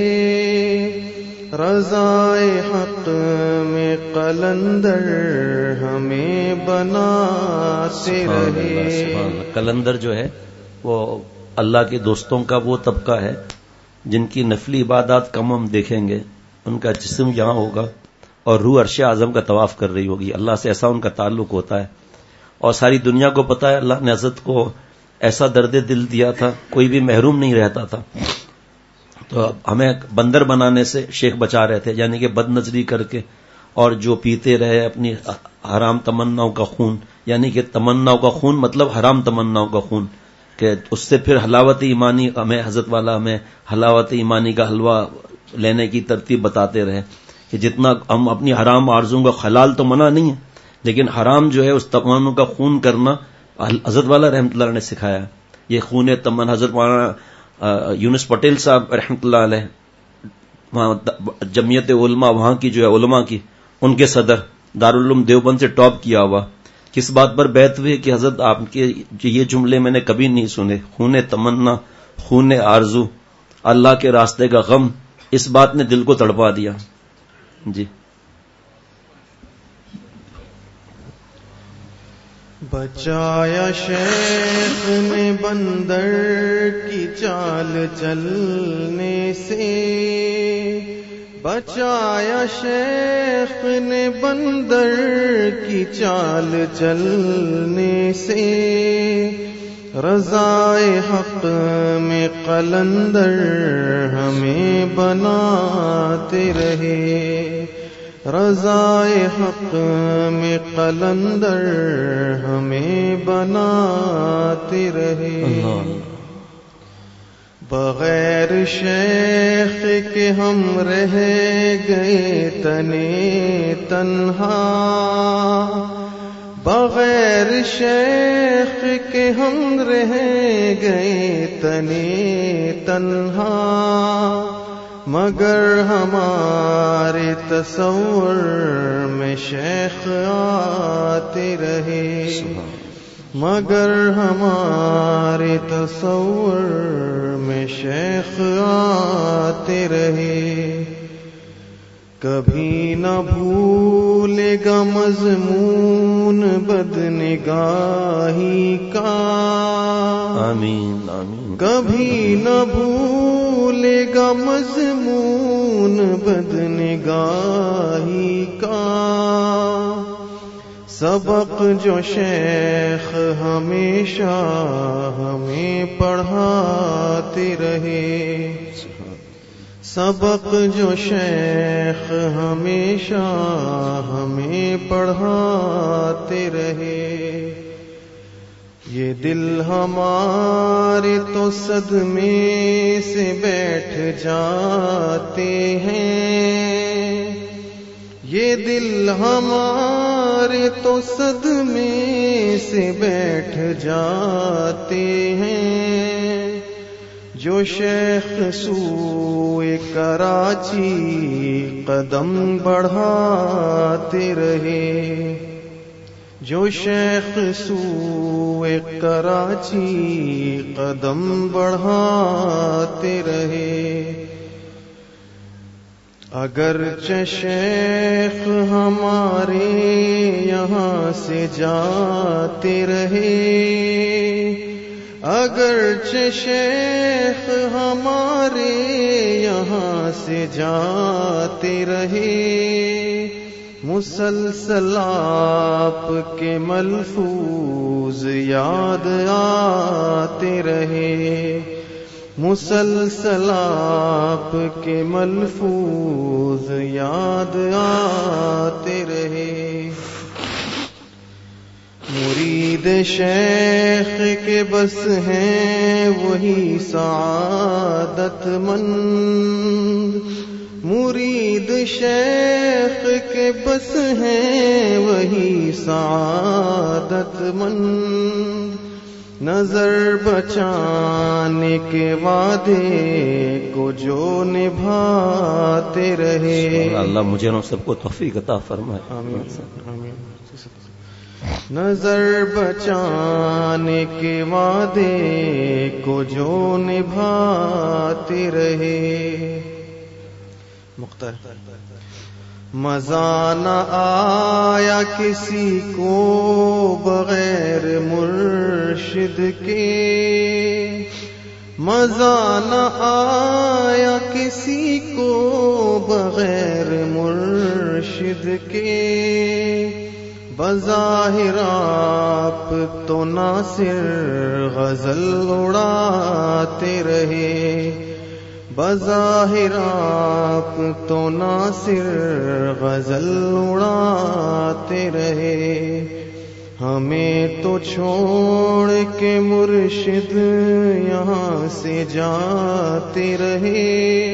رضائے حق میں قلندر ہمیں بناتے رہے. قلندر جو ہے وہ اللہ کے دوستوں کا وہ طبقہ ہے جن کی نفلی عبادات کم ہم دیکھیں گے، ان کا جسم یہاں ہوگا اور روح عرش اعظم کا طواف کر رہی ہوگی. اللہ سے ایسا ان کا تعلق ہوتا ہے، اور ساری دنیا کو پتا ہے اللہ نے حضرت کو ایسا درد دل دیا تھا، کوئی بھی محروم نہیں رہتا تھا. تو ہمیں بندر بنانے سے شیخ بچا رہے تھے، یعنی کہ بد نظری کر کے، اور جو پیتے رہے اپنی حرام تمناؤں کا خون، یعنی کہ تمناؤں کا خون مطلب حرام تمناؤں کا خون، کہ اس سے پھر حلاوت ایمانی ہمیں حضرت والا ہمیں حلاوت ایمانی کا حلوہ لینے کی ترتیب بتاتے رہے کہ جتنا ہم اپنی حرام آرزوں کا، حلال تو منع نہیں ہے لیکن حرام جو ہے اس تمناؤں کا خون کرنا حضرت والا رحمۃ اللہ نے سکھایا. یہ خون تمن حضرت مولانا یونس پٹیل صاحب رحمۃ اللہ علیہ، جمعیت علماء وہاں کی جو ہے علماء کی، ان کے صدر، دارالعلوم دیوبند سے ٹاپ کیا ہوا، کس بات پر بیعت ہوئی کہ حضرت آپ کے یہ جملے میں نے کبھی نہیں سنے، خون تمنا، خون آرزو، اللہ کے راستے کا غم، اس بات نے دل کو تڑپا دیا. جی بچایا شیخ نے بندر کی چال چلنے سے، بچایا شیخ نے بندر کی چال چلنے سے، رضائے حق میں قلندر ہمیں بناتے رہے، رضائے حق میں قلندر ہمیں بناتے رہے۔ بغیر شیخ کے ہم رہ گئے تنے تنہا، بغیر شیخ کے ہم رہ گئے تنے تنہا، مگر ہمارے تصور میں شیخ آتے رہے، مگر ہمارے تصور میں شیخ آتے رہے۔ کبھی نہ بھولے گا مضمون بدنگاہی کا، آمین آمین۔ کبھی نہ بھولے گا مضمون بدنگاہی کا، سبق جو شیخ ہمیشہ ہمیں پڑھاتے رہے، سبق جو شیخ ہمیشہ ہمیں پڑھاتے رہے۔ یہ دل ہمارے تو صدمے سے بیٹھ جاتے ہیں، یہ دل ہمارے تو صدمے سے بیٹھ جاتے ہیں، جو شیخ سوئے کراچی قدم بڑھاتے رہے، جو شیخ سوئے کراچی قدم بڑھاتے رہے۔ اگرچہ شیخ ہمارے یہاں سے جاتے رہے، اگرچہ شیخ ہمارے یہاں سے جاتے رہے، مسلسل آپ کے ملفوظ یاد آتے رہے، مسلسل آپ کے ملفوظ یاد آتے رہے۔ مرید شیخ کے بس ہیں وہی سعادت مند، مرید شیخ کے بس ہیں وہی سعادت مند، نظر بچانے کے وعدے کو جو نبھاتے رہے۔ اللہ مجھے اور سب کو توفیق عطا فرمائے، آمین آمین۔ نظر بچانے کے وعدے کو جو نبھاتے رہے۔ مختار مزہ نہ آیا کسی کو بغیر مرشد کے، مزہ نہ آیا کسی کو بغیر مرشد کے، بظاہر آپ تو ناصر غزل اڑاتے رہے، بظاہر آپ تو ناصر غزل اڑاتے رہے، ہمیں تو چھوڑ کے مرشد یہاں سے جاتے رہے،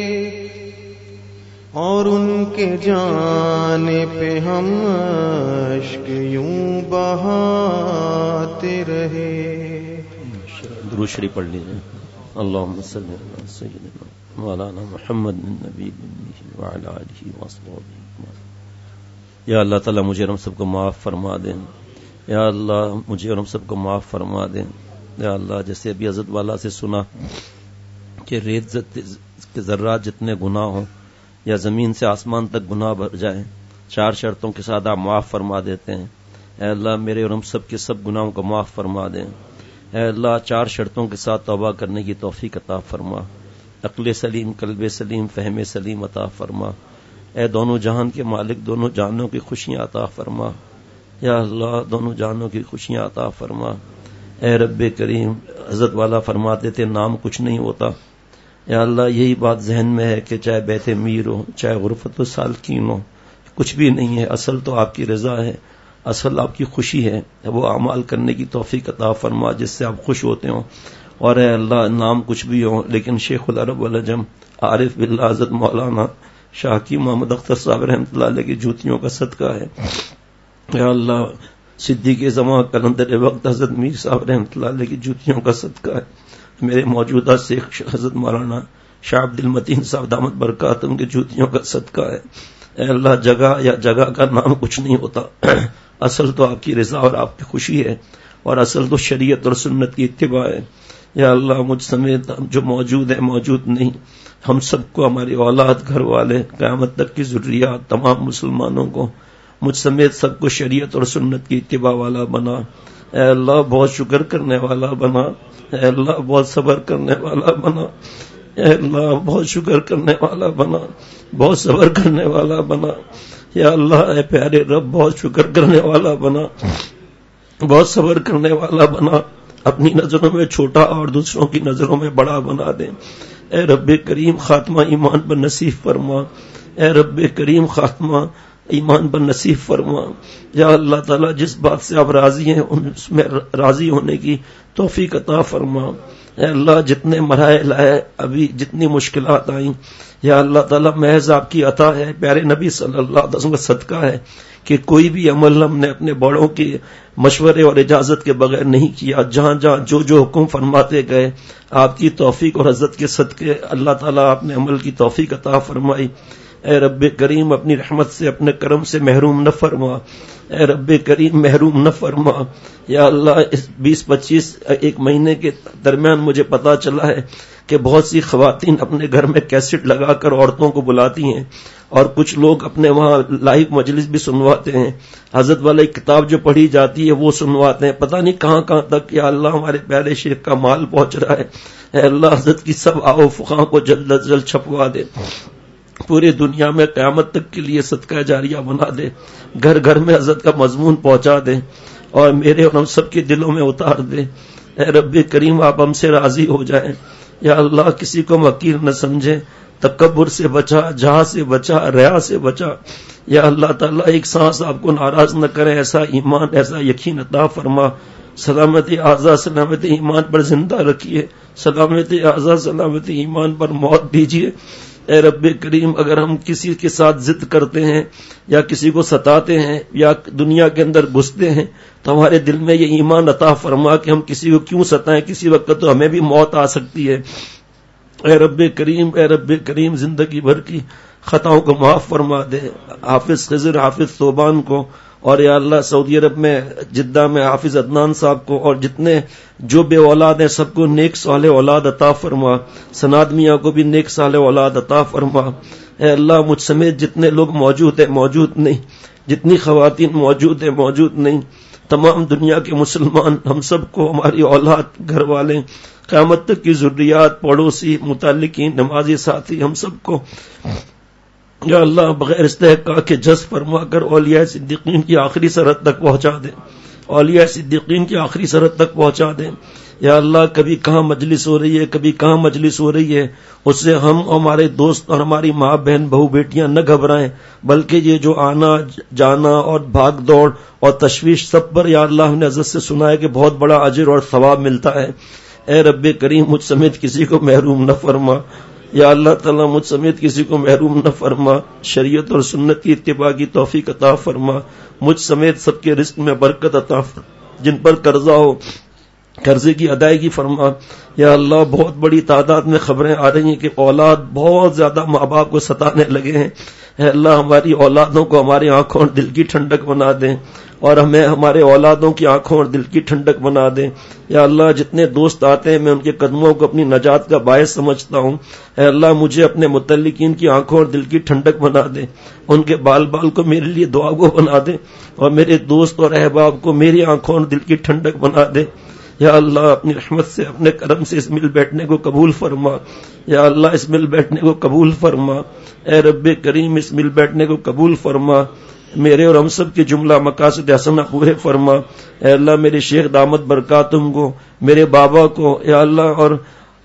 اور ان کے جانے پہ ہم اشک یوں بہاتے رہے۔ درود شریف پڑھ لیجیے۔ اللہم صلی علی سیدنا مولانا محمد النبی وعلی آلہ وصحبہ۔ یا اللہ تعالیٰ مجھے اور ہم سب کو معاف فرما دیں، یا اللہ مجھے اور ہم سب کو معاف فرما دیں، یا اللہ جیسے ابھی حضرت والا سے سنا کہ ریت کے ذرات جتنے گناہ ہوں یا زمین سے آسمان تک گناہ بھر جائیں، 4 شرطوں کے ساتھ آپ معاف فرما دیتے ہیں۔ اے اللہ میرے اور ہم سب کے سب گناہوں کو معاف فرما دیں. اے اللہ 4 شرطوں کے ساتھ توبہ کرنے کی توفیق عطا فرما. عقل سلیم، قلب سلیم، فہم سلیم عطا فرما. اے دونوں جہان کے مالک، دونوں جہانوں کی خوشیاں عطا فرما. یا اللہ دونوں جہانوں کی خوشیاں عطا فرما. اے رب کریم، حضرت والا فرماتے تھے نام کچھ نہیں ہوتا. یا اللہ یہی بات ذہن میں ہے کہ چاہے بیت میر ہو، چاہے غرفت السالکین ہو، کچھ بھی نہیں ہے. اصل تو آپ کی رضا ہے، اصل آپ کی خوشی ہے. وہ اعمال کرنے کی توفیق عطا فرما جس سے آپ خوش ہوتے ہوں. اور اے اللہ نام کچھ بھی ہو لیکن شیخ العرب والعجم عارف باللہ حضرت مولانا شاہ کی محمد اختر صاحب رحمۃ اللہ علیہ کی جوتیوں کا صدقہ ہے. یا اللہ صدیق زمان کلندر وقت حضرت میر صاحب رحمۃ اللہ علیہ کی جوتیوں کا صدقہ ہے. میرے موجودہ شیخ حضرت مولانا شاہ عبد المتین صاحب دامت برکاتہم کی جوتیوں کا صدقہ ہے. اے اللہ جگہ یا جگہ کا نام کچھ نہیں ہوتا، اصل تو آپ کی رضا اور آپ کی خوشی ہے، اور اصل تو شریعت اور سنت کی اتباع ہے. یا اللہ مجھ سمیت جو موجود ہے موجود نہیں، ہم سب کو، ہماری اولاد، گھر والے، قیامت تک کی ذریات، تمام مسلمانوں کو، مجھ سمیت سب کو شریعت اور سنت کی اتباع والا بنا. اے اللہ بہت شکر کرنے والا بنا. اے اللہ بہت صبر کرنے والا بنا. اے اللہ بہت شکر کرنے والا بنا، بہت صبر کرنے والا بنا. یا اللہ اے پیارے رب بہت شکر کرنے والا بنا، بہت صبر کرنے والا بنا. اپنی نظروں میں چھوٹا اور دوسروں کی نظروں میں بڑا بنا دے. اے رب کریم خاتمہ ایمان پر نصیب فرما. اے رب کریم خاتمہ ایمان پر نصیب فرما. یا اللہ تعالیٰ جس بات سے آپ راضی ہیں اس میں راضی ہونے کی توفیق عطا فرما. اے اللہ جتنے مراحل آئے، ابھی جتنی مشکلات آئیں، یا اللہ تعالیٰ محض آپ کی عطا ہے. پیارے نبی صلی اللہ علیہ وسلم کا صدقہ ہے کہ کوئی بھی عمل ہم نے اپنے بڑوں کے مشورے اور اجازت کے بغیر نہیں کیا. جہاں جہاں جو حکم فرماتے گئے آپ کی توفیق اور عزت کے صدقے اللہ تعالیٰ آپ نے عمل کی توفیق عطا فرمائی. اے رب کریم اپنی رحمت سے، اپنے کرم سے محروم نہ فرما. اے رب کریم محروم نہ فرما. یا اللہ اس 20-25 ایک مہینے کے درمیان مجھے پتا چلا ہے کہ بہت سی خواتین اپنے گھر میں کیسٹ لگا کر عورتوں کو بلاتی ہیں، اور کچھ لوگ اپنے وہاں لائیو مجلس بھی سنواتے ہیں. حضرت والی کتاب جو پڑھی جاتی ہے وہ سنواتے ہیں. پتہ نہیں کہاں کہاں تک یا اللہ ہمارے پیارے شیخ کا مال پہنچ رہا ہے. اے اللہ حضرت کی سب آو فقاں کو جلد از جلد چھپوا دے. پوری دنیا میں قیامت تک کے لیے صدقہ جاریہ بنا دے. گھر گھر میں حضرت کا مضمون پہنچا دے اور میرے اور ہم سب کے دلوں میں اتار دے. اے رب کریم آپ ہم سے راضی ہو جائیں. یا اللہ کسی کو حقیر نہ سمجھے، تکبر سے بچا، جہاں سے بچا، ریا سے بچا. یا اللہ تعالیٰ ایک سانس آپ کو ناراض نہ کرے، ایسا ایمان، ایسا یقین عطا فرما. سلامتی اعضاء، سلامتی ایمان پر زندہ رکھیے. سلامتی اعضاء، سلامتی ایمان پر موت دیجیے. اے رب کریم اگر ہم کسی کے ساتھ ضد کرتے ہیں یا کسی کو ستاتے ہیں یا دنیا کے اندر گھستے ہیں تو ہمارے دل میں یہ ایمان عطا فرما کہ ہم کسی کو کیوں ستائیں، کسی وقت تو ہمیں بھی موت آ سکتی ہے. اے رب کریم، اے رب کریم زندگی بھر کی خطاؤں کو معاف فرما دے. حافظ خضر، حافظ صوبان کو، اور یا اللہ سعودی عرب میں جدہ میں حافظ عدنان صاحب کو، اور جتنے جو بے اولاد ہیں سب کو نیک صالح اولاد عطا فرما. سناد میاں کو بھی نیک صالح اولاد عطا فرما. اے اللہ مجھ سمیت جتنے لوگ موجود ہیں موجود نہیں، جتنی خواتین موجود ہیں موجود نہیں، تمام دنیا کے مسلمان ہم سب کو، ہماری اولاد، گھر والے، قیامت تک کی ذریات، پڑوسی، متعلقین، نمازی ساتھی، ہم سب کو یا اللہ بغیر استحقاق کے جذب فرما کر اولیاء صدیقین کی آخری سرحد تک پہنچا دیں. اولیاء صدیقین کی آخری سرحد تک پہنچا دیں. یا اللہ کبھی کہاں مجلس ہو رہی ہے، کبھی کہاں مجلس ہو رہی ہے، اس سے ہم ہمارے دوست اور ہماری ماں بہن بہو بیٹیاں نہ گھبرائیں، بلکہ یہ جو آنا جانا اور بھاگ دوڑ اور تشویش سب پر یا اللہ ہم نے عزت سے سنا ہے کہ بہت بڑا اجر اور ثواب ملتا ہے. اے رب کریم مجھ سمیت کسی کو محروم نہ فرما. یا اللہ تعالیٰ مجھ سمیت کسی کو محروم نہ فرما. شریعت اور سنت کی اتباع کی توفیق عطا فرما. مجھ سمیت سب کے رزق میں برکت عطا فرما. جن پر قرضہ ہو قرضے کی ادائیگی فرما. یا اللہ بہت بڑی تعداد میں خبریں آ رہی ہیں کہ اولاد بہت زیادہ ماں باپ کو ستانے لگے ہیں. اے اللہ ہماری اولادوں کو ہماری آنکھوں اور دل کی ٹھنڈک بنا دیں اور ہمیں ہمارے اولادوں کی آنکھوں اور دل کی ٹھنڈک بنا دے. یا اللہ جتنے دوست آتے ہیں میں ان کے قدموں کو اپنی نجات کا باعث سمجھتا ہوں. اے اللہ مجھے اپنے متعلقین کی آنکھوں اور دل کی ٹھنڈک بنا دے, ان کے بال بال کو میرے لیے دعا گو بنا دے, اور میرے دوست اور احباب کو میری آنکھوں اور دل کی ٹھنڈک بنا دے. یا اللہ اپنی رحمت سے اپنے کرم سے اس مل بیٹھنے کو قبول فرما. یا اللہ اس مل بیٹھنے کو قبول فرما. اے رب کریم اس مل بیٹھنے کو قبول فرما. میرے اور ہم سب کے جملہ مقاصد حسنہ پورے فرما. اے اللہ میرے شیخ دامت برکاتہم کو, میرے بابا کو, یا اللہ اور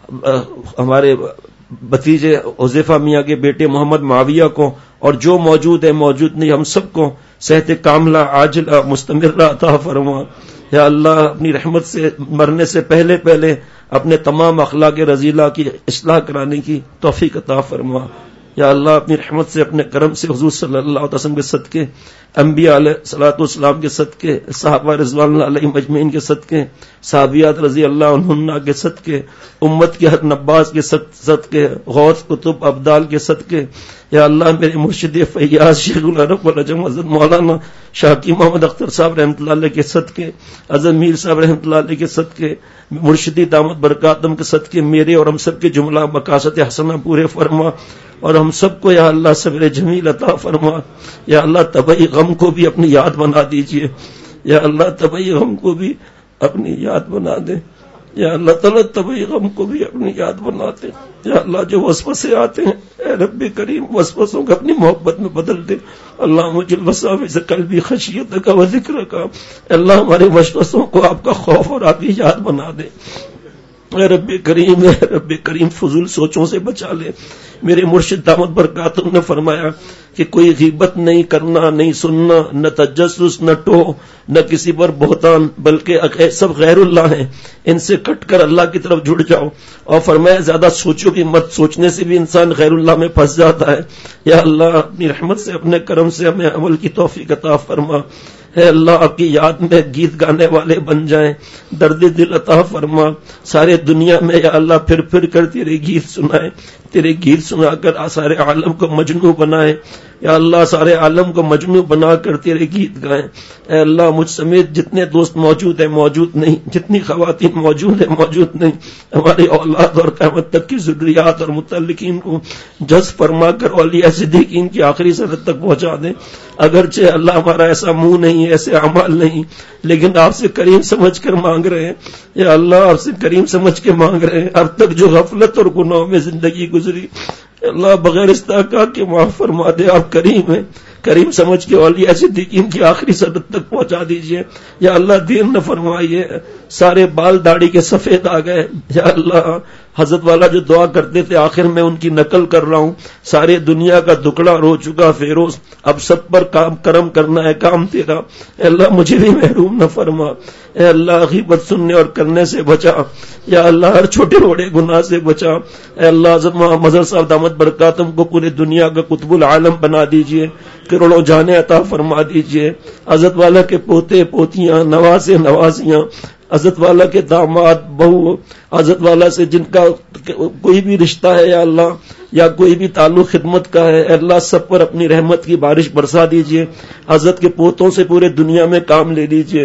ہمارے بھتیجے حذیفہ میاں کے بیٹے محمد معاویہ کو, اور جو موجود ہے موجود نہیں ہم سب کو صحت کاملہ عاجلہ مستمرہ عطا فرما. یا اللہ اپنی رحمت سے مرنے سے پہلے پہلے اپنے تمام اخلاق رذیلہ کی اصلاح کرانے کی توفیق عطا فرما. یا اللہ اپنی رحمت سے اپنے کرم سے حضور صلی اللہ علیہ وسلم کے صدقے, انبیاء علیہ الصلوۃ والسلام کے صدقے, صحابہ رضوان اللہ علیہم اجمعین کے صدقے, صحابیات رضی اللہ عنہن کے صدقے, امت کے ہر نباز کے صدقے, غوث قطب ابدال کے صدقے. یا اللہ میرے مرشد فیاض شیخ العرب والعجم حضرت مولانا شاکی محمد اختر صاحب رحمۃ اللہ علیہ کے صدقے, حضرت میر صاحب رحمۃ اللہ علیہ کے صدقے, مرشدی دامت برکاتم کے صدقے میرے اور ہم سب کے جملہ مقاصد حسنہ پورے فرما. اور ہم سب کو یا اللہ صبر جمیل عطا فرما. یا اللہ طبعی غم کو بھی اپنی یاد بنا دیجئے. یا اللہ طبعی غم کو بھی اپنی یاد بنا دے. یا اللہ تعالیٰ طبعی غم کو بھی اپنی یاد بنا دے. یا اللہ جو وسوسے آتے ہیں اے رب کریم وسوسوں کو اپنی محبت میں بدل دے. اللہ مجھے الوساوس قلبی خشیتک و ذکرک. اللہ ہمارے وسوسوں کو آپ کا خوف اور آپ کی یاد بنا دے. اے رب کریم فضول سوچوں سے بچا لے. میرے مرشد دامت برکاتہم نے فرمایا کہ کوئی غیبت نہیں کرنا, نہیں سننا, نہ تجسس, نہ ٹو, نہ کسی پر بہتان, بلکہ سب غیر اللہ ہیں, ان سے کٹ کر اللہ کی طرف جڑ جاؤ. اور فرمایا زیادہ سوچو بھی مت, سوچنے سے بھی انسان غیر اللہ میں پھنس جاتا ہے. یا اللہ اپنی رحمت سے اپنے کرم سے ہمیں عمل کی توفیق عطا فرما. اے اللہ آپ کی یاد میں گیت گانے والے بن جائیں, درد دل عطا فرما. سارے دنیا میں یا اللہ پھر پھر کر تیرے گیت سنائیں, تیرے گیت سنا کر سارے عالم کو مجنوں بنائے. یا اللہ سارے عالم کو مجنوں بنا کر تیرے گیت گائیں. اے اللہ مجھ سمیت جتنے دوست موجود ہیں موجود نہیں, جتنی خواتین موجود ہیں موجود نہیں, ہماری اولاد اور قیامت تک کی ذریات اور متعلقین کو جذب فرما کر اولیاء صدیقین کی آخری سرحد تک پہنچا دیں. اگرچہ اللہ ہمارا ایسا منہ نہیں, ایسے اعمال نہیں, لیکن آپ سے کریم سمجھ کر مانگ رہے ہیں. یا اللہ آپ سے کریم سمجھ کے مانگ رہے ہیں. اب تک جو غفلت اور گناہوں میں زندگی گزری اللہ بغیر استحقاق کے معاف فرما دے. آپ کریم ہیں, کریم سمجھ کے اولیاء صدیقین کی آخری سرحد تک پہنچا دیجئے. یا اللہ دیر نہ فرمائیے, سارے بال داڑھی کے سفید آ گئے. یا اللہ حضرت والا جو دعا کرتے تھے آخر میں ان کی نقل کر رہا ہوں. سارے دنیا کا دکڑا رو چکا فیروز, اب سب پر کام کرم کرنا ہے کام تیرا. اے اللہ مجھے بھی محروم نہ فرما. اے اللہ غیبت سننے اور کرنے سے بچا. یا اللہ ہر چھوٹے بڑے گناہ سے بچا. اے اللہ حضرت محمد صاحب دامت برکاتہم کو پورے دنیا کا قطب العالم بنا دیجئے, کروڑوں جانیں عطا فرما دیجئے. حضرت والا کے پوتے پوتیاں, نواسے نوازیاں, حضرت والا کے داماد بہو, حضرت والا سے جن کا کوئی بھی رشتہ ہے یا اللہ, یا کوئی بھی تعلق خدمت کا ہے, اے اللہ سب پر اپنی رحمت کی بارش برسا دیجئے. حضرت کے پوتوں سے پورے دنیا میں کام لے لیجئے.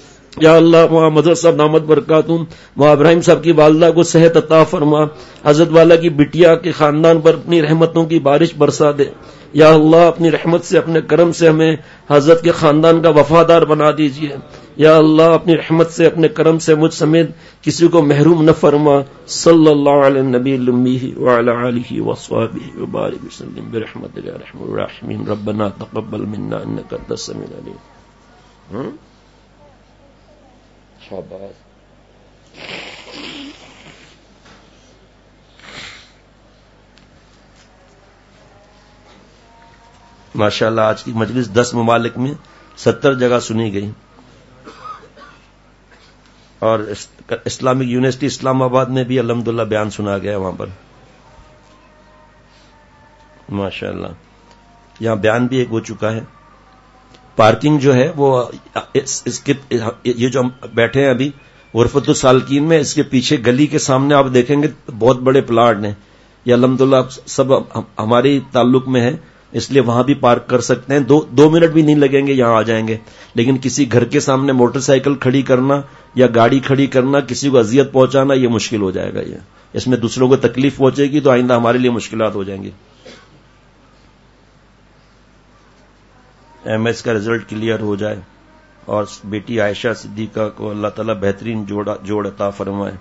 یا اللہ وہاں حضرت صاحب دامت برکاتہم, وہاں ابراہیم صاحب کی والدہ کو صحت عطا فرما. حضرت والا کی بٹیا کے خاندان پر اپنی رحمتوں کی بارش برسا دے. یا اللہ اپنی رحمت سے اپنے کرم سے ہمیں حضرت کے خاندان کا وفادار بنا دیجئے. یا اللہ اپنی رحمت سے اپنے کرم سے مجھ سمیت کسی کو محروم نہ فرما. صلی اللہ علیہ نبی الامی وعلی آلہ وصحبہ وبارک وسلم برحمتک یا ارحم الراحمین. ربنا تقبل منا انک انت السمیع العلیم. شاباش. ماشاءاللہ آج کی مجلس 10 ممالک میں 70 جگہ سنی گئی, اور اسلامک یونیورسٹی اسلام آباد میں بھی الحمدللہ بیان سنا گیا وہاں پر. ماشاءاللہ یہاں بیان بھی ایک ہو چکا ہے. پارکنگ جو ہے وہ اس کے یہ جو ہم بیٹھے ہیں ابھی غرفت السالکین میں, اس کے پیچھے گلی کے سامنے آپ دیکھیں گے بہت بڑے پلاٹ ہیں. یہ الحمدللہ سب ہماری تعلق میں ہے, اس لیے وہاں بھی پارک کر سکتے ہیں. 2 منٹ بھی نہیں لگیں گے, یہاں آ جائیں گے. لیکن کسی گھر کے سامنے موٹر سائیکل کھڑی کرنا یا گاڑی کھڑی کرنا, کسی کو اذیت پہنچانا, یہ مشکل ہو جائے گا. یہ اس میں دوسروں کو تکلیف پہنچے گی تو آئندہ ہمارے لیے مشکلات ہو جائیں گی. ایم ایس کا رزلٹ کلیئر ہو جائے اور بیٹی عائشہ صدیقہ کو اللہ تعالیٰ بہترین جوڑ عطا فرمائے.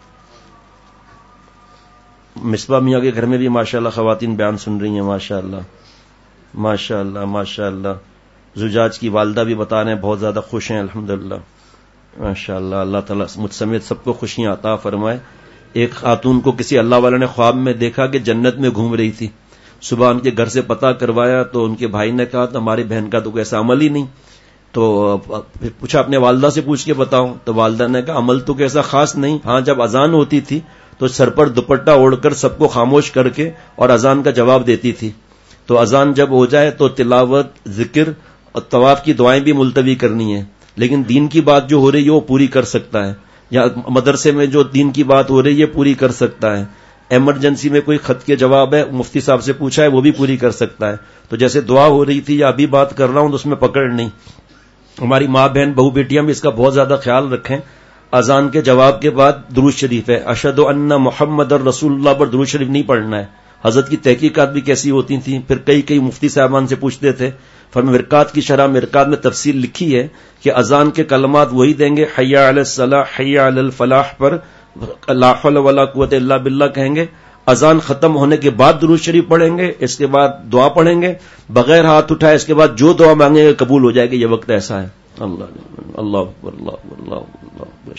مصباح میاں کے گھر میں بھی ماشاءاللہ خواتین بیان سن رہی ہیں. ماشاءاللہ ماشاءاللہ ماشاءاللہ. زجاج کی والدہ بھی بتا رہے ہیں بہت زیادہ خوش ہیں الحمدللہ. ماشاءاللہ اللہ تعالیٰ مجھ سمیت سب کو خوشیاں عطا فرمائے. ایک خاتون کو کسی اللہ والے نے خواب میں دیکھا کہ جنت میں گھوم رہی تھی. صبح ان کے گھر سے پتہ کروایا تو ان کے بھائی نے کہا تو ہماری بہن کا تو کوئی ایسا عمل ہی نہیں. تو پوچھا اپنے والدہ سے پوچھ کے بتاؤں, تو والدہ نے کہا عمل تو کیسا خاص نہیں. ہاں جب اذان ہوتی تھی تو سر پر دوپٹہ اوڑھ کر سب کو خاموش کر کے اور اذان کا جواب دیتی تھی. تو اذان جب ہو جائے تو تلاوت, ذکر اور طواف کی دعائیں بھی ملتوی کرنی ہے. لیکن دین کی بات جو ہو رہی ہے وہ پوری کر سکتا ہے, یا مدرسے میں جو دین کی بات ہو رہی ہے پوری کر سکتا ہے. ایمرجنسی میں کوئی خط کے جواب ہے, مفتی صاحب سے پوچھا ہے, وہ بھی پوری کر سکتا ہے. تو جیسے دعا ہو رہی تھی یا ابھی بات کر رہا ہوں تو اس میں پکڑ نہیں. ہماری ماں بہن بہو بیٹیاں بھی اس کا بہت زیادہ خیال رکھیں. اذان کے جواب کے بعد درود شریف ہے, اشہد ان محمد رسول اللہ پر درود شریف نہیں پڑھنا ہے. حضرت کی تحقیقات بھی کیسی ہوتی تھیں, پھر کئی مفتی صاحبان سے پوچھتے تھے. مرکات کی شرح مرکات میں تفصیل لکھی ہے کہ اذان کے کلمات وہی دیں گے, حی علی الصلاح حی علی الفلاح پر لا حول ولا قوت الا باللہ کہیں گے. اذان ختم ہونے کے بعد درود شریف پڑھیں گے, اس کے بعد دعا پڑھیں گے بغیر ہاتھ اٹھائے. اس کے بعد جو دعا مانگیں گے قبول ہو جائے گی. یہ وقت ایسا ہے. اللہ اکبر اللہ اکبر اللہ اکبر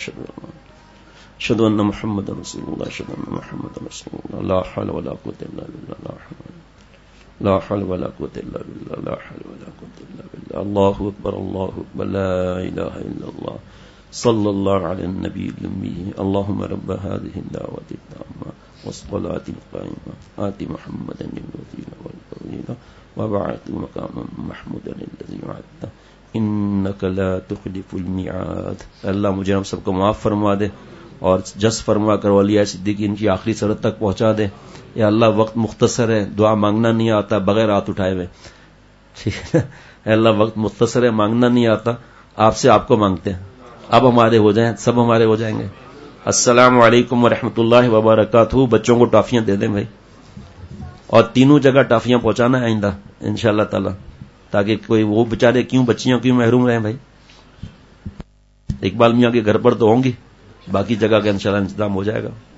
اشہد ان محمد رسول اللہ اشہد ان محمد رسول اللہ لا حول ولا قوت الا باللہ لا حول ولا قوت الا باللہ لا حول ولا قوت الا باللہ. اللہ اکبر لا الہ الا اللہ صلی اللہ علی النبی الامی اللہم رب هذه الدعوة التامة والصلاة القائمة آت محمدا الوسیلة والفضیلة وبعثه مقاما محمودا الذی وعدته انک لا تخلف المیعاد. اللہ مجھے ہم سب کو معاف فرما دے اور جس فرما کر اولیاء صدیقین ان کی آخری سرحد تک پہنچا دے. یا اللہ وقت مختصر ہے, دعا مانگنا نہیں آتا بغیر ہاتھ اٹھائے ہوئے. ٹھیک ہے, اللہ وقت مختصر ہے, مانگنا نہیں آتا, آپ سے آپ کو مانگتے ہیں. اب ہمارے ہو جائیں, سب ہمارے ہو جائیں گے. السلام علیکم ورحمۃ اللہ وبرکاتہ. بچوں کو ٹافیاں دے دیں بھائی, اور تینوں جگہ ٹافیاں پہنچانا ہے آئندہ انشاءاللہ تعالی, تاکہ کوئی وہ بےچارے کیوں بچیاں کیوں محروم رہیں بھائی. اقبال میاں کے گھر پر تو ہوں گی, باقی جگہ کا انشاءاللہ انتظام ہو جائے گا.